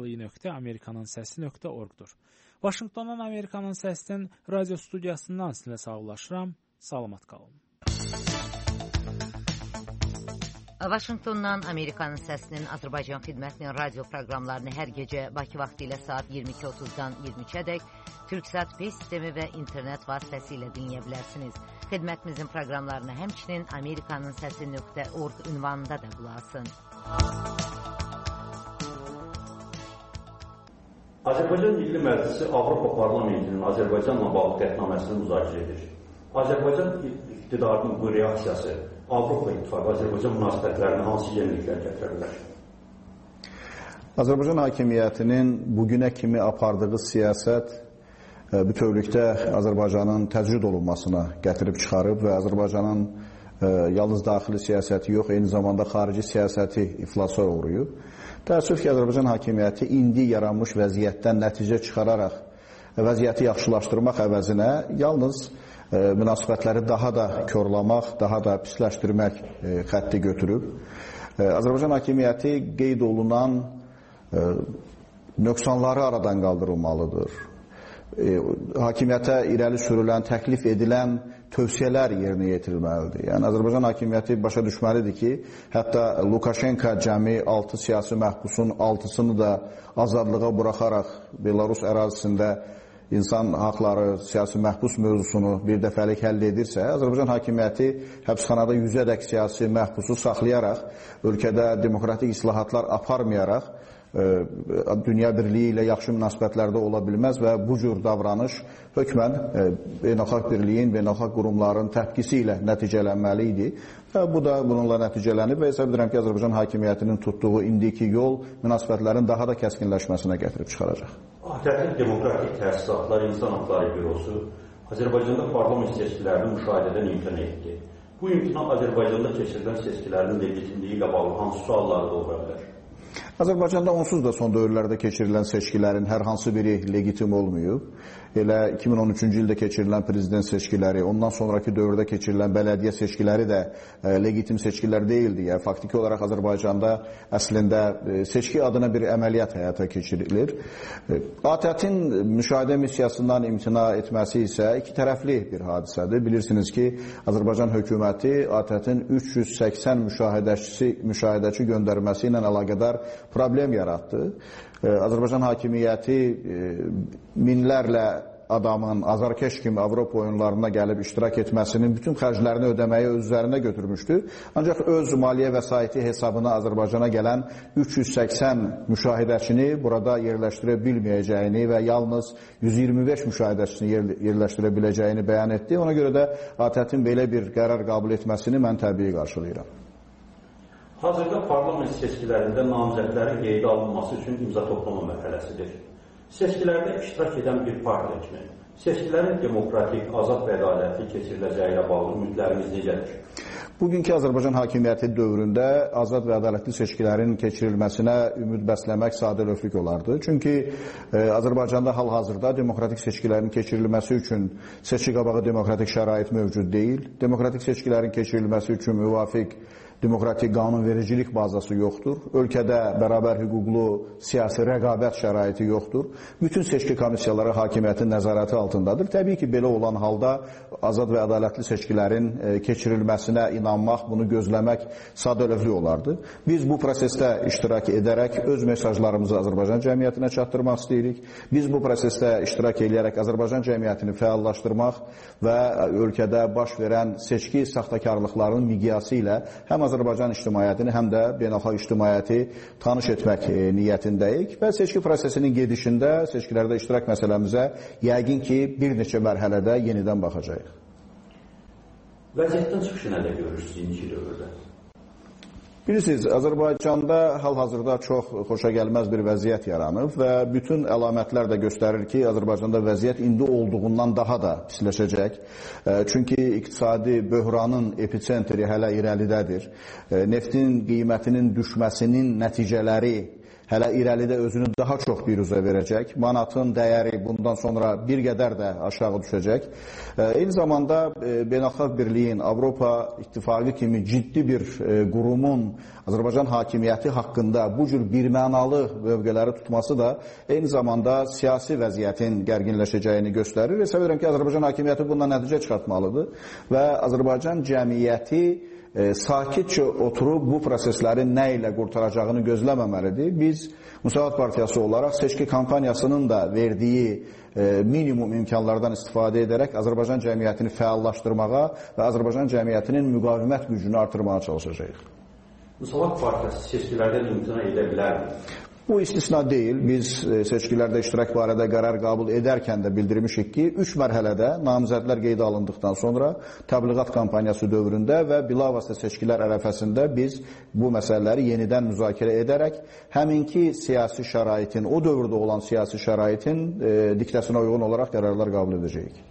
Speaker 13: 3w.amerikanınsesi.org-dur. Vaşinqtondan Amerikanın Səsinin radio studiyasından sizinlə sağollaşıram. Salamat qalın.
Speaker 16: Vaşinqtondan Amerikanın Səsinin Azərbaycan xidmətinin radio proqramlarını hər gecə Bakı vaxtı ilə saat 22:30-dan 23-ədək Türksat P sistemi və internet vasitəsilə dinləyə bilərsiniz. Xidmətimizin proqramlarını həmçinin amerikanınsesi.org ünvanında da qulaq asın.
Speaker 17: Azərbaycan Milli Məclisi Avropa Parlamentinin Azərbaycanla bağlı qətnaməsini müzakirə edir. Azərbaycan iqtidarının bu reaksiyası Avropa İttifaqı Azərbaycan münasibətlərinə hansı yeniliklər gətirə bilər?
Speaker 18: Azərbaycan hakimiyyətinin bugünə kimi apardığı siyasət bütövlükdə Azərbaycanın təcrid olunmasına gətirib çıxarıb və Azərbaycanın yalnız daxili siyasəti yox, eyni zamanda xarici siyasəti iflasa uğrayıb. Təəssüf ki, Azərbaycan hakimiyyəti indi yaranmış vəziyyətdən nəticə çıxararaq vəziyyəti yaxşılaşdırmaq əvəzinə yalnız münasibətləri daha da körlamaq, daha da pisləşdirmək xətti götürüb. Azərbaycan hakimiyyəti qeyd olunan nöqsanları aradan qaldırılmalıdır. Hakimiyyətə irəli sürülən, təklif edilən tövsiyələr yerinə yetirilməlidir. Yəni, Azərbaycan hakimiyyəti başa düşməlidir ki, hətta Lukashenko cəmi 6 siyasi məhbusun 6-sını da azadlığa buraxaraq Belarus ərazisində insan haqları, siyasi məhbus mövzusunu bir dəfəlik həll edirsə, Azərbaycan hakimiyyəti həbsxanada 100-ədək siyasi məhbusu saxlayaraq, ölkədə demokratik islahatlar aparmayaraq, dünya birliyi ilə yaxşı münasibətlərdə ola bilməz və bu cür davranış hökmən beynəlxalq birliyin, beynəlxalq qurumların təpkisi ilə nəticələnməli idi. Və bu da bununla nəticələnib və hesab edirəm ki, Azərbaycan hakimiyyətinin tutduğu indiki yol münasibətlərin daha da kəskinləşməsinə gətirib çıxaracaq.
Speaker 17: ATƏT Demokratik Təsisatlar İnsan Haqları Bürosu Azərbaycanda parlament seçkilərini müşahidədən imtina etdi. Bu imtina Azərbaycanda keçirilən seçkilərin legitimliyi ilə bağlı hansı sualları doğura bilər?
Speaker 18: Azərbaycanda onsuz da son dövrlərdə keçirilən seçkilərin hər hansı biri legitim olmayıb. Elə 2013-cü ildə keçirilən prezident seçkiləri, ondan sonraki dövrdə keçirilən bələdiyyə seçkiləri də legitim seçkilər deyildi. Yəni, faktiki olaraq Azərbaycanda əslində seçki adına bir əməliyyat həyata keçirilir. ATƏT-in müşahidə missiyasından imtina etməsi isə iki tərəfli bir hadisədir. Bilirsiniz ki, Azərbaycan hökuməti ATƏT-in 380 müşahidəçi göndərməsi ilə əlaqədar problem yaratdı. Azərbaycan hakimiyyəti minlərlə adamın azarkeş kimi Avropa oyunlarına gəlib iştirak etməsinin bütün xərclərini ödəməyi öz üzərinə götürmüşdü. Ancaq öz maliyyə vəsaiti hesabına Azərbaycana gələn 380 müşahidəçini burada yerləşdirə bilməyəcəyini və yalnız 125 müşahidəçini yerləşdirə biləcəyini bəyan etdi. Ona görə də ATƏT-in belə bir qərar qəbul etməsini mən təbii qarşılayıram.
Speaker 17: Hazırda parlament seçkilərində namizədlərin qeydə alınması üçün imza toplama mərhələsidir. Seçkilərdə iştirak edən bir partiya kimi seçkilərin demokratik, azad və ədalətli keçiriləcəyi ilə bağlı ümidlərimiz necədir?
Speaker 18: Bugünkü Azərbaycan hakimiyyəti dövründə azad və ədalətli seçkilərin keçirilməsinə ümid bəsləmək sadəlövhlük olardı. Çünki Azərbaycanda hal-hazırda demokratik seçkilərin keçirilməsi üçün seçki qabağı demokratik şərait mövcud deyil. Demokratik seçkilərin keçirilməsi üçün müvafiq demokratik qanunvericilik bazası yoxdur. Ölkədə bərabər hüquqlu siyasi rəqabət şəraiti yoxdur. Bütün seçki komissiyaları hakimiyyətin nəzarəti altındadır. Təbii ki, belə olan halda azad və ədalətli seçkilərin keçirilməsinə inanmaq, bunu gözləmək sadəlövhlük olardı. Biz bu prosesdə iştirak edərək öz mesajlarımızı Azərbaycan cəmiyyətinə çatdırmaq istəyirik. Biz bu prosesdə iştirak edərək Azərbaycan cəmiyyətini fəallaşdırmaq və ölkədə baş verən seçki saxtakarlıqlarının miqyası ilə həm Azərbaycan ictimaiyyətini, həm də beynəlxalq ictimaiyyəti tanış etmək niyyətindəyik və seçki prosesinin gedişində, seçkilərdə iştirak məsələmizə yəqin ki, bir neçə mərhələdə yenidən baxacağıq.
Speaker 17: Vəziyyətdən çıxışı nədə görürsünüz indiki dövrdə?
Speaker 18: Bilirsiniz, Azərbaycanda hal-hazırda çox xoşagəlməz bir vəziyyət yaranıb və bütün əlamətlər də göstərir ki, Azərbaycanda vəziyyət indi olduğundan daha da pisləşəcək. Çünki iqtisadi böhranın epicentri hələ irəlidədir. Neftin qiymətinin düşməsinin nəticələri hələ irəlidə özünü daha çox biruzə verəcək. Manatın dəyəri bundan sonra bir qədər də aşağı düşəcək. Eyni zamanda Beynəlxalq Birliyin, Avropa İttifaqı kimi ciddi bir qurumun Azərbaycan hakimiyyəti haqqında bu cür birmənalı mövqeləri tutması da eyni zamanda siyasi vəziyyətin gərginləşəcəyini göstərir. Hesab edirəm ki, Azərbaycan hakimiyyəti bundan nəticə çıxartmalıdır və Azərbaycan cəmiyyəti sakitcə oturub bu proseslərin nə ilə qurtaracağını gözləməməlidir. Biz Müsavat Partiyası olaraq seçki kampaniyasının da verdiyi minimum imkanlardan istifadə edərək Azərbaycan cəmiyyətini fəallaşdırmağa və Azərbaycan cəmiyyətinin müqavimət gücünü artırmağa çalışacağıq.
Speaker 17: Müsavat Partiyası seçkilərdən imtina edə bilərmi?
Speaker 18: Bu istisna deyil. Biz seçkilərdə iştirak barədə qərar qəbul edərkən də bildirmişik ki, 3 mərhələdə namizədlər qeydə alındıqdan sonra təbliğat kampaniyası dövründə və bilavasitə seçkilər ərəfəsində biz bu məsələləri yenidən müzakirə edərək həminki siyasi şəraitin, o dövrdə olan siyasi şəraitin diktəsinə uyğun olaraq qərarlar qəbul edəcəyik.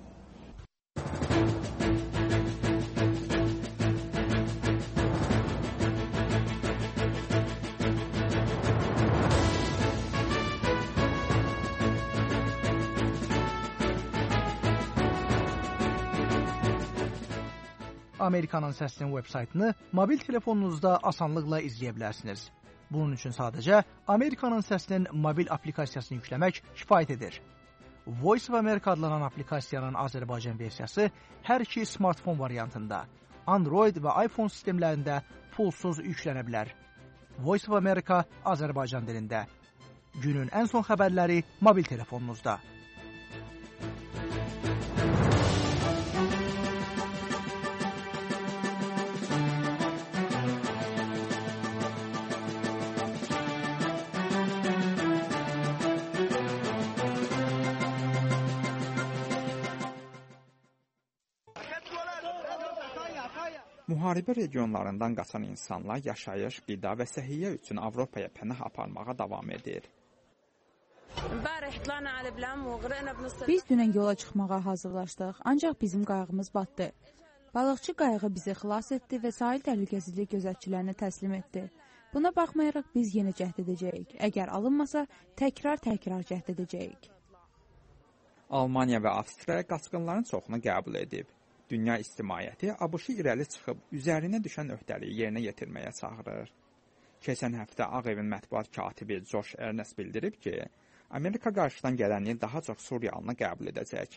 Speaker 14: Amerikanın Səsinin web-saytını mobil telefonunuzda asanlıqla izləyə bilərsiniz. Bunun üçün sadəcə Amerikanın Səsinin mobil aplikasiyasını yükləmək kifayət edir. Voice of America adlanan aplikasiyanın Azərbaycan versiyası hər iki smartfon variantında, Android və iPhone sistemlərində pulsuz yüklənə bilər. Voice of America Azərbaycan dilində. Günün ən son xəbərləri mobil telefonunuzda.
Speaker 2: Müharibə regionlarından qaçan insanlar yaşayış, qida və səhiyyə üçün Avropaya pənah aparmağa davam edir.
Speaker 4: Biz dünən yola çıxmağa hazırlaşdıq, ancaq bizim qayığımız batdı. Balıqçı qayığı bizi xilas etdi və sahil təhlükəsizlik gözətçilərinə təslim etdi. Buna baxmayaraq biz yenə cəhd edəcəyik. Əgər alınmasa, təkrar cəhd edəcəyik.
Speaker 2: Almaniya və Avstriya qaçqınların çoxunu qəbul edib. Dünya ictimaiyyəti ABŞ-ı irəli çıxıb üzərinə düşən öhdəliyi yerinə yetirməyə çağırır. Keçən həftə Ağ Evin mətbuat katibi Josh Earnest bildirib ki, Amerika qarşıdan gələn il daha çox Suriyalını qəbul edəcək.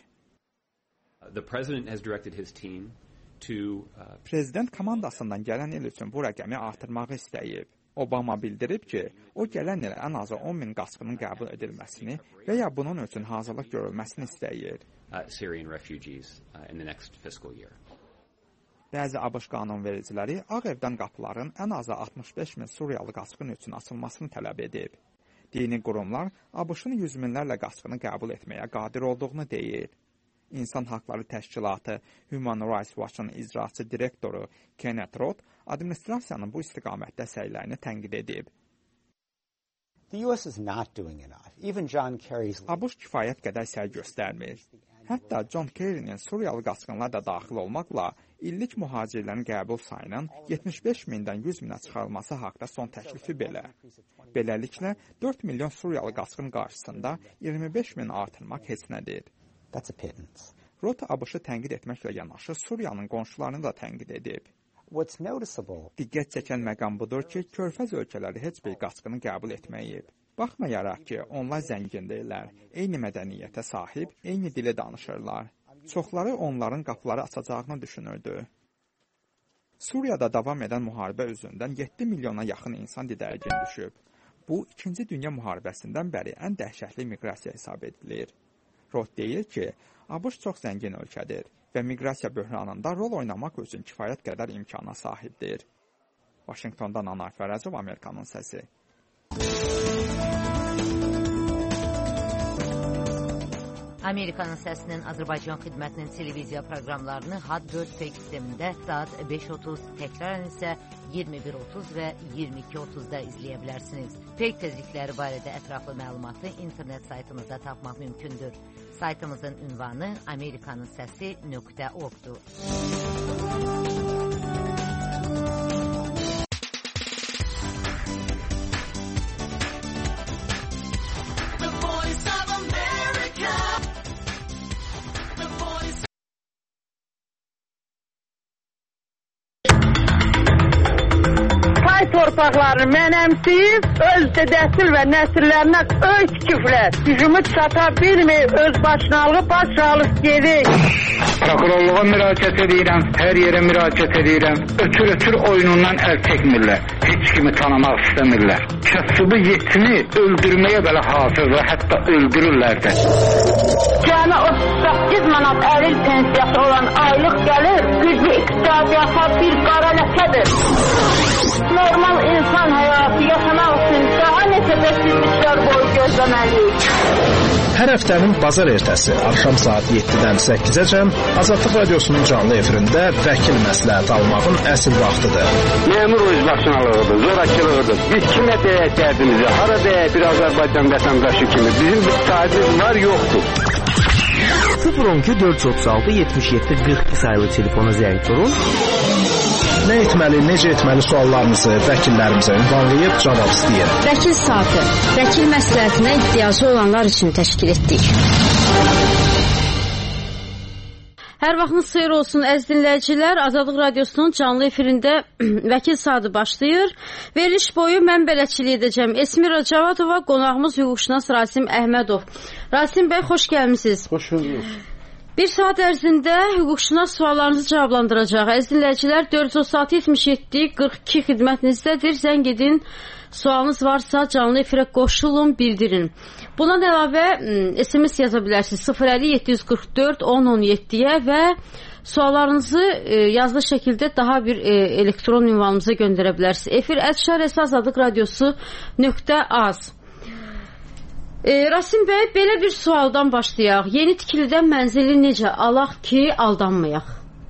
Speaker 2: Prezident komandasından gələn il üçün bu rəqəmi artırmağı istəyib. Obama bildirib ki, o gələn il ən azı 10.000 qaçqının qəbul edilməsini və ya bunun üçün hazırlıq görülməsini istəyir. Bəzi ABŞ qanunvericiləri Ağ Evdən qapıların ən azı 65.000 Suriyalı qaçqın üçün açılmasını tələb edib. Dini qurumlar ABŞ-ın yüz minlərlə qaçqını qəbul etməyə qadir olduğunu deyir. İnsan Haqları Təşkilatı Human Rights Watch-un icraçı direktoru Kenneth Roth administrasiyanın bu istiqamətdə səylərini tənqid edib. ABŞ kifayət qədər səy göstərmir. Hətta John Kerry'nin Suriyalı qaçqınlar da daxil olmaqla illik mühacirlərin qəbul sayının 75.000-dən 100.000-ə çıxarılması haqda son təklifi belə. Beləliklə, 4 milyon Suriyalı qaçqın qarşısında 25.000 artırmaq heç nədir. Roth ABŞ-ı tənqid etməklə yanaşı Suriyanın qonşularını da tənqid edib. Diqqət çəkən məqam budur ki, körfəz ölkələri heç bir qaçqını qəbul etməyib. Baxmayaraq ki, onlar zəngindirlər, eyni mədəniyyətə sahib, eyni dili danışırlar. Çoxları onların qapıları açacağını düşünürdü. Suriyada davam edən müharibə üzündən 7 milyona yaxın insan didərgin düşüb. Bu, 2-ci Dünya müharibəsindən bəri ən dəhşətli miqrasiya hesab edilir. Roth deyir ki, ABŞ çox zəngin ölkədir və miqrasiya böhranında rol oynamaq üçün kifayət qədər imkana sahibdir. Vaşinqtondan Anar Fərəcov, Amerikanın səsi.
Speaker 16: Amerikanın səsinin Azərbaycan xidmətinin televiziya proqramlarını HAD4 peyk sistemində saat 5:30, təkrarən isə 21:30 və 22:30-da izləyə bilərsiniz. Peyk tezlikləri barədə ətraflı məlumatı internet saytımızda tapmaq mümkündür. Saytımızın ünvanı amerikanınsəsi.org-dur.
Speaker 24: Torpaqlarını mənəmsiyib, öz dədəsil və nəsillərinə öz küfrət, gücümü çata bilmir, öz başınalığı başralıq gedir.
Speaker 26: Prokurorluğa müraciət edirəm, hər yerə müraciət edirəm. Ötür oyunundan əl çəkmirlər, heç kimi tanımaq istəmirlər. Kasıbı yetini öldürməyə belə hazırlar, hətta öldürürlər də.
Speaker 24: Cəmi 38 manat əril pensiyası olan aylıq gəlir, güclü iqtisadiyyata bir qara ləkədir. Normal insan həyatı yaşamaq üçün daha neçə bəsizliklər boyu gözləməliyik.
Speaker 27: Hər həftənin bazar ertəsi axşam saat 7-dən 8-əcən Azadlıq Radiosunun canlı efirində vəkil məsləhət almağın əsl vaxtıdır.
Speaker 15: Memur özbaşınalığıdır, zorakılığıdır. Biz kimə deyək dərdimizi, hara deyək bir Azərbaycan vətəndaşı kimi. Bizim bir sahibimiz var, yoxdur.
Speaker 12: 012 436 77 42 sayılı telefona zəng vurun.
Speaker 27: Nə etməli, necə etməli suallarınızı vəkillərimizə ünvanlayıb cavab istəyir.
Speaker 1: Vəkil saatı, vəkil məsləhətinə ehtiyacı olanlar üçün təşkil etdik. Hər vaxtınız xeyir olsun əziz dinləyicilər. Azadlıq Radiosunun canlı efirində vəkil saatı başlayır. Veriliş boyu mən bələdçilik edəcəm. Esmira Cavadova, qonağımız hüquqşünas Rasim Əhmədov. Rasim bəy, xoş gəlmisiniz.
Speaker 18: Xoş bulduk.
Speaker 1: Bir saat ərzində hüquqşünas suallarınızı cavablandıracaq. Əziz dinləyicilər, 437-42 xidmətinizdədir. Zəng edin, sualınız varsa canlı efirə qoşulun, bildirin. Bundan əlavə SMS yaza bilərsiniz 050-744-1017-yə və suallarınızı yazılı şəkildə daha bir elektron ünvanımıza göndərə bilərsiniz. efir@azadlıqradiosu.az. Rasim bəy, belə bir sualdan başlayaq. Yeni tikilidən mənzili necə alaq ki, aldanmayaq?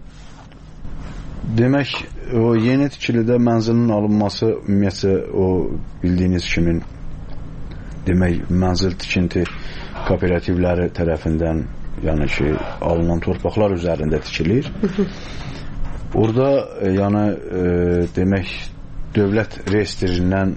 Speaker 18: Demək, o yeni tikilidə mənzilin alınması ümumiyyətlə o bildiyiniz kimi demək, mənzil tikinti kooperativləri tərəfindən, yəni ki, alınan torpaqlar üzərində tikilir. Orada, yəni, demək, dövlət reyestrindən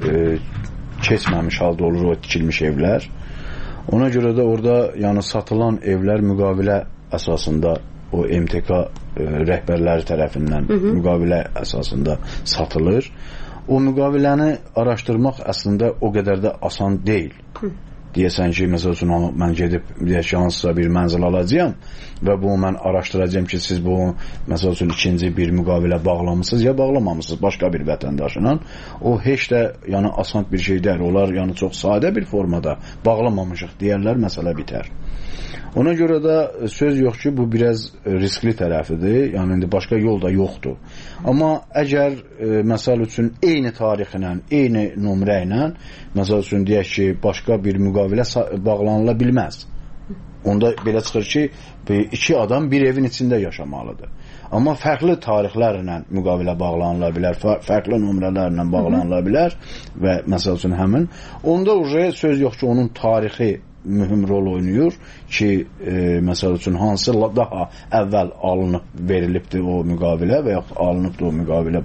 Speaker 18: keçməmiş halda olur o tikilmiş evlər. Ona görə də orada yəni satılan evlər müqavilə əsasında o MTK rəhbərləri tərəfindən müqavilə əsasında satılır. O müqaviləni araşdırmaq əslində o qədər də asan deyil. Deyəsən ki, məsəl üçün mən gedib hansısa bir mənzil alacağam və bunu mən araşdıracağım ki, siz bu məsəl üçün ikinci bir müqavilə bağlamısınız ya bağlamamışsınız başqa bir vətəndaşla. O heç də yəni asan bir şey deyil. Onlar yəni çox sadə bir formada bağlamamışıq deyərlər, məsələ bitər. Ona görə də söz yox ki, bu biraz riskli tərəfidir. Yəni indi başqa yol da yoxdur. Amma əgər məsəl üçün eyni tarixlə, eyni nömrə ilə, məsəl üçün deyək ki, başqa bir müqavilə bağlanıla bilməz. Onda belə çıxır ki, iki adam bir evin içində yaşamalıdır. Amma fərqli tarixlərlə müqavilə bağlanıla bilər, fərqli nömrələrlə bağlanıla bilər və məsəl üçün həmin. Onda söz yox ki, onun tarixi mühüm rol oynayır ki, məsəl üçün hansı daha əvvəl alınıb verilibdir o müqavilə və yaxud alınıbdır o müqavilə.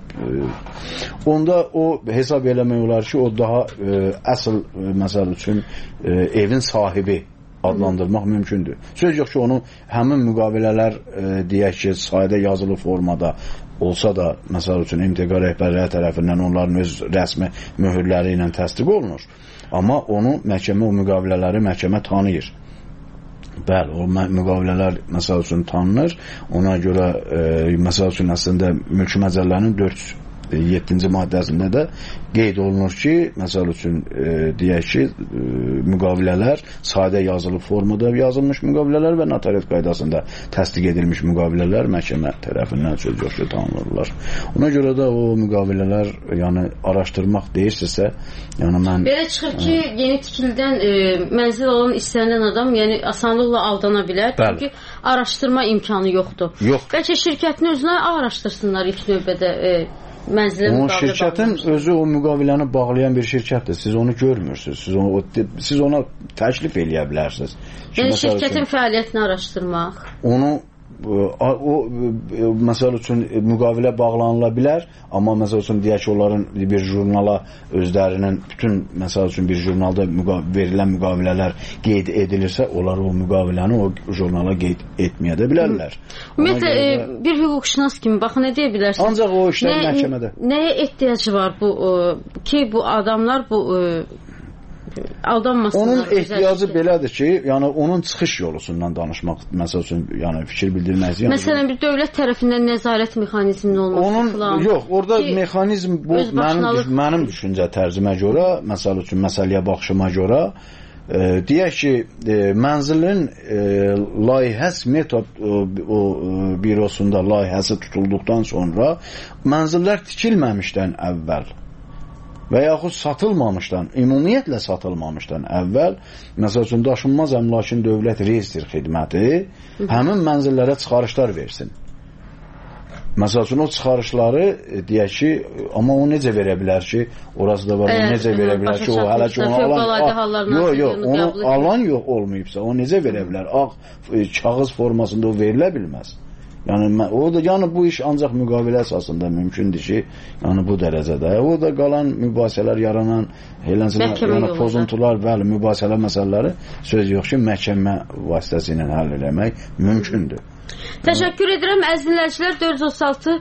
Speaker 18: Onda o hesab eləmək olar ki, o daha əsl məsəl üçün evin sahibi adlandırmaq mümkündür. Söz yox ki, onu həmin müqavilələr deyək ki, sadə yazılı formada olsa da, məsəl üçün MTK rəhbərləri tərəfindən onların öz rəsmi möhürləri ilə təsdiq olunur. Amma onu məhkəmə, o müqavilələri məhkəmə tanıyır. Bəli, o müqavilələr məsəl üçün tanınır. Ona görə məsəl üçün əslində mülki məcəllənin 407-ci maddəsində də qeyd olunur ki, məsəl üçün deyək ki, müqavilələr sadə yazılı formada yazılmış müqavilələr və notariat qaydasında təsdiq edilmiş müqavilələr məhkəmə tərəfindən söz yox ki, tanınırlar. Ona görə də o müqavilələr yəni araşdırmaq deyirsinizsə, yəni mən
Speaker 1: belə çıxır ki, yeni tikilidən mənzil alan istənilən adam yəni asanlıqla aldana bilər. Çünki araşdırma imkanı yoxdur. Bəlkə şirkətin özünə araşdırsınlar ilk növbədə
Speaker 18: o şirkətin özü o müqaviləni bağlayan bir şirkətdir. Siz onu görmürsünüz. Siz ona təklif eləyə bilərsiniz.
Speaker 1: Yəni şirkətin fəaliyyətini araşdırmaq.
Speaker 18: Onu o məsəl üçün müqavilə bağlanıla bilər, amma məsəl üçün deyək ki, onların bir jurnala özlərinin bütün məsəl üçün bir jurnalda verilən müqavilələr qeyd edilirsə, onlar o müqaviləni o jurnala qeyd etməyə də bilərlər.
Speaker 1: Ümumiyyətlə bir hüquqşünas kimi baxın, nə deyə bilərsiniz?
Speaker 18: Ancaq o işlər məhkəmədə.
Speaker 1: Nəyə ehtiyacı var bu ki, bu adamlar bu aldanmasınlar.
Speaker 18: Onun ehtiyacı belədir ki, yəni onun çıxış yolusundan danışmaq, məsəl üçün, yəni fikir bildirmək.
Speaker 1: Məsələn, bir dövlət tərəfindən nəzarət mexanizminin olması
Speaker 18: falan. Yox, orada mexanizm bu mənim düşüncə tərzimə görə, məsəl üçün məsələyə baxışıma görə, deyək ki, mənzilin layihəsi metod bürosunda layihəsi tutulduqdan sonra mənzillər tikilməmişdən əvvəl və yaxud satılmamışdan, ümumiyyətlə satılmamışdan əvvəl, məsəl üçün daşınmaz əmlakın dövlət reyestr xidməti həmin mənzillərə çıxarışlar versin. Məsəl üçün o çıxarışları deyək ki, amma o necə verə bilər ki, orası da var, o necə verə bilər ki, o hələ ki onu alan yox olmayıbsa, o necə verə bilər? Kağız formasında o verilə bilməz. Yəni bu iş ancaq müqavilə əsasında mümkündür ki, yəni bu dərəcədə. O da qalan mübahisələr yaranan pozuntular, bəli, mübahisələr məsələləri söz yox ki, məhkəmə vasitəsilə həll eləmək mümkündür.
Speaker 1: Təşəkkür edirəm əziz dinləyicilər, 436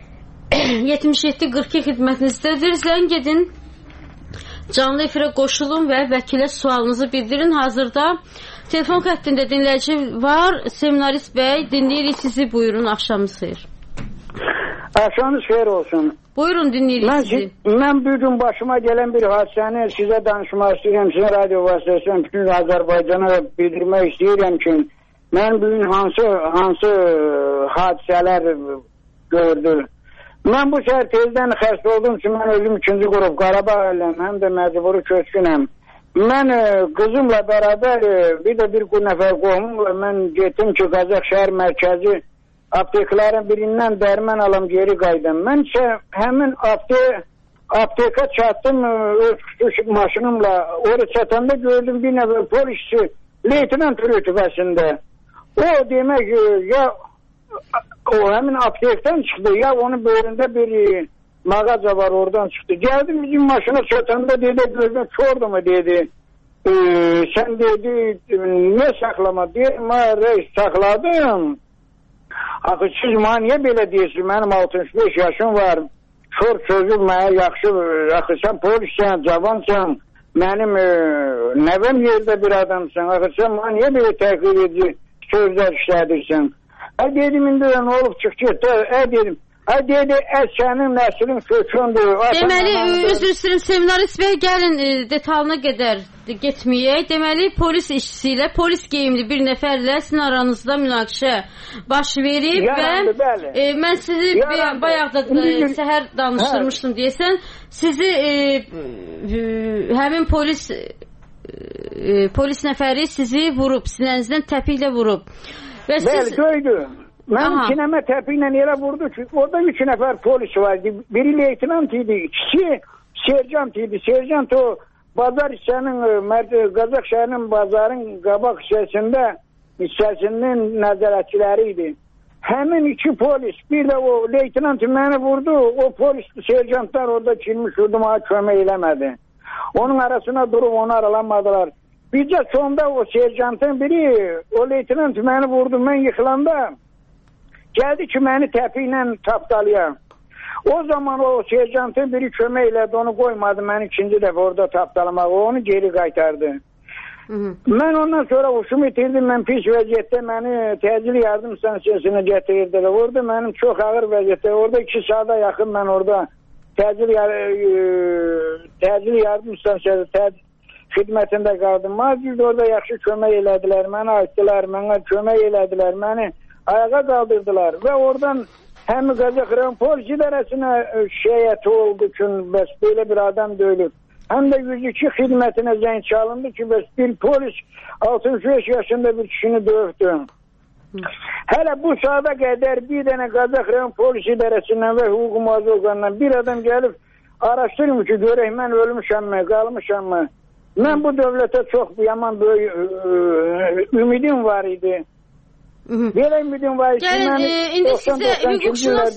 Speaker 1: 77 42 xidmətinizdədir. Zəng edin, canlı efirə qoşulun və vəkilə sualınızı bildirin. Hazırda telefon xəttində dinləyici var. Seminarist bəy, dinləyirik sizi. Buyurun, axşamınız xeyir.
Speaker 7: Axşamınız xeyir olsun.
Speaker 1: Buyurun, dinləyirik sizi.
Speaker 7: Mən bir gün başıma gələn bir hadisəni sizə danışmaq istəyirəm. Sizin radio vasitəsindən bütün Azərbaycana bildirmək istəyirəm ki, mən bugün hansı hadisələr gördüm. Mən bu səhər tezdən xəstə oldum ki, mən özüm 2-ci qrup Qarabağ ələm, həm də məcburi köçkünəm. Mən qızımla bərabər bir də bir nəfər qohumumla mən getdim ki, Qazax şəhər mərkəzi apteklərin birindən dərman alam geri qaydım. Mən isə həmin apteka çatdım öz maşınımla. Oraya çatanda gördüm bir nəfər polisçi leytinant rütbəsində. O demək ya o həmin aptekdən çıxdı, ya onun böyründə bir mağaza var, oradan çıxdı. Gəldim bizim maşına çatanda dedi, gözün kordu mu dedi. Sen dedi ne saklama deyir, reis sakladım. Axı siz mənə niyə belə deyirsiniz? Mənim 65 yaşım var. Kör sözü mənə yaxşı. Axı sən polissən, cavansan. Mənim nəvəm yerdə bir adamsan. Axı sən mənə niyə belə təhqir edici sözlər işlədirsən? Dedim, indi nə olub çıx get. Dedim. Dedi, sənin nəslin kökündür.
Speaker 1: Deməli, üzr istəyirəm, Seminarist bəy, gəlin detalına qədər getməyək. Deməli, polis işçisi ilə, polis geyimli bir nəfərlə sizin aranızda münaqişə baş verib və mən sizi bayaq da səhər danışdırmışdım deyəsən, sizi həmin polis nəfəri sizi vurub, sinənizdən təpiklə vurub.
Speaker 7: Bəli, döydü. Mənim sinəmə təpiklə elə vurdu ki, orada 3 nəfər polis vardı. Biri leytinant idi, ikisi serjant idi. Serjant o bazar hissənin, Qazaq şəhərinin bazarın qabaq hissəsinin nəzarətçiləri idi. Həmin 2 polis, bir də o leytinant məni vurdu, o polis serjantlar orada kilmiş vurdu, mənə kömək eləmədi. Onun arasına durub onu aralanmadılar. Bircə sonda o serjantın biri, o leytinant məni vurdu, mən yıxılanda gəldi ki, məni təpiklə tapdalaya. O zaman o serjantın biri kömək elədi, onu qoymadı, mən ikinci dəfə orada tapdalamağı, onu geri qaytardı. Mən ondan sonra huşumu itirdim, mən pis vəziyyətdə məni təcil yardım stansiyasına getirdilər. Orada mənim çox ağır vəziyyətdə, orada 2 saata yaxın mən orada təcil yardım stansiyası xidmətində qaldım. Mazildə orada yaxşı kömək elədilər, məni açdılar, mənə kömək elədilər, məni ayağa qaldırdılar və oradan həm Qazaq rayon polis idarəsinə şikayəti oldu ki, bəs belə bir adam döyülür. Həm də 102 xidmətinə zəng çalındı ki, bəs bir polis 65 yaşında bir kişini dövdü. Hələ bu saata qədər bir dənə Qazaq rayon polis idarəsindən və hüquq mühafizə orqanından bir adam gəlib araşdırmır ki, görək mən ölmüşəmmi, qalmışəmmi. Mən bu dövlətə çox yaman böyük ümidim var idi. Belə ümidim var idi.
Speaker 1: Gəlin, indi sizə hüquqşünas,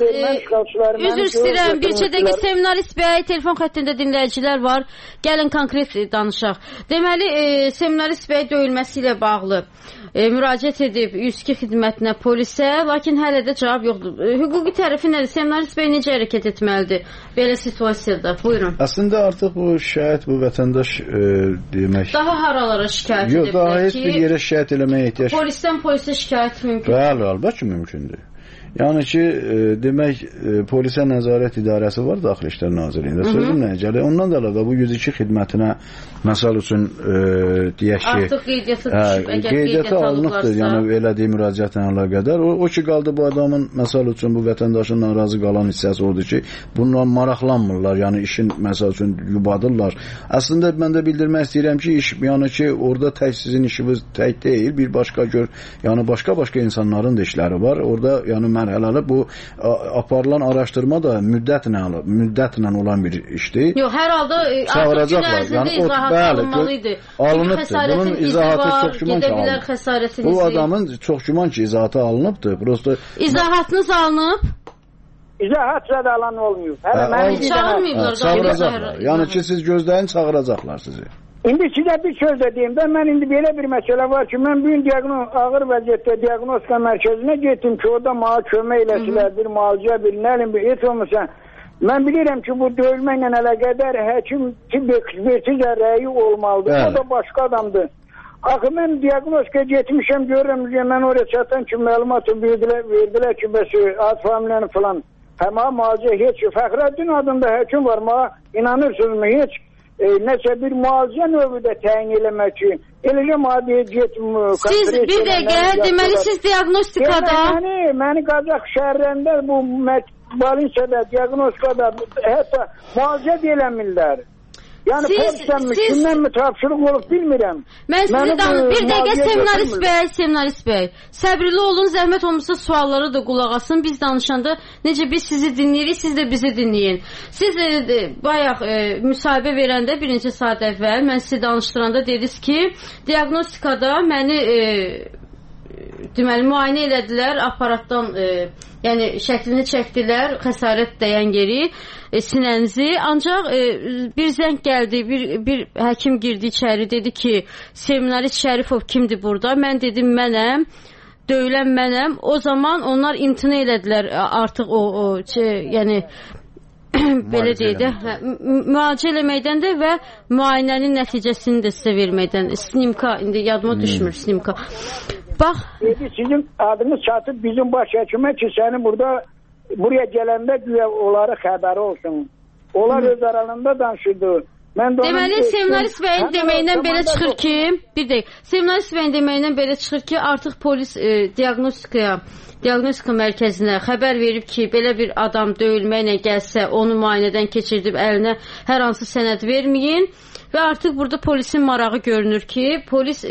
Speaker 1: üzr istəyirəm, bir dəqiqə Seminarist bəy, telefon xəttində dinləyicilər var. Gəlin, konkret danışaq. Deməli, Seminarist bəy döyülməsi ilə bağlı müraciət edib 102 xidmətinə, polisə, lakin hələ də cavab yoxdur. Hüquqi tərəfi nədir? Seminarist bəy necə hərəkət etməlidir belə situasiyada? Buyurun.
Speaker 18: Əslində artıq bu şikayət, bu vətəndaş demək...
Speaker 1: Daha haralara şikayət edib?
Speaker 18: Yox, daha heç bir yerə şikayət eləməyə ehtiyac...
Speaker 1: Polisdən polisə şikayət mümkün?
Speaker 18: Bəli, əlbəttə mümkündür. Yəni ki, demək, polisə nəzarət idarəsi var Daxili İşlər Nazirliyində. Sözüm nəyə gəlir? Ondan da əlavə bu 102 xidmətinə məsəl üçün deyək ki,
Speaker 1: artıq qeydiyyata
Speaker 18: alınıbdır, yəni elədiyi müraciətlə əlaqədar. O ki, qaldı bu adamın, məsəl üçün bu vətəndaşın narazı qalan hissəsi odur ki, bununla maraqlanmırlar, yəni işin məsəl üçün yubadırlar. Əslində mən də bildirmək istəyirəm ki, yəni ki, orada tək sizin işiniz tək deyil, bir başqa yəni başqa insanların da işləri var. Orada yəni mərhələli bu aparılan araşdırma da müddətlə olan bir işdir.
Speaker 1: Yox, hər halda artıq gün ərzində izahat alınmalıydı.
Speaker 18: Alınıbdır. Bunun izahatı çox güman ki alınıb. Bu adamın çox güman ki izahatı alınıbdır.
Speaker 1: İzahatınız alınıb?
Speaker 7: İzahat da alan olmuyor.
Speaker 1: Çağırmayıblar.
Speaker 18: Çağıracaqlar. Yəni ki siz gözləyin, çağıracaqlar sizi.
Speaker 7: İndi sizə bir söz də deyim də, mən indi belə bir məsələ var ki, mən bugün ağır vəziyyətdə diaqnostika mərkəzinə getdim ki, orada mənə kömək eləsilər, bir müalicə, bir nəlim, heç olmasa. Mən bilirəm ki, bu döyülməklə əlaqədar həkim tibb ekspertiza rəyi olmalıdır. O da başqa adamdır. Axı mən diaqnostika getmişəm, görürəm ki, mən oraya çatan ki, məlumatı verdilər ki, bəs ad familiyanı falan. Həmə müalicə heç, Fəxrəddin adında həkim var, mənə inanırsınızmı, heç nəsə bir müalicə növü də təyin eləmək ki, eləcə madəyə getmə...
Speaker 1: Siz bir dəqiqə, deməli siz diaqnostikada...
Speaker 7: Məni Qazaq şəhərlərində bu Balinsiyada, diaqnostikada hətta müalicə eləmirlər. Yəni polisənmi, kimdən tapşırıq olub bilmirəm.
Speaker 1: Mən sizi bir dəqiqə Seminarist bəy, səbrli olun, zəhmət olmuşsa sualları da qulaq asın. Biz danışanda necə biz sizi dinləyirik, siz də bizi dinləyin. Siz bayaq müsahibə verəndə birinci saat əvvəl mən sizi danışdıranda dediniz ki, diaqnostikada məni deməli müayinə elədilər, aparatdan yəni şəklini çəkdilər, xəsarət dəyən yeri, sinənizi. Ancaq bir zəng gəldi, bir həkim girdi içəri, dedi ki, Seminarist Şərifov kimdir burada? Mən dedim mənəm, döyülən mənəm. O zaman onlar imtina elədilər artıq yəni belə deyək də, müalicə eləməkdən də və müayinənin nəticəsini də sizə verməkdən. Snimka, indi yadıma düşmür Snimka. Bax.
Speaker 7: Dedi, sizin adınız çatıb bizim baş həkimə ki, səni buraya gələndə güya onlara xəbəri olsun. Onlar öz aralarında danışırdı.
Speaker 1: Deməli, Seminarist bəyin deməyindən belə çıxır ki, bir deyək, Seminarist bəyin deməyindən belə çıxır ki, artıq polis diaqnostika mərkəzinə xəbər verib ki, belə bir adam döyülməklə gəlsə, onu müayinədən keçirdib əlinə hər hansı sənəd verməyin. Və artıq burada polisin marağı görünür ki, polis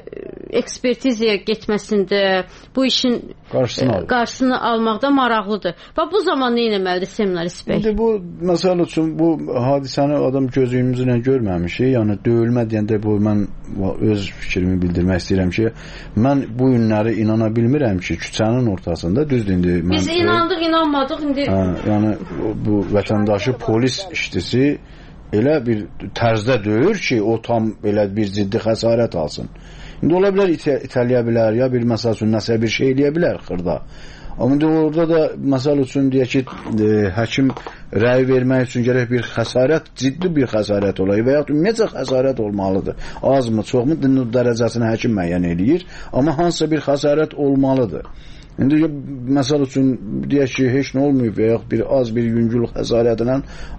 Speaker 1: ekspertizaya getməsində bu işin qarşısını almaqda maraqlıdır. Və bu zaman nə etməlidir Seminarist bəy?
Speaker 8: İndi bu, məsəl üçün, bu hadisəni adam gözümüzlə görməmişik. Yəni, döyülmə deyəndə bu, mən öz fikrimi bildirmək istəyirəm ki, mən bu günləri inana bilmirəm ki, küçənin ortasında, düzdür indi.
Speaker 1: Biz inandıq, inanmadıq. İndi.
Speaker 8: Yəni, bu vətəndaşı polis işçisi elə bir tərzdə döyür ki, o tam belə bir ciddi xəsarət alsın. İndi ola bilər itələyə bilər, ya bir məsəl üçün nəsə bir şey eləyə bilər xırda. Amma indi orada da məsəl üçün deyək ki, həkim rəy vermək üçün gərək bir xəsarət, ciddi bir xəsarət olayı və yaxud ümumiyyətcə xəsarət olmalıdır. Az mı, çox mu dərəcəsini həkim müəyyən eləyir, amma hansısa bir xəsarət olmalıdır. İndi məsəl üçün deyək ki, heç nə olmayıb və yaxud bir az bir yüngül xəsarətlə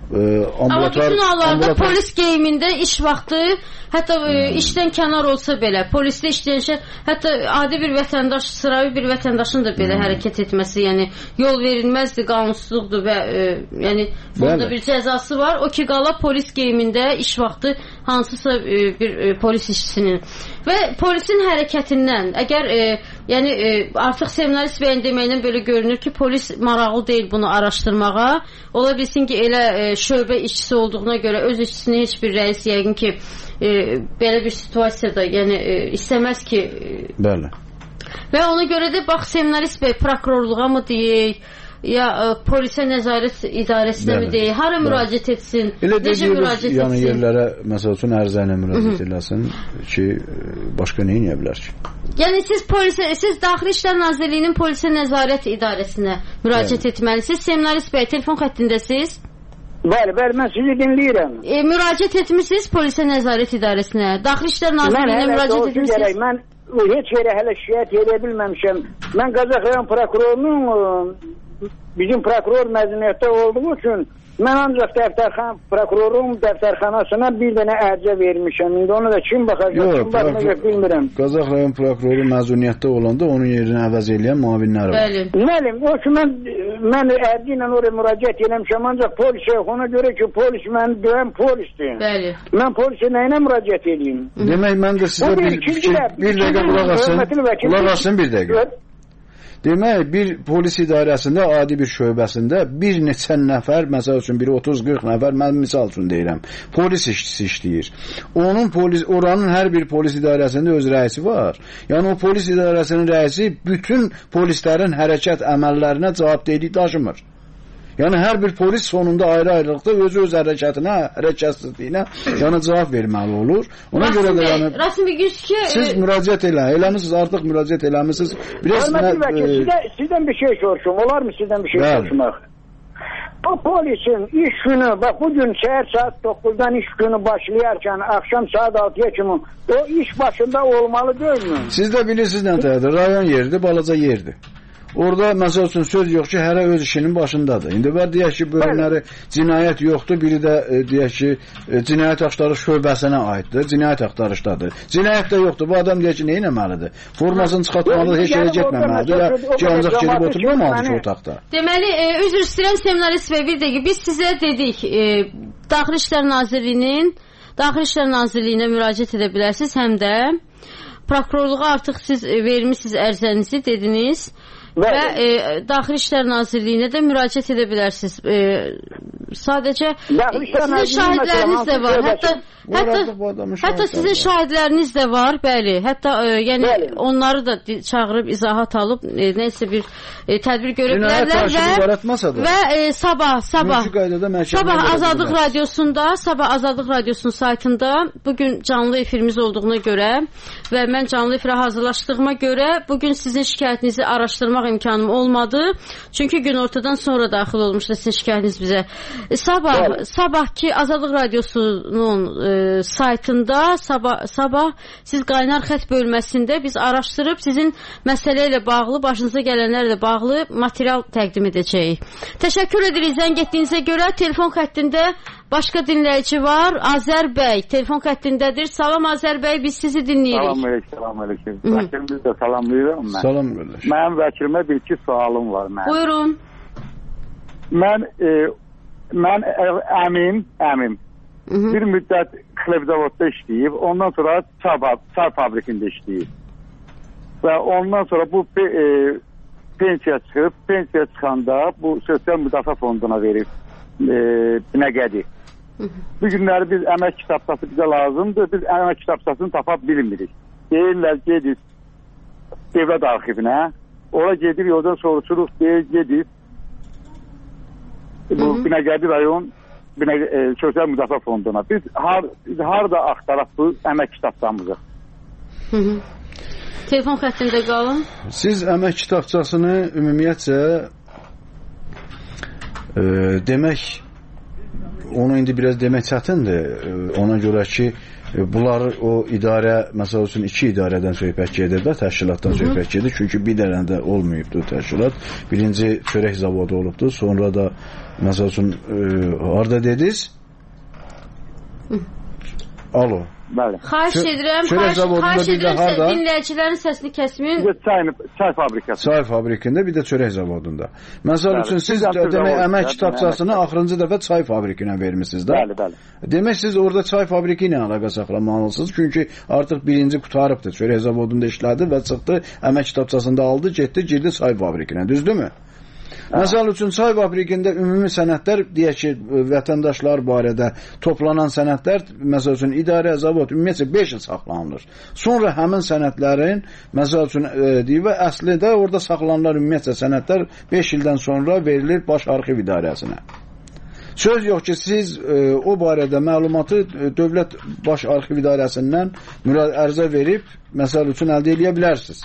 Speaker 1: amma bütün hallarda polis geyimində iş vaxtı, hətta işdən kənar olsa belə, polisdə işləyən hətta adi bir vətəndaş, sıravi bir vətəndaşın da belə hərəkət etməsi, yəni yol verilməzdir, qanunsuzluqdur və yəni bunda bir cəzası var. O ki qala polis geyimində iş vaxtı hansısa bir polis işçisinin və polisin hərəkətindən, əgər yəni artıq Seminarist bəyin deməklə belə görünür ki, polis maraqlı deyil bunu araşdırmağa. Ola bilsin ki, elə şöbə işçisi olduğuna görə öz işçisini heç bir rəis yəqin ki, belə bir situasiyada yəni istəməz ki.
Speaker 8: Bəli.
Speaker 1: Və ona görə də bax Seminarist bəy prokurorluğa mı deyək, ya polisə nəzarət idarəsinə mi deyək, hara müraciət etsin, necə müraciət etsin?
Speaker 8: Yəni yerlərə, məsəl üçün ərizə ilə müraciət eləsin ki, başqa nə edə bilər ki?
Speaker 1: Yəni siz Daxili İşlər Nazirliyinin polisə nəzarət idarəsinə müraciət etməlisiniz. Seminarist bəy, telefon xəttindəsiz?
Speaker 7: Bəli, mən sizi dinləyirəm.
Speaker 1: Müraciət etmişsiniz polisə nəzarət idarəsinə. Daxili İşlər Nazirliyinə müraciət etmişsiniz?
Speaker 7: Mən heç yerə hələ şikayət edə bilməmişəm. Mən Qazax rayon prokurorunun bizim prokuror məzuniyyətdə olduğu üçün mən ancaq prokurorun dəftərxanasına bir dənə ərcə vermişəm. İndi onu da kim baxacaq, kim baxmayacaq bilmirəm.
Speaker 8: Qazax rayon prokuroru məzuniyyətdə olanda onun yerini əvəz eləyən müavinlər var.
Speaker 1: Bəli.
Speaker 7: Məlim, o ki mən ərci ilə oraya müraciət eləmişəm, ancaq polisə ona görə ki, polis məni döyən polisdir.
Speaker 1: Bəli.
Speaker 7: Mən polisə nəyinə müraciət edeyim?
Speaker 8: Demək, mən də sizə bir dəqiqə qulaq asın bir dəqiqə. Demək, bir polis idarəsində, adi bir şöbəsində bir neçə nəfər, məsəl üçün biri 30-40 nəfər, mən misal üçün deyirəm, polis işçisi işləyir. Oranın hər bir polis idarəsində öz rəisi var. Yəni o polis idarəsinin rəisi bütün polislərin hərəkət əməllərinə cavabdehlik daşımır. Yəni hər bir polis sonunda ayrı-ayrılıqda öz hərəkətinə, hərəkətsizliyinə yəni cavab verməli olur. Ona görə də yəni
Speaker 1: Rasim bəy,
Speaker 8: siz müraciət eləmisiniz, artıq müraciət eləmisiniz.
Speaker 7: Sizdən bir şey soruşum, olar mı sizdən bir şey soruşmaq? Bu polisin iş günü, bax bugün səhər saat 9-dan iş günü başlayarkən axşam saat 6-ya kimi o iş başında olmalı deyil mi?
Speaker 8: Siz də bilirsiniz nə təhdir, rayon yeridir, balaca yerdir. Orada məsəl üçün söz yox ki, hərə öz işinin başındadır. İndi var deyək ki, bölümləri cinayət yoxdur, biri də deyək ki, cinayət axtarış şöbəsinə aiddir, cinayət axtarışdadır. Cinayət də yoxdur, bu adam deyək ki, nə etməlidir? Formasını çıxartmalıdır, heç yerə getməməlidir, ya ki, ancaq gedib oturmamalıdır ki, otaqda.
Speaker 1: Deməli, üzr istəyirəm Seminarist bəy, bir dəqiqə, biz sizə dedik, Daxili İşlər Nazirliyinə müraciət edə bilərsiniz, həm də prokurorluğa artıq siz vermişsiniz ərizənizi, dediniz. Və Daxili İşlər Nazirliyinə də müraciət edə bilərsiniz. sadəcə sizin şahidləriniz də var. Hətta sizin şahidləriniz də var, bəli. Hətta yəni onları da çağırıb izahat alıb nəsə bir tədbir görə bilərlər və sabah Azadlıq Radiosunun saytında bugün canlı efirimiz olduğuna görə və mən canlı efirə hazırlaşdığıma görə bugün sizin şikayətinizi araşdırmaq imkanım olmadı. Çünki günortadan sonra daxil olmuşdu sizin şikayətiniz bizə. Sabahki Azadlıq Radiosunun saytında sabah siz qaynar xətt bölməsində biz araşdırıb sizin məsələ ilə bağlı, başınıza gələnlərlə bağlı material təqdim edəcəyik. Təşəkkür edirik zəng etdiyinizə görə. Telefon xəttində başqa dinləyici var. Azər bəy telefon xəttindədir. Salam Azər bəy, biz sizi dinləyirik.
Speaker 11: Salam əleykum. Vəkilimizi də salamlayıram mən.
Speaker 8: Salam qardaş.
Speaker 11: Mənim vəkilimə bir-iki sualım var mənim.
Speaker 1: Buyurun.
Speaker 11: Mən əmim. Bir müddət Xlebzavodda işləyib, ondan sonra çay fabrikində işləyib. Və ondan sonra bu pensiya çıxanda bu sosial müdafiə fonduna verib Binəqədi. Bu günləri biz əmək kitabçası bizə lazımdır, biz əmək kitabçasını tapa bilmirik. Deyirlər gedib Dövlət Arxivinə, ora gedib yoldan soruşuruq, gedib bu Binəqədi rayon Sosial Müdafiə Fonduna. Biz harada axtaraq bu əmək kitabçamızı?
Speaker 1: Telefon xəttində qalın.
Speaker 8: Siz əmək kitabçasını ümumiyyətcə demək, onu indi biraz demək çətindir. Ona görə ki, bunlar o idarə, məsəl üçün 2 idarədən söhbət gedir də, təşkilatdan söhbət gedir. Çünki bir dənədə olmayıbdır təşkilat. Birinci çörək zavodu olubdur, sonra da məsəl üçün harada dediniz? Alo.
Speaker 11: Bəli.
Speaker 1: Xahiş edirəm, dinləyicilərin səsini kəsməyin.
Speaker 11: Çay fabrikası.
Speaker 8: Çay fabrikində, bir də çörək zavodunda. Məsəl üçün siz demək əmək kitabçasını axırıncı dəfə çay fabrikinə vermisiniz də.
Speaker 11: Bəli.
Speaker 8: Demək siz orada çay fabriki ilə əlaqə saxlamalısınız. Çünki artıq birinci qutarıbdır. Çörək zavodunda işlədi və çıxdı, əmək kitabçasında aldı, girdi çay fabrikinə. Düzdürmü? Məsəl üçün çay fabrikində ümumi sənədlər, deyək ki, vətəndaşlar barədə toplanan sənədlər, məsəl üçün idarə, zavod ümumiyyətcə 5 il saxlanılır. Sonra həmin sənədlərin, məsəl üçün və əslində orada saxlanılan ümumiyyətcə sənədlər 5 ildən sonra verilir Baş Arxiv İdarəsinə. Söz yox ki, siz o barədə məlumatı Dövlət Baş Arxiv İdarəsindən ərizə verib, məsəl üçün əldə edə bilərsiniz.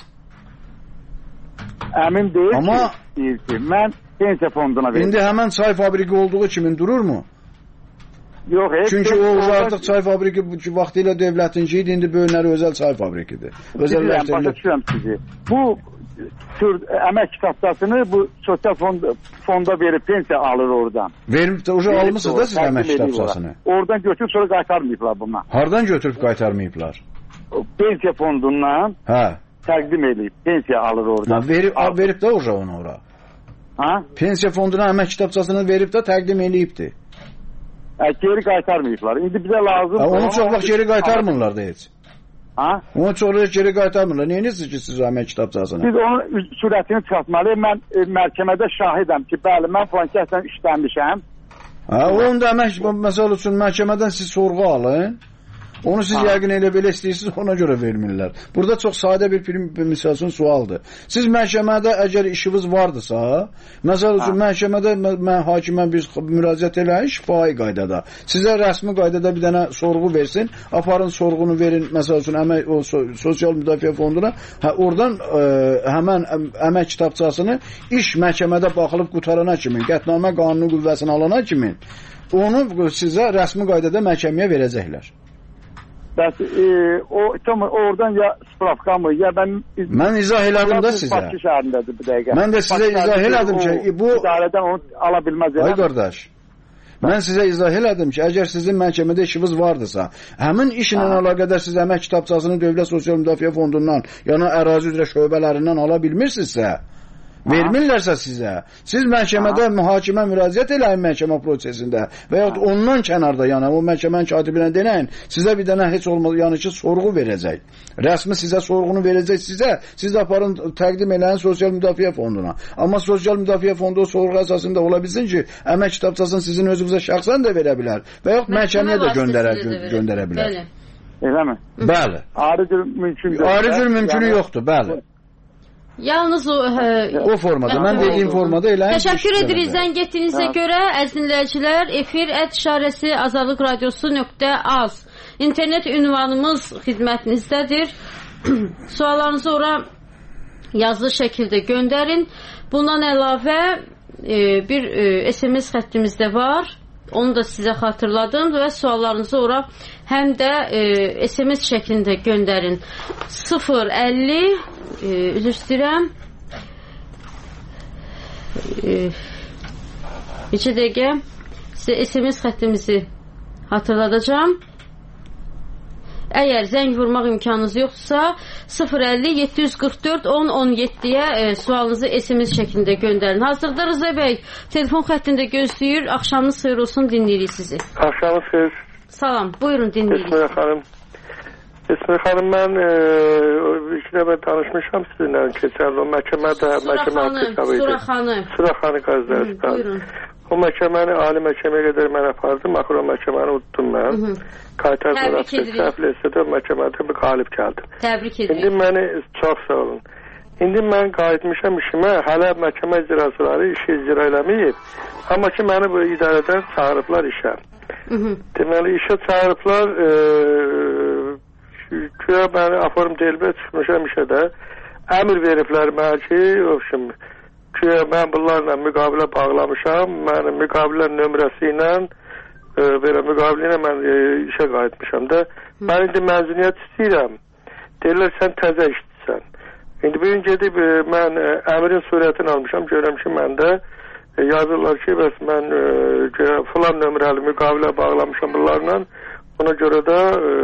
Speaker 11: Əmin deyil ki, mən pensiya fonduna verim.
Speaker 8: İndi həmən çay fabriki olduğu kimin dururmu?
Speaker 11: Yox,
Speaker 8: çünki o artıq çay fabriki vaxtı ilə dövlətinki idi, indi böyünləri özəl çay fabrikidir.
Speaker 11: Başa düşürəm sizi. Bu əmək kitabçasını bu sosial fonda verib pensiya alır oradan.
Speaker 8: Almışsınız da siz əmək kitabçasını?
Speaker 11: Oradan götürüb sonra qaytarmayıblar buna.
Speaker 8: Hardan götürüb qaytarmayıblar?
Speaker 11: Pensiya fondundan. Təqdim edib, pensiya alır orada.
Speaker 8: Verib də onu ora. Pensiya fonduna əmək kitabçasını verib də təqdim edibdir.
Speaker 11: Geri qaytarmayıblar. İndi bizə lazım.
Speaker 8: Onu çox vaxt geri qaytarmırlar da heç. Onu çox vaxt geri qaytarmırlar. Niyə edirsiniz ki, siz əmək kitabçasını?
Speaker 11: Biz onun sürətini çıxartmalıyıq. Mən məhkəmədə şahidəm ki, bəli, mən falan kəsdən işləmişəm.
Speaker 8: Onu da məsəl üçün məhkəmədən siz sorğu alın. Onu siz yəqin elə belə istəyirsiniz, ona görə vermirlər. Burada çox sadə bir misal üçün sualdır. Siz məhkəmədə əgər işiniz vardısa, məsəl üçün məhkəmədə hakimə bir müraciət eləyin şifahi qaydada. Sizə rəsmi qaydada bir dənə sorğu versin, aparın sorğunu verin, məsəl üçün Sosial Müdafiə Fonduna, oradan həmən əmək kitabçasını iş məhkəmədə baxılıb qutarana kimi, qətnamə qanunu qüvvəsini alana kimi, onu sizə rəsmi qaydada məhkəməyə verəcəklər.
Speaker 11: Bəs oradan ya spravkamı, ya
Speaker 8: mən izah elədim də sizə. Mən də sizə izah elədim ki, bu
Speaker 11: idarədən onu ala bilməz.
Speaker 8: Ay qardaş, mən sizə izah elədim ki, əgər sizin məhkəmədə işiniz vardısa, həmin işlə əlaqədar siz əmək kitabçasını Dövlət Sosial Müdafiə Fondundan, yəni ərazi üzrə şöbələrindən ala bilmirsinizsə, Vermirlərsə sizə, siz məhkəmədə mühakimə müraciət eləyin məhkəmə prosesində və ya ondan kənarda, yəni o məhkəmənin katibinə deyin, sizə bir dənə heç olmaz, yəni ki, sorğu verəcək. Rəsmi sizə sorğunu verəcək sizə, siz də aparın təqdim eləyin Sosial Müdafiə Fonduna. Amma Sosial Müdafiə Fondu o sorğu əsasında ola bilsin ki, əmək kitabçasını sizin özünüzə şəxsən də verə bilər və yaxud məhkəməyə də göndərə bilər.
Speaker 11: Eləmi?
Speaker 8: Bəli.
Speaker 11: Ayrı cür mümkündür.
Speaker 8: Ayrı cür mümkünü yoxdur, bəli.
Speaker 1: Yalnız
Speaker 8: o formada, mən dediyim formada elə.
Speaker 1: Təşəkkür edirik zəng etdiyinizə görə, əziz dinləyicilər. Efir @ azadlıqradiosu.az internet ünvanımız xidmətinizdədir. Suallarınızı ora yazılı şəkildə göndərin. Bundan əlavə bir SMS xəttimizdə var. Onu da sizə xatırladım və suallarınızı ora həm də SMS şəklində göndərin. 050 üzr istəyirəm. Neçə dəqiqə sizə SMS xəttimizi hatırladacağım. Əgər zəng vurmaq imkanınız yoxdursa 050 744 10 17-yə sualınızı SMS şəklində göndərin. Hazırda Rıza bəy telefon xəttində gözləyir. Axşamınız xeyir olsun, dinləyirik sizi.
Speaker 9: Axşamınız xeyir.
Speaker 1: Salam, buyurun dinləyirik.
Speaker 9: İsmail xanım. İsmail xanım, mən iki dəfə danışmışam sizinlə keçən o məhkəmədə Suraxanı qəzdəsi.
Speaker 1: Buyurun.
Speaker 9: O məhkəməni ali məhkəməyə qədər mən apardım. Axır o məhkəməni unutdum mən.
Speaker 1: Təbrik edirik.
Speaker 9: Səhvlə istədə məhkəmədə bir qalib gəldim.
Speaker 1: Təbrik edirik.
Speaker 9: İndi məni çox sağ olun. İndi mən qayıtmışam işimə. Hələ məhkəmə icraçıları işi icra eləməyib. Amma ki, məni bu idarədən çağırıblar işə. Deməli, işə çağırıblar. Güya məni aforum delbə çıxmışam işə də. Əmr veriblər mənə ki, güya mən bunlarla müqavilə bağlamışam. Mənim müqavilə nömrəsi ilə belə müqavilə ilə mən işə qayıtmışam da. Mən indi məzuniyyət istəyirəm. Deyirlər, sən təzə işləyirsən. İndi bir gün gedib mən əmrin surətini almışam. Görəm ki, məndə yazırlar ki, bəs mən filan nömrəli müqavilə bağlamışam bunlarla. Ona görə də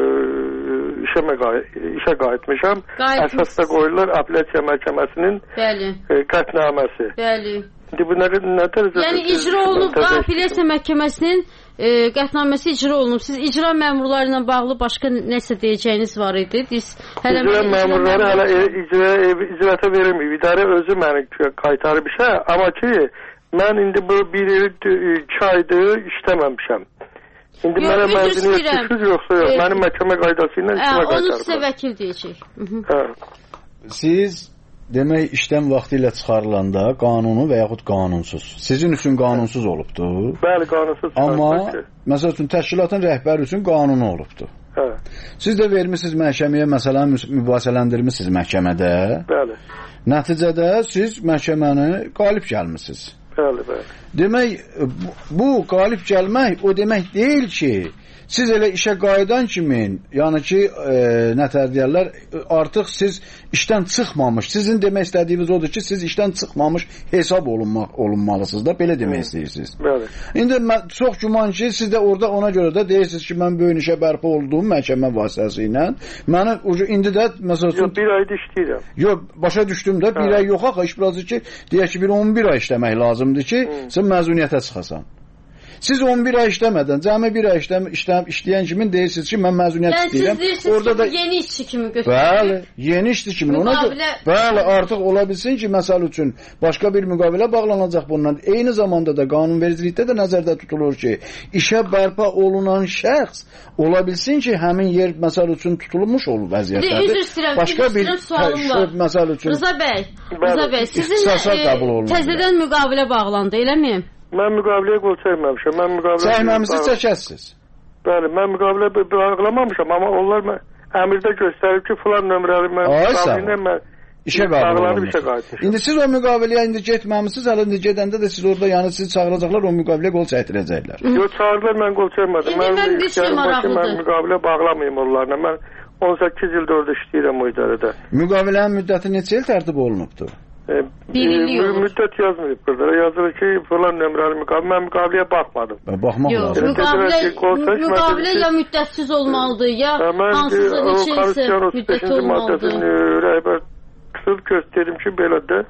Speaker 9: işə qayıtmışam. Əsas da qoyurlar apellyasiya məhkəməsinin qətnaməsi.
Speaker 1: Bəli.
Speaker 9: İndi bu nədir?
Speaker 1: Yəni icra olunub, apellyasiya məhkəməsinin qətnaməsi icra olunub. Siz icra məmurları ilə bağlı başqa nəsə deyəcəyiniz var idi.
Speaker 9: İcra məmurları hələ icrata verilməyib. İdarə özü məni qaytarıb işə. Amma ki, mən indi bu 1-2 aydır işləməmişəm. İndi mənə məzuniyyət düşür yoxsa yox. Mənim məhkəmə qaydası ilə işimə qaytarıb.
Speaker 1: Onu sizə vəkil deyəcək.
Speaker 8: Siz demək işdən vaxtı ilə çıxarılanda qanunu və yaxud qanunsuz. Sizin üçün qanunsuz olubdur.
Speaker 9: Bəli, qanunsuz.
Speaker 8: Amma məsəl üçün təşkilatın rəhbəri üçün qanunu olubdur.
Speaker 9: Hə.
Speaker 8: Siz də vermisiniz məhkəməyə, məsələn, mübahisələndirmisiniz məhkəmədə.
Speaker 9: Bəli.
Speaker 8: Nəticədə siz məhkəməni qalib gəlmisiniz.
Speaker 9: Bəli, bəli.
Speaker 8: Demək, bu qalib gəlmək o demək deyil ki, siz elə işə qayıdan kimi, yəni ki, nətər deyərlər, artıq siz işdən çıxmamış, sizin demək istədiyiniz odur ki, siz işdən çıxmamış hesab olunmalısınız da, belə demək istəyirsiniz.
Speaker 9: Bəli.
Speaker 8: İndi çox güman ki, siz də orada ona görə də deyirsiniz ki, mən böyük işə bərpa olduğum məhkəmə vasitəsi ilə, mənə indi də, məsəl üçün...
Speaker 9: Yox, bir ayda işləyirəm.
Speaker 8: Yox, başa düşdüm də, bir ay yox axı, iş burası ki, deyək ki, bir 11 ay işləmək lazımdır ki, sən məzuniyyətə çıxasan. Siz 11 ay işləmədən, cəmi bir ay işləyən kimin deyirsiniz ki, mən məzuniyyət istəyirəm.
Speaker 1: Siz deyirsiniz ki, yeni işçi kimi götürür.
Speaker 8: Bəli, yeni işçi kimi. Bəli, artıq ola bilsin ki, məsəl üçün, başqa bir müqavilə bağlanacaq bundan. Eyni zamanda da qanunvericilikdə də nəzərdə tutulur ki, işə bərpa olunan şəxs ola bilsin ki, həmin yer, məsəl üçün, tutulmuş olur vəziyyətlərdir.
Speaker 1: Üzr istəyirəm, sualım var.
Speaker 8: Məsəl üçün...
Speaker 1: Rıza bəy, sizin təzədən müqavilə bağlandı, eləmi?
Speaker 9: Mən müqaviləyə qol çəkməmişəm.
Speaker 8: Çəkməmisi çəkəsiz.
Speaker 9: Bəli, mən müqavilə bağlamamışam, amma onlar əmirdə göstərib ki, filan nömrəli mən
Speaker 8: işə qayıtmışam. İndi siz o müqaviləyə indi getməmisiniz, hələ indi gedəndə də siz orada, yəni sizi çağıracaqlar, o müqaviləyə qol çəkdirəcəklər.
Speaker 9: Yox, çağırdılar, mən qol çəkmədim. Mən müqavilə bağlamayım onlarla. Mən 18 ildə orada işləyirəm o idarədə.
Speaker 8: Müqavilənin müddəti neçə il tərtib olunubdur?
Speaker 9: Müddət yazmıyıb burada. Yazılır ki, falan nömrəli müqavilə. Mən müqaviləyə baxmadım.
Speaker 8: Baxmaq lazım.
Speaker 1: Müqavilə ya müddətsiz olmalıdır, ya hansısa neçə isə müddəti olmalıdır.
Speaker 9: Rəhbər tutub göstərdim ki, belə də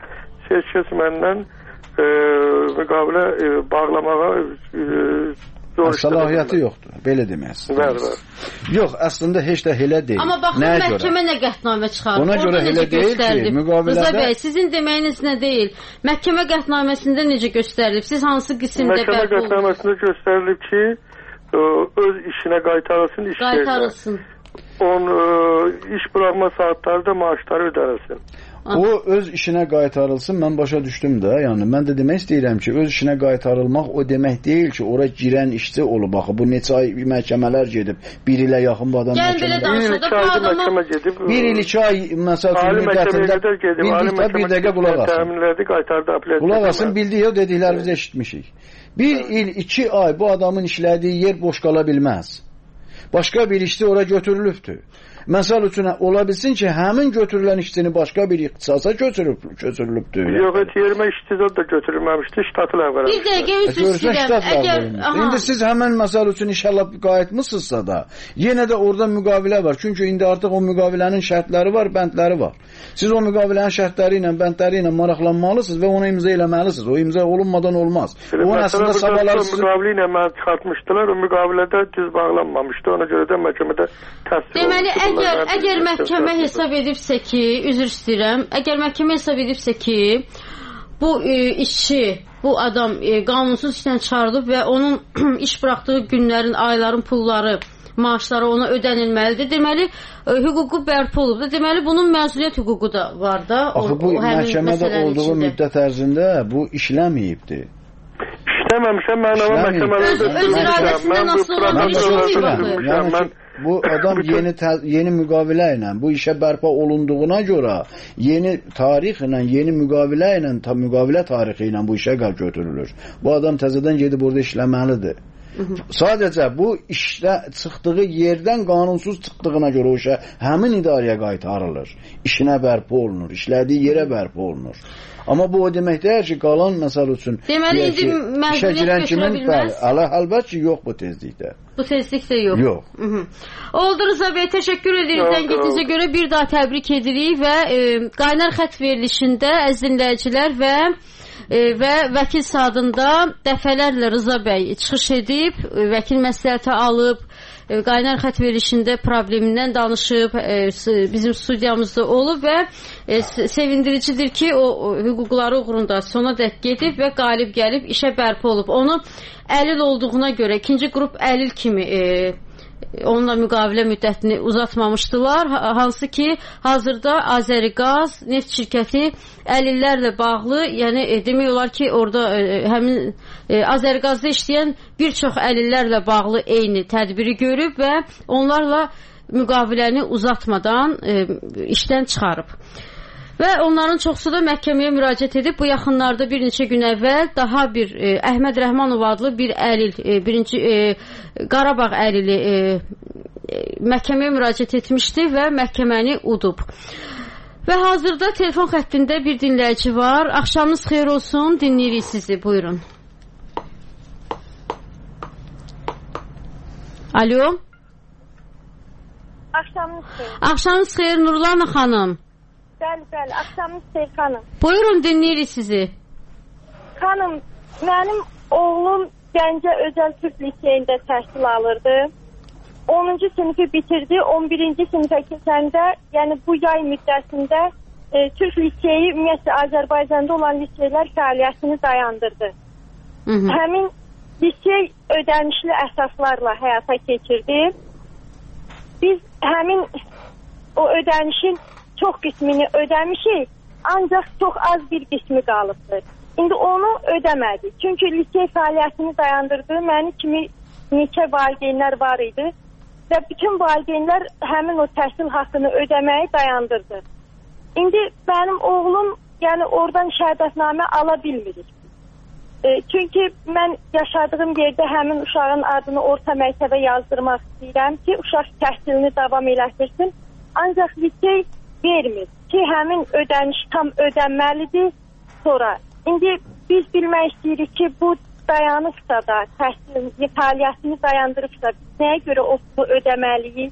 Speaker 9: heç kəs məndən müqavilə bağlamağa
Speaker 8: səlahiyyəti yoxdur, belə deməksin.
Speaker 9: Bəli.
Speaker 8: Yox, əslində heç də elə deyil.
Speaker 1: Amma baxın, məhkəmə nə qətnamə çıxarır?
Speaker 8: Ona görə elə deyil ki, müqavilədə...
Speaker 1: Rıza bəy, sizin deməyiniz nə deyil? Məhkəmə qətnaməsində necə göstərilib? Siz hansı qismdə bərpa olunur?
Speaker 9: Məhkəmə qətnaməsində göstərilib ki, öz işinə qaytarılsın,
Speaker 1: qaytarılsın.
Speaker 9: Onun iş buraxma saatları da maaşları ödənilsin.
Speaker 8: O öz işinə qaytarılsın, mən başa düşdüm də, yəni mən də demək istəyirəm ki, öz işinə qaytarılmaq o demək deyil ki, ora girən işçi olub, baxı, bu neçə ay məhkəmələr gedib, bir ilə yaxın bu adam
Speaker 9: məhkəmə
Speaker 8: bir il 2 ay məsəl müddətində bir dəqiqə qulaq asın, bildiyi o dediklərimizi eşitmişik. Bir il 2 ay bu adamın işlədiyi yer boş qala bilməz. Başqa bir işçi ora götürülübdür. Məsəl üçün, ola bilsin ki, həmin götürülən işçini başqa bir ixtisasa köçürülübdür.
Speaker 9: Yox, yerimə işçi da götürülməmişdi, ştatı ləvvələ.
Speaker 1: Bir dəqiqə üzr istəyirəm.
Speaker 8: İndi siz həmən məsəl üçün inşallah qayıtmışsınızsa da, yenə də orada müqavilə var. Çünki indi artıq o müqavilənin şərtləri var, bəndləri var. Siz o müqavilənin şərtləri ilə, bəndləri ilə maraqlanmalısınız və onu imza eləməlisiniz. O imza olunmadan olmaz.
Speaker 9: O əslində sabahlar sizin... Müqavilə ilə mənə çıxartmışdılar, o müqavilədə düz bağlanmamışdı. Ona görə də məhkəmədə təsdiq olunmuşdu.
Speaker 1: Deməli, əgər məhkəmə hesab edibsə ki, üzr istəyirəm, əgər məhkəmə hesab edibsə ki, bu işçi, bu adam qanunsuz işdən çıxarılıb və onun iş buraxdığı günlərin, ayların pulları, maaşları ona ödənilməlidir. Deməli, hüququ bərpa olubdur. Deməli, bunun məsuliyyət hüququ da var da.
Speaker 8: Axı, bu məhkəmədə olduğu müddət ərzində bu işləməyibdir.
Speaker 9: İşləməmişəm, mən ama məhkəmələrdə
Speaker 8: mən bu adam yeni müqavilə ilə bu işə bərpa olunduğuna görə yeni tarix ilə, yeni müqavilə ilə, müqavilə tarixi ilə bu işə götürülür. Bu adam təzədən gedib orada işləməlidir. Sadəcə bu işdə çıxdığı yerdən qanunsuz çıxdığına görə o işə həmin idarəyə qaytarılır. İşinə bərpa olunur, işlədiyi yerə bərpa olunur. Amma bu o demək deyir ki, qalan məsəl üçün
Speaker 1: deməli, indi məzuniyyət götürə bilməz.
Speaker 8: Əlbəttə ki, yox bu tezlikdə.
Speaker 1: Bu tezlikdə yox.
Speaker 8: Yox.
Speaker 1: Oldu Rıza bəy, təşəkkür edirik. Zəngetinizə görə bir daha təbrik edirik və qaynar xətt verilişində əziz dinləyicilər və vəkil sadında dəfələrlə Rıza bəy çıxış edib, vəkil məsləhəti alıb, qaynar xətt verilişində problemindən danışıb, bizim studiyamızda olub və sevindiricidir ki, o hüquqları uğrunda sona dək gedib və qalib gəlib işə bərpa olub. Onu əlil olduğuna görə ikinci qrup əlil kimi onunla müqavilə müddətini uzatmamışdılar. Hansı ki, hazırda Azəriqaz neft şirkəti əlillərlə bağlı, yəni demək olar ki, orada həmin Azəriqazda işləyən bir çox əlillərlə bağlı eyni tədbiri görüb və onlarla müqaviləni uzatmadan işdən çıxarıb. Və onların çoxsu da məhkəməyə müraciət edib. Bu yaxınlarda bir neçə gün əvvəl daha bir Əhməd Rəhmanov adlı bir əlil, birinci Qarabağ əlili məhkəməyə müraciət etmişdi və məhkəməni udub. Və hazırda telefon xəttində bir dinləyici var. Axşamınız xeyir olsun, dinləyirik sizi, buyurun. Alo.
Speaker 10: Axşamınız xeyir.
Speaker 1: Axşamınız xeyir, Nurlana xanım.
Speaker 10: Bəli, axşamınız xeyir xanım.
Speaker 1: Buyurun, dinləyirik sizi.
Speaker 10: Xanım, mənim oğlum Gəncə Özəl Türk Liseyində təhsil alırdı. 10-cu sinifi bitirdi, 11-ci sinifə keçəndə, yəni bu yay müddətində Türk Liseyi ümumiyyətlə Azərbaycanda olan liseylər fəaliyyətini dayandırdı. Həmin lisey ödənişli əsaslarla həyata keçirdi. Biz həmin o ödənişin çox qismini ödəmişik, ancaq çox az bir qismi qalıbdır. İndi onu ödəmədik. Çünki lisey fəaliyyətini dayandırdı. Mənim kimi neçə valideynlər var idi və bütün valideynlər həmin o təhsil haqqını ödəməyi dayandırdı. İndi mənim oğlum yəni oradan şəhadətnamə ala bilmirik. Çünki mən yaşadığım yerdə həmin uşağın adını orta məktəbə yazdırmaq istəyirəm ki, uşaq təhsilini davam elətirsin. Ancaq lisey vermir ki, həmin ödəniş tam ödənməlidir sonra. İndi biz bilmək istəyirik ki, bu dayanıbsa da, təhsil fəaliyyətini dayandırıbsa, nəyə görə o ödəməliyik?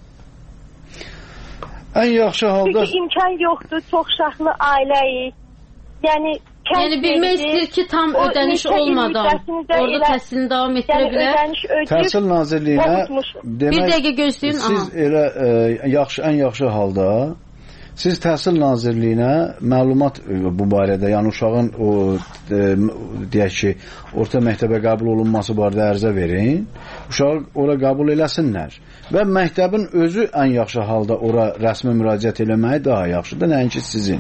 Speaker 8: Ən yaxşı halda...
Speaker 10: Çünki imkan yoxdur, çox uşaqlı ailəyik. Yəni,
Speaker 1: Yəni bilmək istəyir ki, tam ödəniş olmadan orada təhsilini davam etdirə bilər.
Speaker 8: Təhsil Nazirliyinə
Speaker 1: demək, bir dəqiqə gözləyin.
Speaker 8: Siz elə ən yaxşı halda siz Təhsil Nazirliyinə məlumat bu barədə, yəni uşağın o deyək ki, orta məktəbə qəbul olunması barədə ərizə verin. Uşağı ora qəbul eləsinlər. Və məktəbin özü ən yaxşı halda ora rəsmi müraciət eləməyi daha yaxşıdır, nəinki sizin.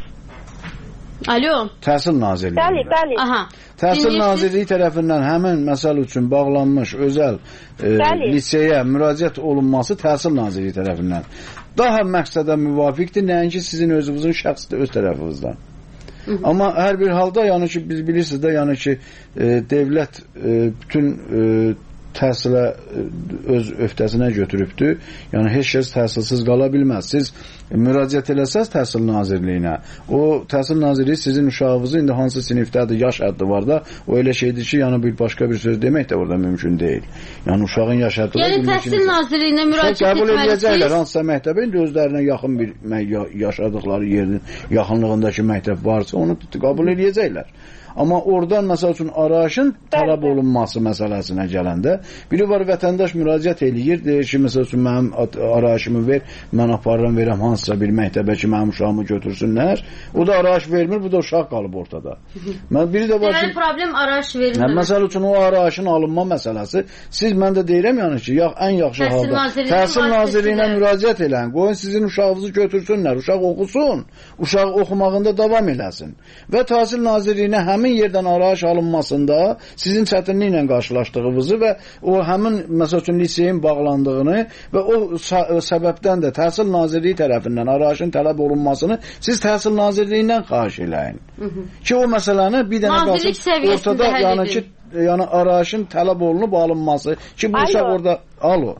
Speaker 1: Alo.
Speaker 8: Təhsil Nazirliyi.
Speaker 10: Bəli.
Speaker 1: Aha.
Speaker 8: Təhsil Nazirliyi tərəfindən həmin məsəl üçün bağlanmış özəl liseyə müraciət olunması Təhsil Nazirliyi tərəfindən daha məqsədə müvafiqdir, nəinki sizin özünüzün şəxsi öz tərəfinizdən. Amma hər bir halda, yəni ki, biz bilirsiniz də, yəni ki, dövlət bütün təhsilə öz öhdəsinə götürübdür. Yəni heç kəs təhsilsiz qala bilməz. Siz müraciət eləsəz Təhsil Nazirliyinə, o Təhsil Nazirliyi sizin uşağınızı indi hansı sinifdədir, yaş həddi var da, o elə şeydir ki, yəni bir başqa bir söz demək də orada mümkün deyil. Yəni uşağın yaş həddi var.
Speaker 1: Yəni Təhsil Nazirliyinə müraciət
Speaker 8: qəbul edəcəklər hansısa məktəbə, indi özlərinə yaxın bir yaşadıkları yerin yaxınlığındakı məktəb varsa, onu qəbul edəcəklər. Amma oradan məsəl üçün arayışın tələb olunması məsələsinə gələndə, biri var vətəndaş müraciət eləyir, deyir ki, məsəl üçün mənim arayışımı ver, mən aparıram, verəm hansısa bir məktəbə ki, mənim uşağımı götürsünlər. O da arayış vermir, bu da uşaq qalıb ortada. Biri də var ki,
Speaker 1: problem arayış verilmir.
Speaker 8: Məsəl üçün o arayışın alınma məsələsi, siz mən də deyirəm yəni ki, ən yaxşı halda Təhsil Nazirliyinə müraciət eləyin, qoyun sizin uşağınızı götürsünlər, uşaq oxusun, uşaq oxumağında davam eləsin. Və Təhsil Nazirliyinə həmin yerdən arayış alınmasında sizin çətinliklə qarşılaşdığınızı və o həmin məsəl üçün liseyin bağlandığını və o səbəbdən də Təhsil Nazirliyi tərəfindən arayışın tələb olunmasını siz Təhsil Nazirliyindən xahiş eləyin. Ki o məsələni bir dənə qalsın ortada, yəni ki, yəni arayışın tələb olunub alınması ki, bu uşaq orada... Alo.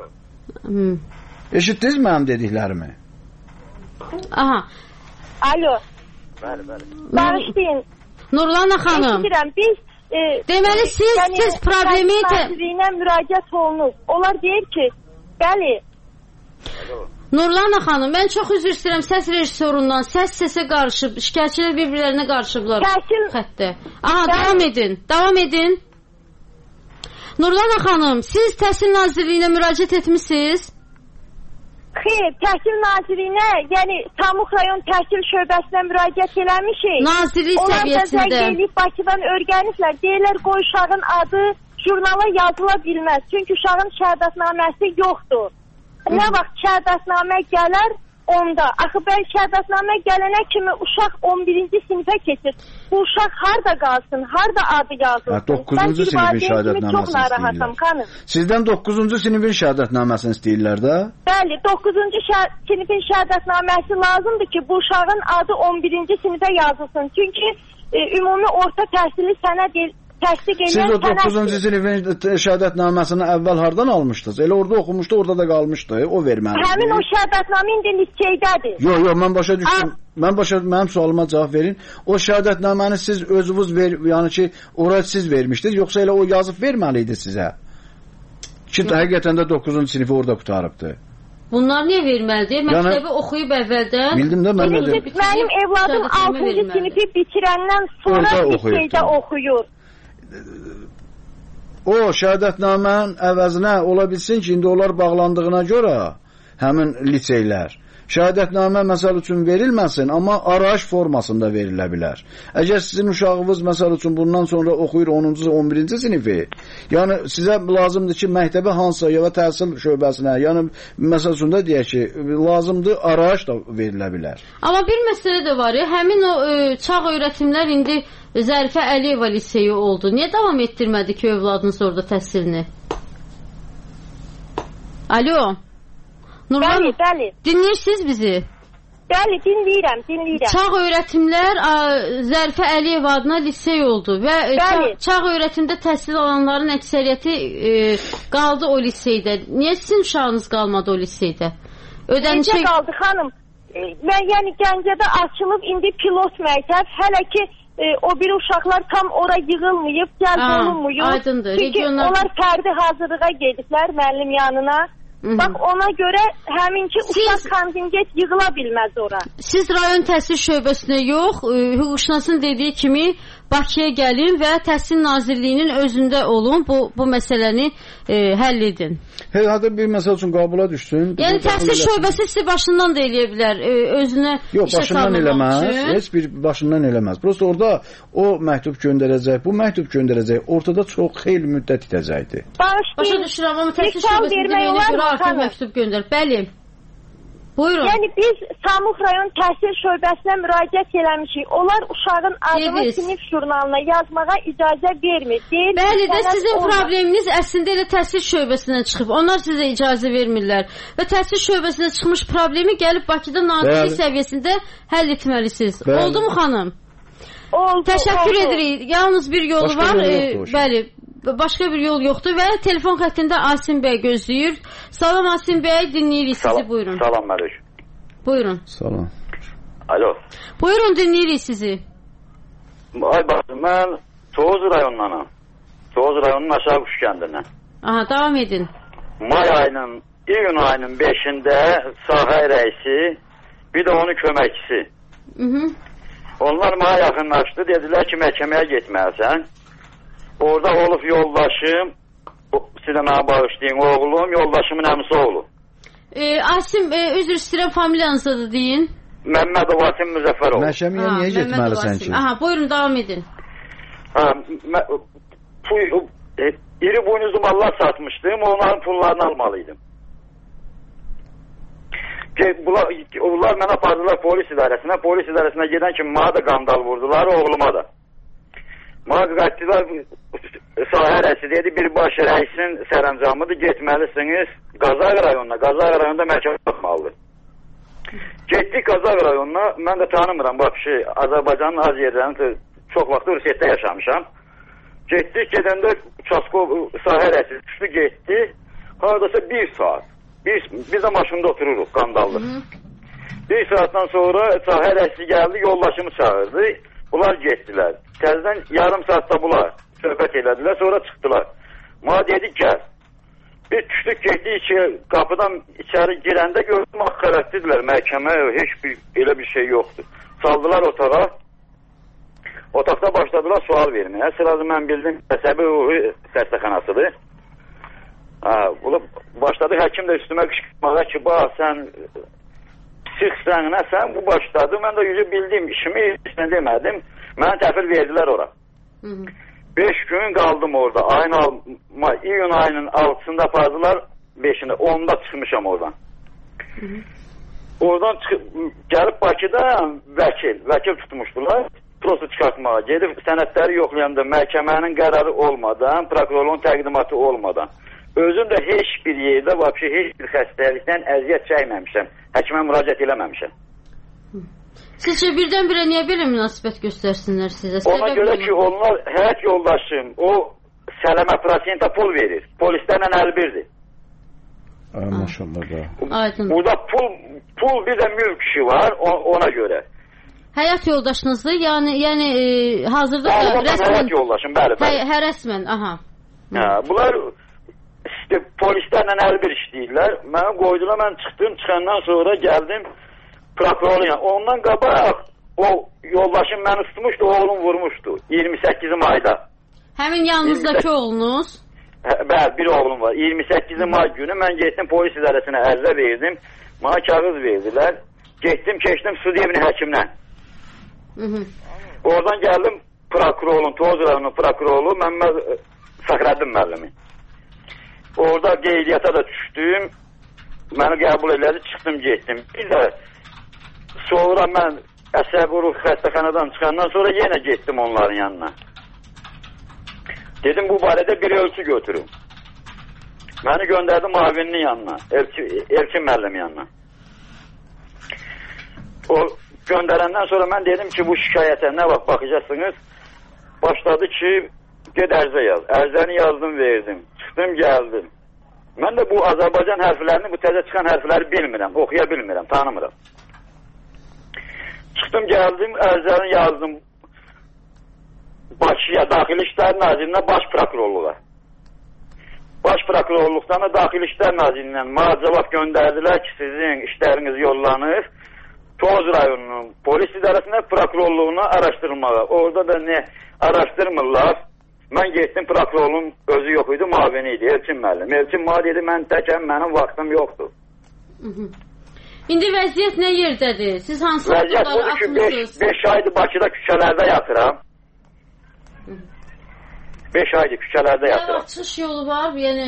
Speaker 8: Eşitdiniz mənim dediklərimi?
Speaker 1: Aha.
Speaker 10: Alo. Bağışlayın.
Speaker 1: Nurlana xanım.
Speaker 10: Biz
Speaker 1: deməli siz problemi
Speaker 10: Nazirliyinə müraciət olunub. Onlar deyir ki, bəli.
Speaker 1: Nurlana xanım, mən çox üzr istəyirəm səs rejissorundan. Səsə qarışıb, şikayətçilər bir-birlərinə qarışıblar xəttə. Aha, davam edin. Nurlana xanım, siz Təhsil Nazirliyinə müraciət etmisiniz?
Speaker 10: Xeyr, Təhsil Nazirliyinə, yəni Samux rayon təhsil şöbəsinə müraciət eləmişik.
Speaker 1: Nazirlik səviyyəsində.
Speaker 10: Onlar da zəng eləyib Bakıdan öyrəniblər. Deyirlər, qoy uşağın adı jurnala yazıla bilməz. Çünki uşağın şəhadətnaməsi yoxdur. Nə vaxt şəhadətnamə gələr, onda. Axı bəli, şəhadətnamə gələnə kimi uşaq 11-ci sinifə keçir. Bu uşaq harda qalsın, harda adı yazılsın?
Speaker 8: 9-cu sinifin şəhadətnaməsini istəyirlər. Sizdən 9-cu sinifin şəhadətnaməsini istəyirlər də?
Speaker 10: Bəli, 9-cu sinifin şəhadətnaməsi lazımdır ki, bu uşağın adı 11-ci sinifə yazılsın. Çünki ümumi orta təhsili sənəd təsdiq edən
Speaker 8: siz o 9-cu sinifin şəhadətnaməsini əvvəl hardan almışdınız? Elə orada oxumuşdu, orada da qalmışdı, o verməlidir.
Speaker 10: Həmin o şəhadətnamə indi liseydədir.
Speaker 8: Yox, mən başa düşdüm. Mənim sualıma cavab verin. O şəhadətnaməni siz özünüz yəni ki, oraya siz vermişdiniz, yoxsa elə o yazıb verməli idi sizə? Ki, həqiqətən də 9-cu sinifi orada qutarıbdır.
Speaker 1: Bunlar niyə verməlidir? Məktəbi oxuyub əvvəldən.
Speaker 8: Bildim də,
Speaker 10: mənim evladım 6-cı sinifi bitirəndən sonra liseydə oxuyur.
Speaker 8: O şəhadətnamənin əvəzinə ola bilsin ki, indi onlar bağlandığına görə həmin liseylər şəhadətnamə məsəl üçün verilməsin, amma arayış formasında verilə bilər. Əgər sizin uşağınız məsəl üçün bundan sonra oxuyur 10-cu, 11-ci sinifi, yəni sizə lazımdır ki, məktəbə hansısa ya təhsil şöbəsinə, yəni məsəl üçün də deyək ki, lazımdır arayış da verilə bilər.
Speaker 1: Amma bir məsələ də var ya, həmin o çağ öyrətimlər indi Zərifə Əliyeva liseyi oldu. Niyə davam etdirmədi ki, övladınız orada təhsilini? Alo. Nurlan,
Speaker 10: bəli.
Speaker 1: Dinləyirsiniz bizi?
Speaker 10: Bəli, dinləyirəm.
Speaker 1: Çağ öyrətimlər Zərifə Əliyeva adına lisey oldu və çağ öyrətimdə təhsil alanların əksəriyyəti qaldı o liseydə. Niyə sizin uşağınız qalmadı o liseydə?
Speaker 10: Necə qaldı xanım? Yəni Gəncədə açılıb indi pilot məktəb, hələ ki o bir uşaqlar tam ora yığılmayıb, cəlb olunmuyub.
Speaker 1: Aydındır.
Speaker 10: Çünki onlar fərdi hazırlığa gediblər müəllim yanına. Bax, ona görə həminki uşaq kontingent yığıla bilməz ora.
Speaker 1: Siz rayon təhsil şöbəsinə yox, hüquqşünasın dediyi kimi Bakıya gəlin və Təhsil Nazirliyinin özündə olun, bu məsələni həll edin.
Speaker 8: Hətta bir məsəl üçün qabula düşsün.
Speaker 1: Yəni təhsil şöbəsi sizi başından da eləyə bilər, özünə
Speaker 8: yox, başından eləməz, heç bir başından eləməz. Prosta orada o məktub göndərəcək, bu məktub göndərəcək, ortada çox xeyli müddət itəcəkdir.
Speaker 1: Başa düşürəm, amma təhsil şöbəsində deyilənə görə artıq məktub göndər. Bəli. Buyurun.
Speaker 10: Yəni biz Samux rayon təhsil şöbəsinə müraciət eləmişik. Onlar uşağın adını sinif jurnalına yazmağa icazə vermir.
Speaker 1: Bəli də sizin probleminiz əslində elə təhsil şöbəsindən çıxıb. Onlar sizə icazə vermirlər. Və təhsil şöbəsinə çıxmış problemi gəlib Bakıda nazirlik səviyyəsində həll etməlisiniz. Oldu mu xanım?
Speaker 10: Oldu.
Speaker 1: Təşəkkür edirik. Yalnız bir yolu var. Bəli. Başqa bir yol yoxdur və telefon xəttində Asim bəy gözləyir. Salam Asim bəy, dinləyirik sizi, buyurun.
Speaker 3: Salam Məlik.
Speaker 1: Buyurun.
Speaker 8: Salam.
Speaker 3: Alo.
Speaker 1: Buyurun, dinləyirik sizi.
Speaker 3: Ay baxın, mən Toğuz rayonundanam. Toğuz rayonunun aşağı Quş kəndindən.
Speaker 1: Aha, davam edin.
Speaker 3: May ayının, iyun ayının 5-də sahə rəisi, bir də onun köməkçisi. Onlar mənə yaxınlaşdı, dedilər ki, məhkəməyə getməlisən. Orada olub yoldaşım, sizə mənə bağışlayın, oğlum, yoldaşımın əmisi oğlu.
Speaker 1: Asim, üzr istəyirəm, familiyanızda da deyin.
Speaker 3: Məmmədov Asim Müzəffərov.
Speaker 8: Məhkəməyə niyə getməlisən ki?
Speaker 1: Aha, buyurun, davam edin.
Speaker 3: İri buynuzlu mallar satmışdım, onların pullarını almalıydım. Onlar mənə apardılar polis idarəsinə. Polis idarəsinə gedən kimi mənə da qandal vurdular, oğluma da. Mənə qaçdılar, sahə rəisi dedi, birbaşa rəisin sərəncamıdır, getməlisiniz Qazaq rayonuna. Qazaq rayonunda məhkəmə baxmalıdır. Getdik Qazaq rayonuna, mən də tanımıram, bax Azərbaycanın az yerlərini çox vaxt Rusiyyətdə yaşamışam. Getdik, gedəndə Çaskov sahə rəisi düşdü, getdi, haradasa bir saat. Biz də maşında otururuq, qandallıq. Bir saatdan sonra sahə rəisi gəldi, yoldaşımı çağırdı, bunlar getdilər. Təzdən yarım saatda bunlar söhbət elədilər, sonra çıxdılar. Mənə dedik, gəl. Biz düşdük, getdik ki, qapıdan içəri girəndə gördüm, xərətdirlər, məhkəmə, heç elə bir şey yoxdur. Saldılar otağa, otaqda başladılar sual verməyə. Sırası mən bildim, əsəbi ruhi xəstəxanasıdır. Başladı, həkim də üstümə qışqırmağa ki, bax, sən psixsən, nəsən, bu başladı. Mən də yüzü bildim, işimi heç nə demədim. Mənə təhvil verdilər ora. 5 gün qaldım orada. İyun ayının 6-sında apardılar, 5-ində, 10-da çıxmışam oradan. Oradan gəlib Bakıda vəkil tutmuşdular, prosu çıxartmağa. Gedib sənədləri yoxlayanda məhkəmənin qərarı olmadan, prokurorun təqdimatı olmadan. Özüm də heç bir yerdə, heç bir xəstəlikdən əziyyət çəkməmişəm. Həkimə müraciət eləməmişəm.
Speaker 1: Sizcə birdən-birə niyə belə münasibət göstərsinlər sizə?
Speaker 3: Ona görə ki, onlar həyat yoldaşım, o sələmə prosentə pul verir. Polislərlə 51-dir.
Speaker 8: Maşallah da.
Speaker 3: Burada pul bir də mülk işi var, ona görə.
Speaker 1: Həyat yoldaşınızdır, yəni hazırda
Speaker 3: rəsmən... Həyat yoldaşım, bəli.
Speaker 1: Hə, rəsmən, aha.
Speaker 3: Bunlar polislərlə 51 işləyirlər. Mənə qoydular, mən çıxandan sonra gəldim prokurorluğa. Ondan qabaq o yoldaşım məni tutmuşdu, oğlum vurmuşdu 28 ayda.
Speaker 1: Həmin yanınızdakı oğlunuz?
Speaker 3: Bəli, bir oğlum var. 28 may günü mən getdim polis idarəsinə ərizə verdim. Mənə kağız verdilər. Getdim, keçdim Sudiyevin həkimlə. Oradan gəldim prokurorun, Toğuz rayonunun prokuroru Məmməd Fəxrəddin müəllimi. Orada qeydiyyata da düşdüm. Məni qəbul elədi, çıxdım, getdim. Bir də sonra mən əsəbi ruh xəstəxanadan çıxandan sonra yenə getdim onların yanına. Dedim, bu barədə bir ölçü götürüm. Məni göndərdim müavinin yanına, Elçin müəllim yanına. O göndərəndən sonra mən dedim ki, bu şikayətə nə vaxt baxacaqsınız? Başladı ki, ged ərzə yaz. Ərzəni yazdım, verdim. Çıxdım, gəldim. Mən də bu Azərbaycan hərflərini, bu təzə çıxan hərfləri bilmirəm, oxuya bilmirəm, tanımıram. Çıxdım, gəldim, ərzəni yazdım. Bakıya, Daxili İşlər Nazirinə baş prokurorluğa. Baş prokurorluqdan da Daxili İşlər Nazirliyindən mənə cavab göndərdilər ki, sizin işləriniz yollanır Tovuz rayonunun polis idarəsində prokurorluğuna araşdırılmağa. Orada da nə araşdırmırlar. Mən getdim, prokurorluğun özü yox idi, mavini idi, Elçin müəllim. Elçin mənə dedi, mən təkəm, mənim vaxtım yoxdur.
Speaker 1: İndi vəziyyət nə yerdədir? Siz hansı
Speaker 3: vəziyyət budur ki, 5 aydır Bakıda küçələrdə yatıram. 5 aydır küçələrdə yatıram.
Speaker 1: Çıxış yolu var, yəni...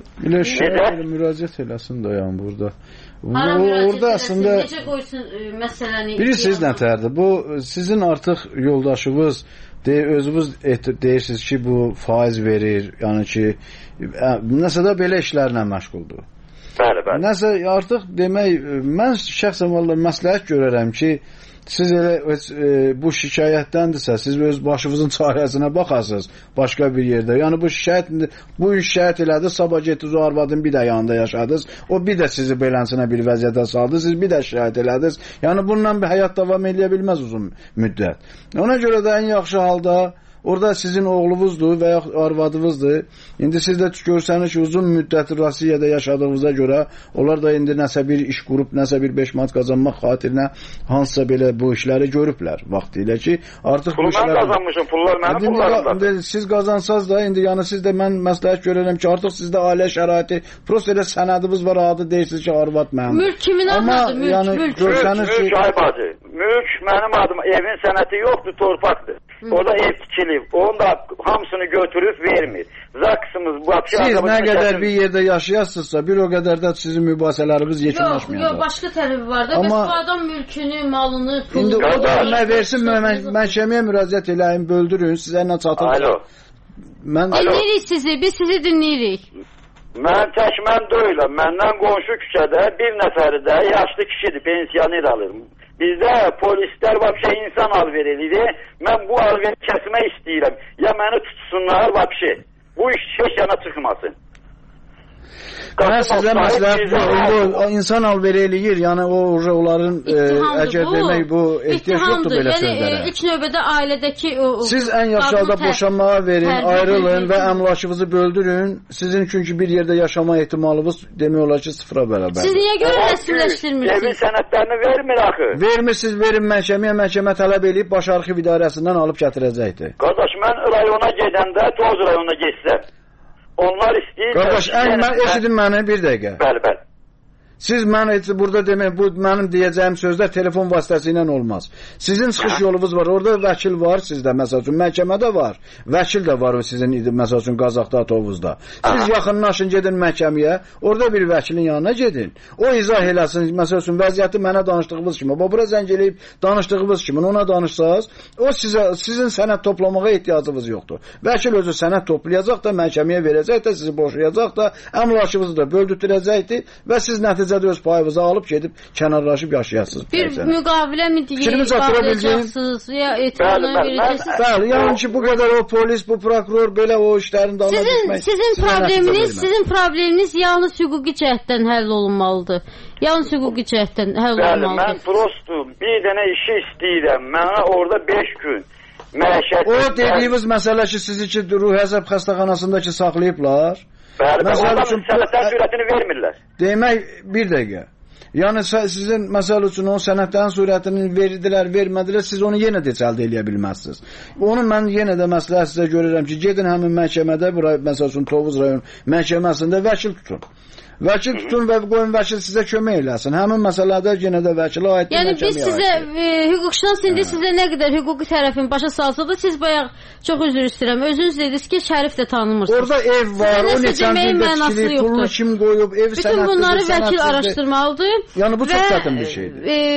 Speaker 8: Müraciət eləsin dayan burada.
Speaker 1: Hara müraciət eləsin, necə qoysun məsələni...
Speaker 8: Bilirsiniz nətərdir? Bu, sizin artıq yoldaşınız özünüz deyirsiniz ki, bu faiz verir, yəni ki, nəsə də belə işlərlə məşğuldur.
Speaker 3: Bəli, bəli.
Speaker 8: Nəsə artıq demək, mən şəxsən vallahi məsləhət görərəm ki, siz elə bu şikayətdəndirsə, siz öz başınızın çarəsinə baxasınız başqa bir yerdə. Yəni bu şikayət elədi, sabah getdiniz o arvadın bir də yanında yaşadınız, o bir də sizi beləsinə bir vəziyyətə saldı, siz bir də şikayət elədiniz. Yəni bununla bir həyat davam edə bilməz uzun müddət. Ona görə də ən yaxşı halda orada sizin oğlunuzdur və ya arvadınızdır. İndi siz də görsəniz ki, uzun müddət Rusiyada yaşadığınıza görə onlar da indi nəsə bir iş qurub, nəsə bir 5 manat qazanmaq xatirinə hansısa belə bu işləri görüblər vaxtilə ki, artıq bu işlər...
Speaker 3: Mən qazanmışım, pullar mənim pullarımdadır.
Speaker 8: Siz qazansaz da, indi yəni siz də mən məsləhət görərəm ki, artıq sizdə ailə şəraiti, prosta elə sənədiniz var, adı deyirsiniz ki, arvad mənim.
Speaker 1: Mülk kimin adıdır?
Speaker 8: Mülk
Speaker 3: aybadı. Mülk mənim adım, evin sənəti yoxdur, torpaqdır. Orada ev tikilib, onu da hamısını götürüb vermir. Zaksımız,
Speaker 8: siz nə qədər bir yerdə yaşayasınızsa, bir o qədər də sizin mübahisələriniz yekunlaşmayacaq.
Speaker 1: Yox, başqa tərəfi var da, bəs bu adam mülkünü, malını, pulunu...
Speaker 8: İndi o da nə versin, məhkəməyə müraciət eləyim, böldürün, sizə nə çatır.
Speaker 3: Alo.
Speaker 1: Dinləyirik sizi, biz sizi dinləyirik.
Speaker 3: Mən tək mən deyiləm, məndən qonşu küçədə bir nəfəri də yaşlı kişidir, pensiyoner alır. Bizdə polislər vəbşə insan alverilidir. Mən bu alveri kəsmək istəyirəm. Ya məni tutsunlar vəbşə. Bu iş heç yana çıxmasın.
Speaker 8: Mən sizə məsləhət insan alveri eləyir. Yəni onların əgər demək bu ehtiyac yoxdur belə sözlərə.
Speaker 1: İlk növbədə ailədəki
Speaker 8: siz ən yaxşı halda boşanmağa verin, ayrılın və əmlakınızı böldürün. Sizin çünki bir yerdə yaşama ehtimalınız demək olar ki, sıfıra bərabər.
Speaker 1: Siz niyə görə rəsmiləşdirmirsiniz?
Speaker 3: Evin sənədlərini vermir axı.
Speaker 8: Vermirsiniz, verin məhkəməyə, məhkəmə tələb edib baş arxiv idarəsindən alıb gətirəcəkdir.
Speaker 3: Qardaş, mən rayona gedəndə, Tovuz rayonuna geçsəm, onlar istəyir...
Speaker 8: Qardaş, mən eşidin məni bir dəqiqə.
Speaker 3: Bəli, bəli.
Speaker 8: Siz mən burada demək, bu mənim deyəcəyim sözlər telefon vasitəsilə olmaz. Sizin çıxış yolunuz var, orada vəkil var sizdə, məsəl üçün, məhkəmədə var. Vəkil də var sizin, məsəl üçün, Qazaxda, Tovuzda. Siz yaxınlaşın, gedin məhkəməyə, orada bir vəkilin yanına gedin. O izah eləsin, məsəl üçün, vəziyyəti mənə danışdığınız kimi, bura zəng eləyib danışdığınız kimi, ona danışsaz, o sizin sənəd toplamağa ehtiyacınız yoxdur. Vəkil özü sənəd toplayacaq da, məhkəməyə verəcək də, sizi boşayacaq da, əmlakınızı da böldürtürəcəkdir və siz nəticə öz payınızı alıb gedib kənarlaşıb yaşayasınız.
Speaker 1: Bir müqavilə mi bağlayacaqsınız ya etibarla verəcəksiniz?
Speaker 8: Bəli, yəni ki, bu qədər o polis, bu prokuror belə o işlərin dalına düşmək.
Speaker 1: Sizin probleminiz yalnız hüquqi cəhətdən həll olunmalıdır. Yalnız hüquqi cəhətdən həll olunmalıdır.
Speaker 3: Mən prostum, bir dənə işi istəyirəm. Mənə orada 5 gün məişət...
Speaker 8: O dediyiniz məsələ ki, sizi ki, ruh həzəb xəstəxanasındakı saxlayıblar.
Speaker 3: Bəli, ondan sənədlərin sürətini vermirlər.
Speaker 8: Demək, bir dəqiqə. Yəni, sizin, məsəl üçün, o sənədlərin sürətini verdilər, vermədilər, siz onu yenə də əldə eləyə bilməzsiniz. Onu mən yenə də məsləhət sizə görürəm ki, gedin həmin məhkəmədə, məsəl üçün, Tovuz rayon məhkəməsində vəkil tutun. Vəkil tutun və qoyun vəkil sizə kömək eləsin. Həmin məsələdə yenə də vəkilə aid
Speaker 1: yəni biz sizə, hüquqşünas indi sizə nə qədər hüquqi tərəfin başa salsa da siz bayaq çox üzr istəyirəm. Özünüz dediniz ki, Şərif də tanımırsınız.
Speaker 8: Orada ev var, o neçən ildə tikilib, pulunu kim qoyub, ev sənətlidir.
Speaker 1: Bütün bunları vəkil araşdırmalıdır.
Speaker 8: Yəni bu çox çətin bir şeydir.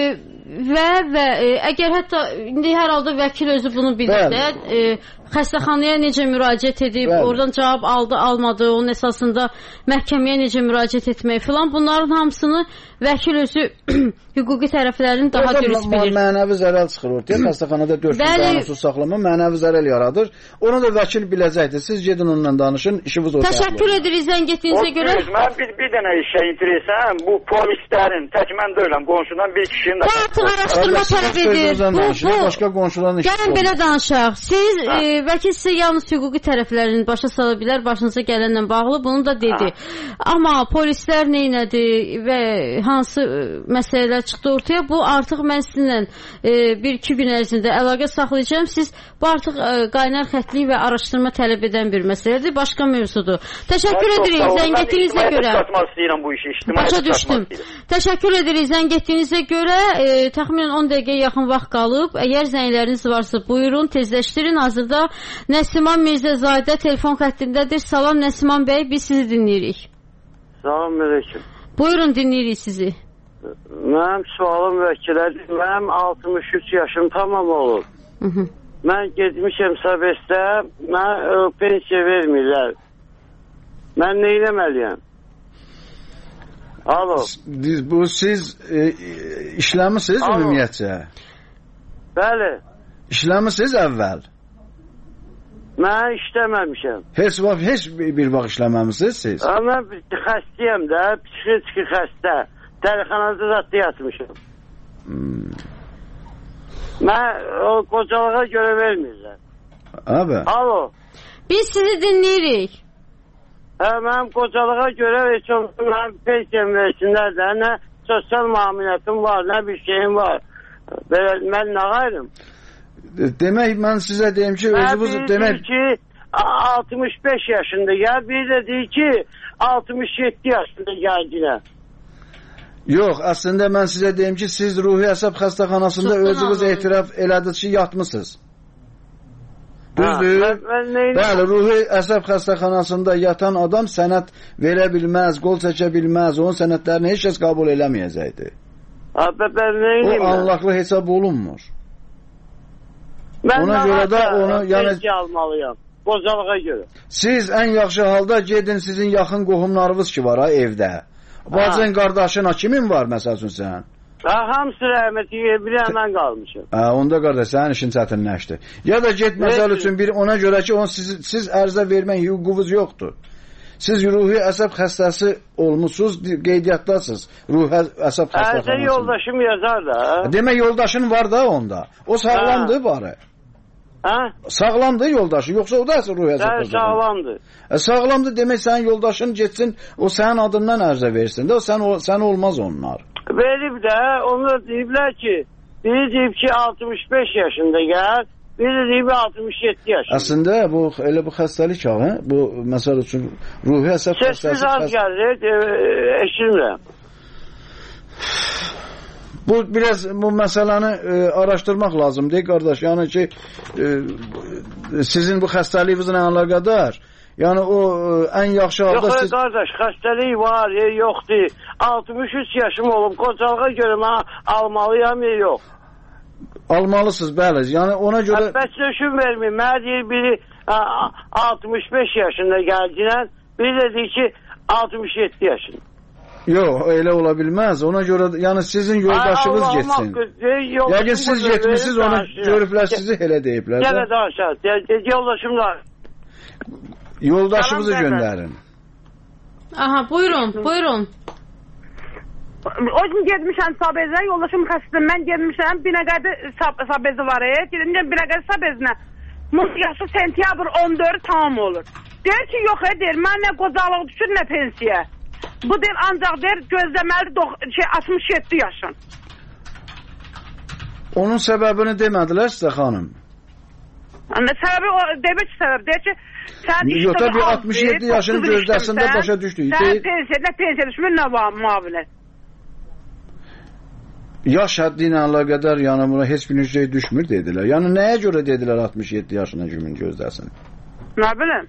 Speaker 1: Və əgər hətta indi hər halda vəkil özü bunu bilir də, xəstəxanaya necə müraciət edib, oradan cavab aldı, almadı, onun əsasında məhkəməyə necə müraciət etmək filan, bunların hamısını vəkil özü hüquqi tərəflərini daha dürüst bilir.
Speaker 8: Mənəvi zərər çıxır ortaya, xəstəxanada 4 gün qanunsuz saxlama mənəvi zərər yaradır. Onu da vəkil biləcəkdir. Siz gedin onunla danışın, işiniz ortaya.
Speaker 1: Təşəkkür edirik zəng etdiyinizə görə.
Speaker 3: Mən bir dənə işə interesəm, bu polislərin, tək mən deyiləm, qonşudan bir kişinin...
Speaker 1: Bu artıq araşdırma tələb edir.
Speaker 8: Başqa qonşuların işi.
Speaker 1: Gəlin belə danışaq. Siz vəkil sizə yalnız hüquqi tərəflərini başa sala bilər, başınıza gələnlə bağlı bunu da dedi. Amma polislər neynədi və hansı məsələlər çıxdı ortaya, bu artıq mən sizinlə 1-2 gün ərzində əlaqə saxlayacağım. Siz bu artıq qaynar xətlik və araşdırma tələb edən bir məsələdir, başqa mövzudur. Təşəkkür edirik zəng etdiyinizə görə. Başa düşdüm. Təşəkkür edirik zəng etdiyinizə görə. Təxminən 10 dəqiqəyə yaxın vaxt qalıb. Əgər zəngləriniz varsa buyurun, tezləşdirin. Hazırda Nəsiman Mirzəzadə telefon xəttindədir. Salam Nəsiman bəy, biz sizi dinləyirik.
Speaker 5: Salam aleyküm.
Speaker 1: Buyurun, dinləyirik sizi.
Speaker 5: Mənim sualım vəkilədir. Mənim 63 yaşım tamam olur. Mən getmişəm səbəstə, mən pensiya vermirlər. Mən nə eləməliyəm? Alo.
Speaker 8: Bu siz işləmisiniz ümumiyyətcə?
Speaker 5: Bəli.
Speaker 8: İşləmisiniz əvvəl?
Speaker 5: Mən işləməmişəm.
Speaker 8: Heç bir vaxt işləməmisiniz siz?
Speaker 5: Mən xəstəyəm də, psixiki xəstə. Dərixanada zadda yatmışım. Mən qocalığa görə vermirlər.
Speaker 8: Abi.
Speaker 5: Alo.
Speaker 1: Biz sizi dinləyirik.
Speaker 5: Mənim qocalığa görə heç mənim pensiyam versinlər də, nə sosial müaminətim var, nə bir şeyim var. Mən nə qayrım?
Speaker 8: Demək, mən sizə deyim ki, özünüz demək...
Speaker 5: ki, 65 yaşında gəl, bir də deyir ki, 67 yaşında gəldinə.
Speaker 8: Yox, əslində mən sizə deyim ki, siz ruhi əsəb xəstəxanasında özünüz etiraf elədiniz ki, yatmısınız. Düzdür? Bəli, ruhi əsəb xəstəxanasında yatan adam sənəd verə bilməz, qol çəkə bilməz, onun sənədlərini heç kəs qəbul eləməyəcəkdir. O anlaqlı hesab olunmur.
Speaker 5: Mən pensiya almalıyam, qocalığa görə.
Speaker 8: Siz ən yaxşı halda gedin, sizin yaxın qohumlarınız ki var evdə. Bacın, qardaşına kimin var məsəl üçün sən?
Speaker 5: Hamısı rəhməti bir mən qalmışım.
Speaker 8: Onda qardaş, sənin işin çətinləşdi. Ya da get məsəl üçün ona görə ki, siz ərzə vermək hüququnuz yoxdur. Siz ruhi əsəb xəstəsi olmuşsunuz, qeydiyyatdasınız. Ruhi əsəb xəstəxanasında.
Speaker 5: Ərzə yoldaşım yazar da.
Speaker 8: Demək, yoldaşın var da onda. O sağlamdır bari. Sağlamdır yoldaşı, yoxsa o da ruhi əsəb xəstəsi?
Speaker 5: Sağlamdır.
Speaker 8: Sağlamdır demək, sənin yoldaşın getsin, o sənin adından ərzə versin də, sən olmaz onlar.
Speaker 5: Verib də, onlar deyiblər ki, biri deyib ki 65 yaşında gəl, biri deyib 67 yaşında.
Speaker 8: Əslində, elə bu xəstəlik bu, məsəl üçün, ruhi əsəb xəstəsi...
Speaker 5: Səsiz az gəlir, eşitmirəm.
Speaker 8: Biraz bu məsələni araşdırmaq lazımdır, qardaş. Yəni ki, sizin bu xəstəliyinizlə əlaqədar, yəni o ən yaxşı halda...
Speaker 5: Yox, qardaş, xəstəlik var, yoxdur. 63 yaşım olub, qocalığa görə mən almalıyam, yox.
Speaker 8: Almalısınız, bəli. Yəni ona görə...
Speaker 5: Bəs döşüm vermir. Mənə deyir, biri 65 yaşında gəldinə, biri də deyir ki, 67 yaşında.
Speaker 8: Yox, elə ola bilməz. Ona görə, yəni sizin yoldaşınız getsin. Yəni siz getmişsiniz, onu görüblər, sizi elə deyiblər.
Speaker 5: Gələ danışaq, yoldaşım da.
Speaker 8: Yoldaşımızı göndərin.
Speaker 1: Aha, buyurun, buyurun.
Speaker 19: O gün getmişəm Sabezə, yoldaşım xəstədir. Mən getmişəm, Binəqədi Sabezi var, gedmişəm Binəqədi Sabezinə. Yaşı sentyabr 14 tamam olur. Deyir ki, yox, deyir, mən nə qocalıq düşür, nə pensiya. Bu deyir, ancaq deyir, gözləməli 67 yaşın.
Speaker 8: Onun səbəbini demədilər sizə, xanım?
Speaker 19: Səbəbi, demək ki, səbəb, deyir ki,
Speaker 8: yox, tabii 67 yaşını gözdəsində başa düşdük.
Speaker 19: Sən pensiya düşmür, nə müavinət?
Speaker 8: Yaş həddi ilə əlaqədar, yəni buna heç bir şey düşmür, dedilər. Yəni nəyə görə dedilər 67 yaşına kimin gözdəsin?
Speaker 19: Nə bilim?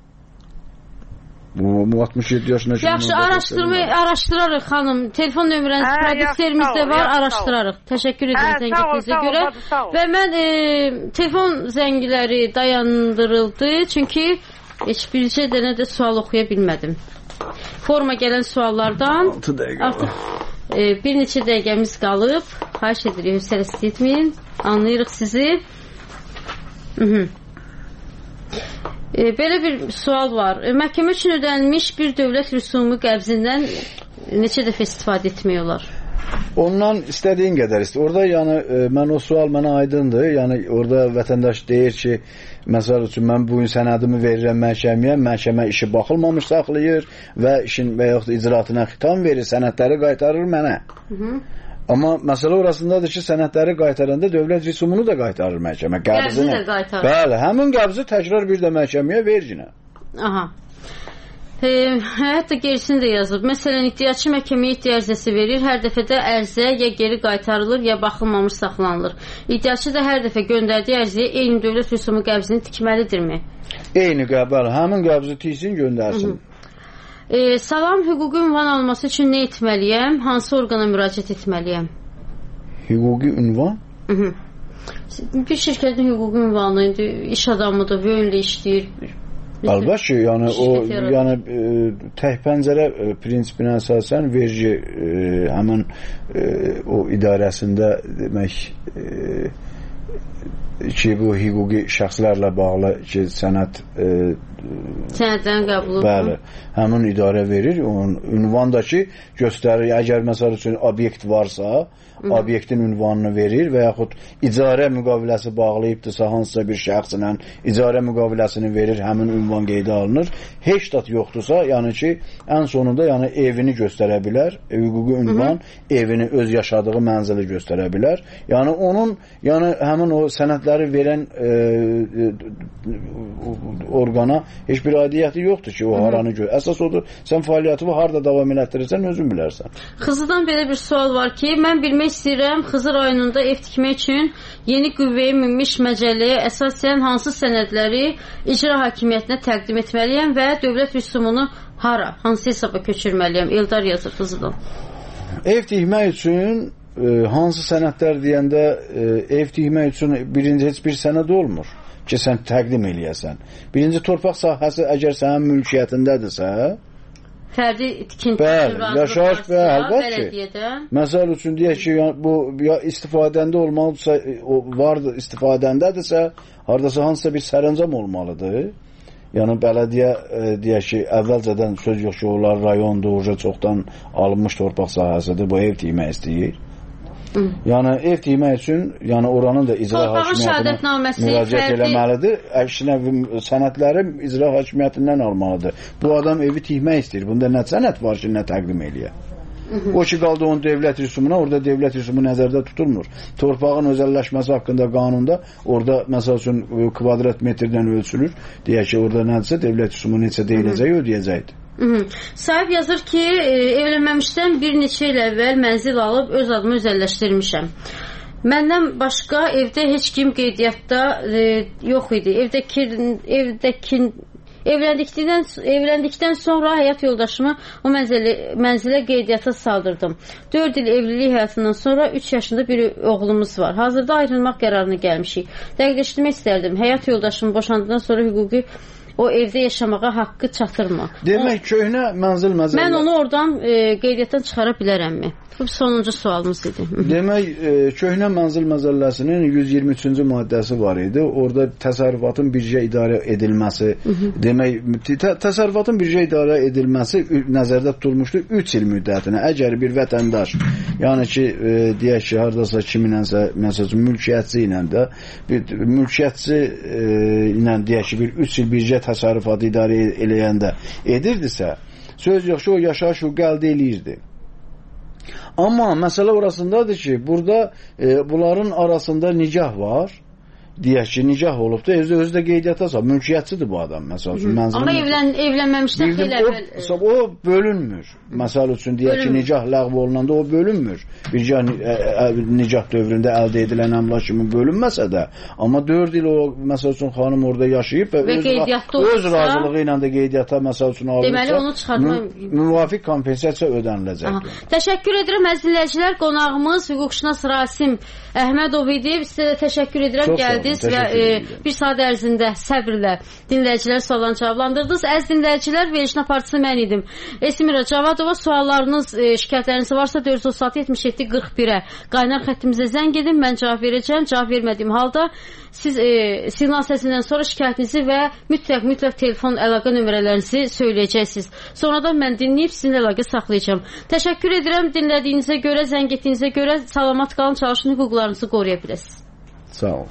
Speaker 8: Bu 67 yaşına kimin
Speaker 1: gözdəsin? Yaxşı, araşdırarıq xanım. Telefon nömrəniz prodüserimizdə var, araşdırarıq. Təşəkkür edirəm zənginizə görə. Və mən telefon zəngiləri dayandırıldı, çünki heç bircə dənə də sual oxuya bilmədim. Forma gələn suallardan artıq bir neçə dəqiqəmiz qalıb. Xahiş edirik, hüsəl istəyitməyin. Anlayırıq sizi. Belə bir sual var. Məhkəmə üçün ödənilmiş bir dövlət rüsumu qəbzindən neçə dəfə istifadə etmək olar?
Speaker 8: Ondan istədiyin qədər istəyir. Orada yəni mən o sual mənə aydındır. Yəni orada vətəndaş deyir ki, məsəl üçün mən bu gün sənədimi verirəm məhkəməyə, məhkəmə işi baxılmamış saxlayır və işin və yaxud da icraatına xitam verir, sənədləri qaytarır mənə. Amma məsələ orasındadır ki, sənədləri qaytaranda dövlət rüsumunu da qaytarır məhkəmə.
Speaker 1: Qəbzi də qaytarır.
Speaker 8: Bəli, həmin qəbzi təkrar bir də məhkəməyə verginə.
Speaker 1: Aha. Hətta gerisini də yazıb. Məsələn, iddiaçı məhkəməyə iddia ərizəsi verir. Hər dəfədə ərizə ya geri qaytarılır, ya baxılmamış saxlanılır. İddiaçı da hər dəfə göndərdiyi ərizəyə eyni dövlət rüsumu qəbzini tikməlidirmi?
Speaker 8: Eyni qəbul. Həmin qəbzi tiksin, göndərsin.
Speaker 1: Salam, hüquqi ünvan alması üçün nə etməliyəm? Hansı orqana müraciət etməliyəm?
Speaker 8: Hüquqi ünvan?
Speaker 1: Bir şirkətin hüquqi ünvanı, iş adamıdır, vöyünlə işləyir.
Speaker 8: Əlbəttə ki, yəni o yəni tək pəncərə prinsipinə əsasən vergi həmin o idarəsində demək ki, bu hüquqi şəxslərlə bağlı ki, sənədlərin qəbulu. Bəli, həmin idarə verir. Onun ünvan da ki, göstərir. Əgər məsəl üçün obyekt varsa, obyektin ünvanını verir və yaxud icarə müqaviləsi bağlayıbdırsa hansısa bir şəxslə icarə müqaviləsini verir, həmin ünvan qeydə alınır. Heç dat yoxdursa, yəni ki, ən sonunda yəni evini göstərə bilər, hüquqi ünvan evini, öz yaşadığı mənzili göstərə bilər. Yəni onun, yəni həmin o sənədləri verən orqana heç bir aidiyyəti yoxdur ki, o haranı gör. Əsas odur, sən fəaliyyətini harda davam elətdirirsən, özün bilərsən.
Speaker 1: Xızıdan belə bir sual var ki, mən bilmək istəyirəm, Xızı rayonunda ev tikmək üçün yeni qüvvəyə minmiş məcəlləyə əsasən hansı sənədləri icra hakimiyyətinə təqdim etməliyəm və dövlət rüsumunu hara, hansı hesaba köçürməliyəm? Eldar yazır Xızıdan.
Speaker 8: Ev tikmək üçün hansı sənədlər deyəndə ev tikmək üçün birinci heç bir sənəd olmur ki, sən təqdim eləyəsən. Birinci torpaq sahəsi əgər sənin mülkiyyətindədirsə,
Speaker 1: fərdi tikinti
Speaker 8: yaşayış və əlbəttə ki, məsəl üçün deyək ki, bu ya istifadəndə olmalıdırsa, vardır istifadəndədirsə, haradasa hansısa bir sərəncam olmalıdır. Yəni bələdiyyə deyək ki, əvvəlcədən söz yox ki, onlar rayondur, çoxdan alınmış torpaq sahəsidir, bu ev tikmək istəyir. Yəni ev tikmək üçün, yəni oranın da icra hakimiyyətinə müraciət eləməlidir. Əksinə sənədləri icra hakimiyyətindən almalıdır. Bu adam evi tikmək istəyir. Bunda nə sənəd var ki, nə təqdim eləyə? O ki, qaldı onun dövlət rüsumuna, orada dövlət rüsumu nəzərdə tutulmur. Torpağın özəlləşməsi haqqında qanunda orada, məsəl üçün, kvadrat metrdən ölçülür. Deyək ki, orada nədirsə, dövlət rüsumu neçə deyiləcək, ödəyəcəkdir.
Speaker 1: Sahib yazır ki, evlənməmişdən bir neçə il əvvəl mənzil alıb öz adımı özəlləşdirmişəm. Məndən başqa evdə heç kim qeydiyyatda yox idi. Evləndikdən sonra həyat yoldaşımı o mənzilə qeydiyyata saldırdım. 4 il evlilik həyatından sonra 3 yaşında bir oğlumuz var. Hazırda ayrılmaq qərarına gəlmişik. Dəqiqləşdirmək istərdim. Həyat yoldaşımı boşandıqdan sonra hüquqi o evdə yaşamağa haqqı çatırmı?
Speaker 8: Demək, köhnə mənzil məzəllər.
Speaker 1: Mən onu oradan qeydiyyatdan çıxara bilərəmmi? Bu sonuncu sualımız idi.
Speaker 8: Demək, köhnə mənzil məzəlləsinin 123-cü maddəsi var idi. Orada təsərrüfatın birgə idarə edilməsi, demək, təsərrüfatın birgə idarə edilməsi nəzərdə tutulmuşdu 3 il müddətinə. Əgər bir vətəndaş, yəni ki, deyək ki, haradasa kiminənsə, məsələn, mülkiyyətçi ilə də, mülkiyyətçi ilə deyək ki, bir 3 il birgə təsərrüfatı idarə eləyəndə edirdisə, söz yox ki, o yaşayış hüququ əldə eləyirdi. Amma məsələ orasındadır ki, burada bunların arasında nicah var. Deyək ki, nicah olubdur, özü də qeydiyyata sal. Mülkiyyətçidir bu adam, məsəl üçün.
Speaker 1: Amma evlənməmişdən xeyli əvvəl.
Speaker 8: O bölünmür. Məsəl üçün, deyək ki, nicah ləğv olunanda o bölünmür. Birgə nicah dövründə əldə edilən əmlak kimi bölünməsə də, amma 4 il o, məsəl üçün, xanım orada yaşayıb və öz razılığı ilə də qeydiyyata, məsəl üçün, alırsa, müvafiq kompensasiya ödəniləcək.
Speaker 1: Təşəkkür edirəm, əziz dinləyicilər. Qonağımız hüquqşünas Rasim Əhmədov idi. Sizə də təşəkkür edirəm, gəldi. elədiniz və bir saat ərzində səbirlə dinləyicilər suallarını cavablandırdınız. Əziz dinləyicilər, verilişin aparıcısı mən idim. Esmira Cavadova, suallarınız, şikayətləriniz varsa 436-77-41-ə qaynar xəttimizə zəng edin, mən cavab verəcəm. Cavab vermədiyim halda siz siqnal səsindən sonra şikayətinizi və mütləq telefon əlaqə nömrələrinizi söyləyəcəksiniz. Sonradan mən dinləyib sizinlə əlaqə saxlayacağım. Təşəkkür edirəm dinlədiyinizə görə, zəng etdiyinizə görə. Salamat qalın, çalışın, hüquqlarınızı qoruya biləsiniz.
Speaker 8: Sağ olun.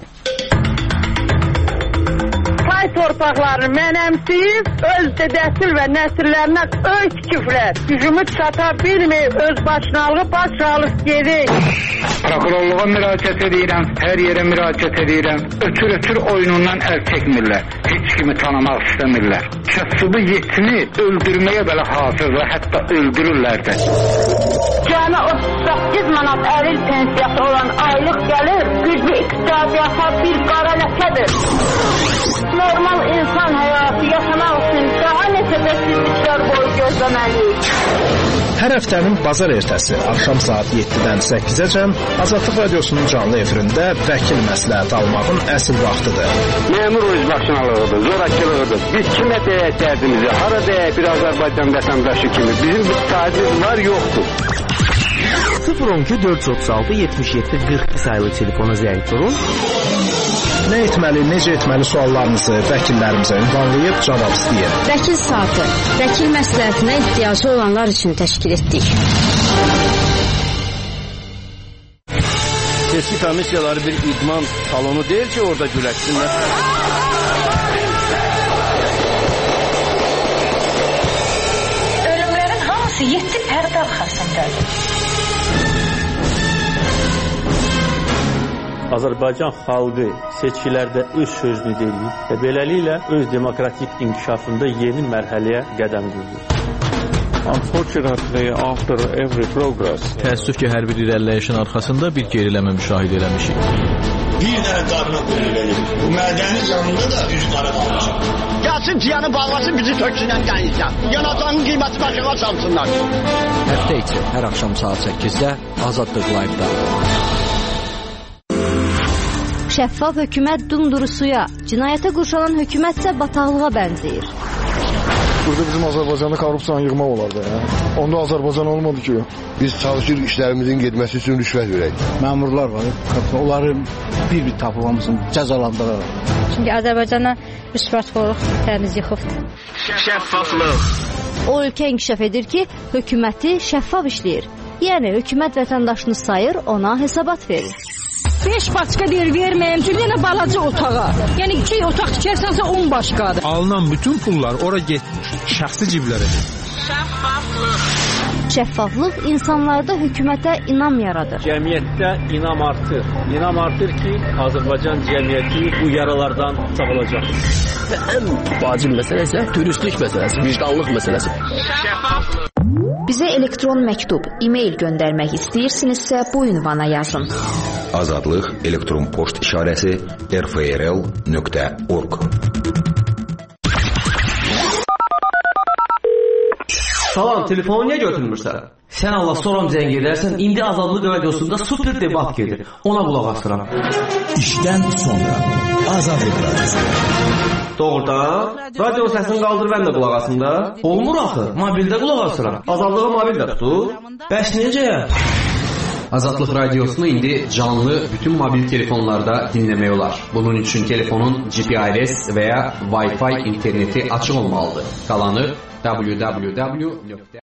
Speaker 19: Pay torpaqlarını mənəmsiyib, öz dədəsil və nəsillərinə öy tikiblər. Gücümü çata bilməyib, öz başınalığı başsağlıq gedir.
Speaker 26: Prokurorluğa müraciət edirəm, hər yerə müraciət edirəm. Ötür oyunundan əl çəkmirlər. Heç kimi tanımaq istəmirlər. Kasıbı yetini öldürməyə belə hazırlar, hətta öldürürlər də.
Speaker 24: Cəmi 38 manat əril pensiyası olan aylıq gəlir, güclü iqtisadiyyata bir qara ləkədir. Normal insan həyatı yaşamaq üçün daha neçə dəqiqələr boyu gözləməliyik.
Speaker 27: Hər həftənin bazar ertəsi axşam saat 7-dən 8-əcən Azadlıq Radiosunun canlı efirində vəkil məsləhət almağın əsl vaxtıdır.
Speaker 6: Məmur özbaşınalığıdır, zorakılığıdır. Biz kimə deyək dərdimizi, hara deyək bir Azərbaycan vətəndaşı kimi. Bizim bir sahibimiz var, yoxdur.
Speaker 12: 012 436 77 42 sayılı telefona zəng vurun.
Speaker 27: Nə etməli, necə etməli suallarınızı vəkillərimizə ünvanlayıb cavab istəyir.
Speaker 1: Vəkil saatı, vəkil məsləhətinə ehtiyacı olanlar üçün təşkil etdik.
Speaker 13: Seçki komissiyaları bir idman salonu deyil ki, orada güləşsinlər.
Speaker 24: Ölümlərin hamısı 7 pərdə arxasındadır.
Speaker 13: Azərbaycan xalqı seçkilərdə öz sözünü deyir və beləliklə öz demokratik inkişafında yeni mərhələyə qədəm qoyur. Unfortunately, after every progress,
Speaker 20: təəssüf ki, hər bir irəliləyişin arxasında bir geriləmə müşahidə eləmişik.
Speaker 21: Bir dənə qadına qulluq bu mədənin yanında da üç qara qalmışıq. Gəlsin ciyanı bağlasın, bizi töksünən dənizdən. Yanacağın qiyməti başına çalsınlar.
Speaker 22: Həftə içi hər axşam saat 8-də Azadlıq Live-da.
Speaker 23: Şəffaf hökumət dumdurusuya, cinayətə qurşalan hökumətsə bataqlığa bənzəyir.
Speaker 25: Burada bizim Azərbaycanda korrupsiyanı yığmaq olardı. Onda Azərbaycan olmadı ki.
Speaker 28: Biz çalışır işlərimizin getməsi üçün rüşvət verək.
Speaker 29: Məmurlar var, onların bir tapılmasını cəzalandıraraq.
Speaker 30: Çünki Azərbaycana rüşvətxorluq təmiz yıxıbdır.
Speaker 28: Şəffaflıq.
Speaker 23: O ölkə inkişaf edir ki, hökuməti şəffaf işləyir. Yəni hökumət vətəndaşını sayır, ona hesabat verir.
Speaker 31: 5 başqa deyir verməyəm ki, yenə balaca otağa. Yəni 2 otaq tikərsənsə 10 başqadır.
Speaker 20: Alınan bütün pullar ora getmiş, şəxsi ciblərə.
Speaker 23: Şəffaflıq. Şəffaflıq insanlarda hökumətə inam yaradır.
Speaker 13: Cəmiyyətdə inam artır. İnam artır ki, Azərbaycan cəmiyyəti bu yaralardan sağalacaq.
Speaker 22: Və ən vacib məsələ isə dürüstlük məsələsi, vicdanlıq məsələsi.
Speaker 23: Şəffaflıq. Bizə elektron məktub, e-mail göndərmək istəyirsinizsə bu ünvana yazın.
Speaker 32: Azadlıq elektron poçt işarəsi rfrl.org.
Speaker 12: Salam, telefonu niyə götürmürsən? Sən Allah soram zəng edərsən, indi Azadlıq Radiosunda super debat gedir. Ona qulaq asıram.
Speaker 33: İşdən sonra Azadlıq Radiosu.
Speaker 12: Doğrudan, radio səsini qaldır, mən də qulaq asım da. Olmur axı, mobildə qulaq asıram. Azadlığı mobildə tutur. Bəs necə?
Speaker 34: Azadlıq Radiosunu indi canlı bütün mobil telefonlarda dinləmək olar. Bunun üçün telefonun GPRS və ya Wi-Fi interneti açıq olmalıdır. Qalanı www.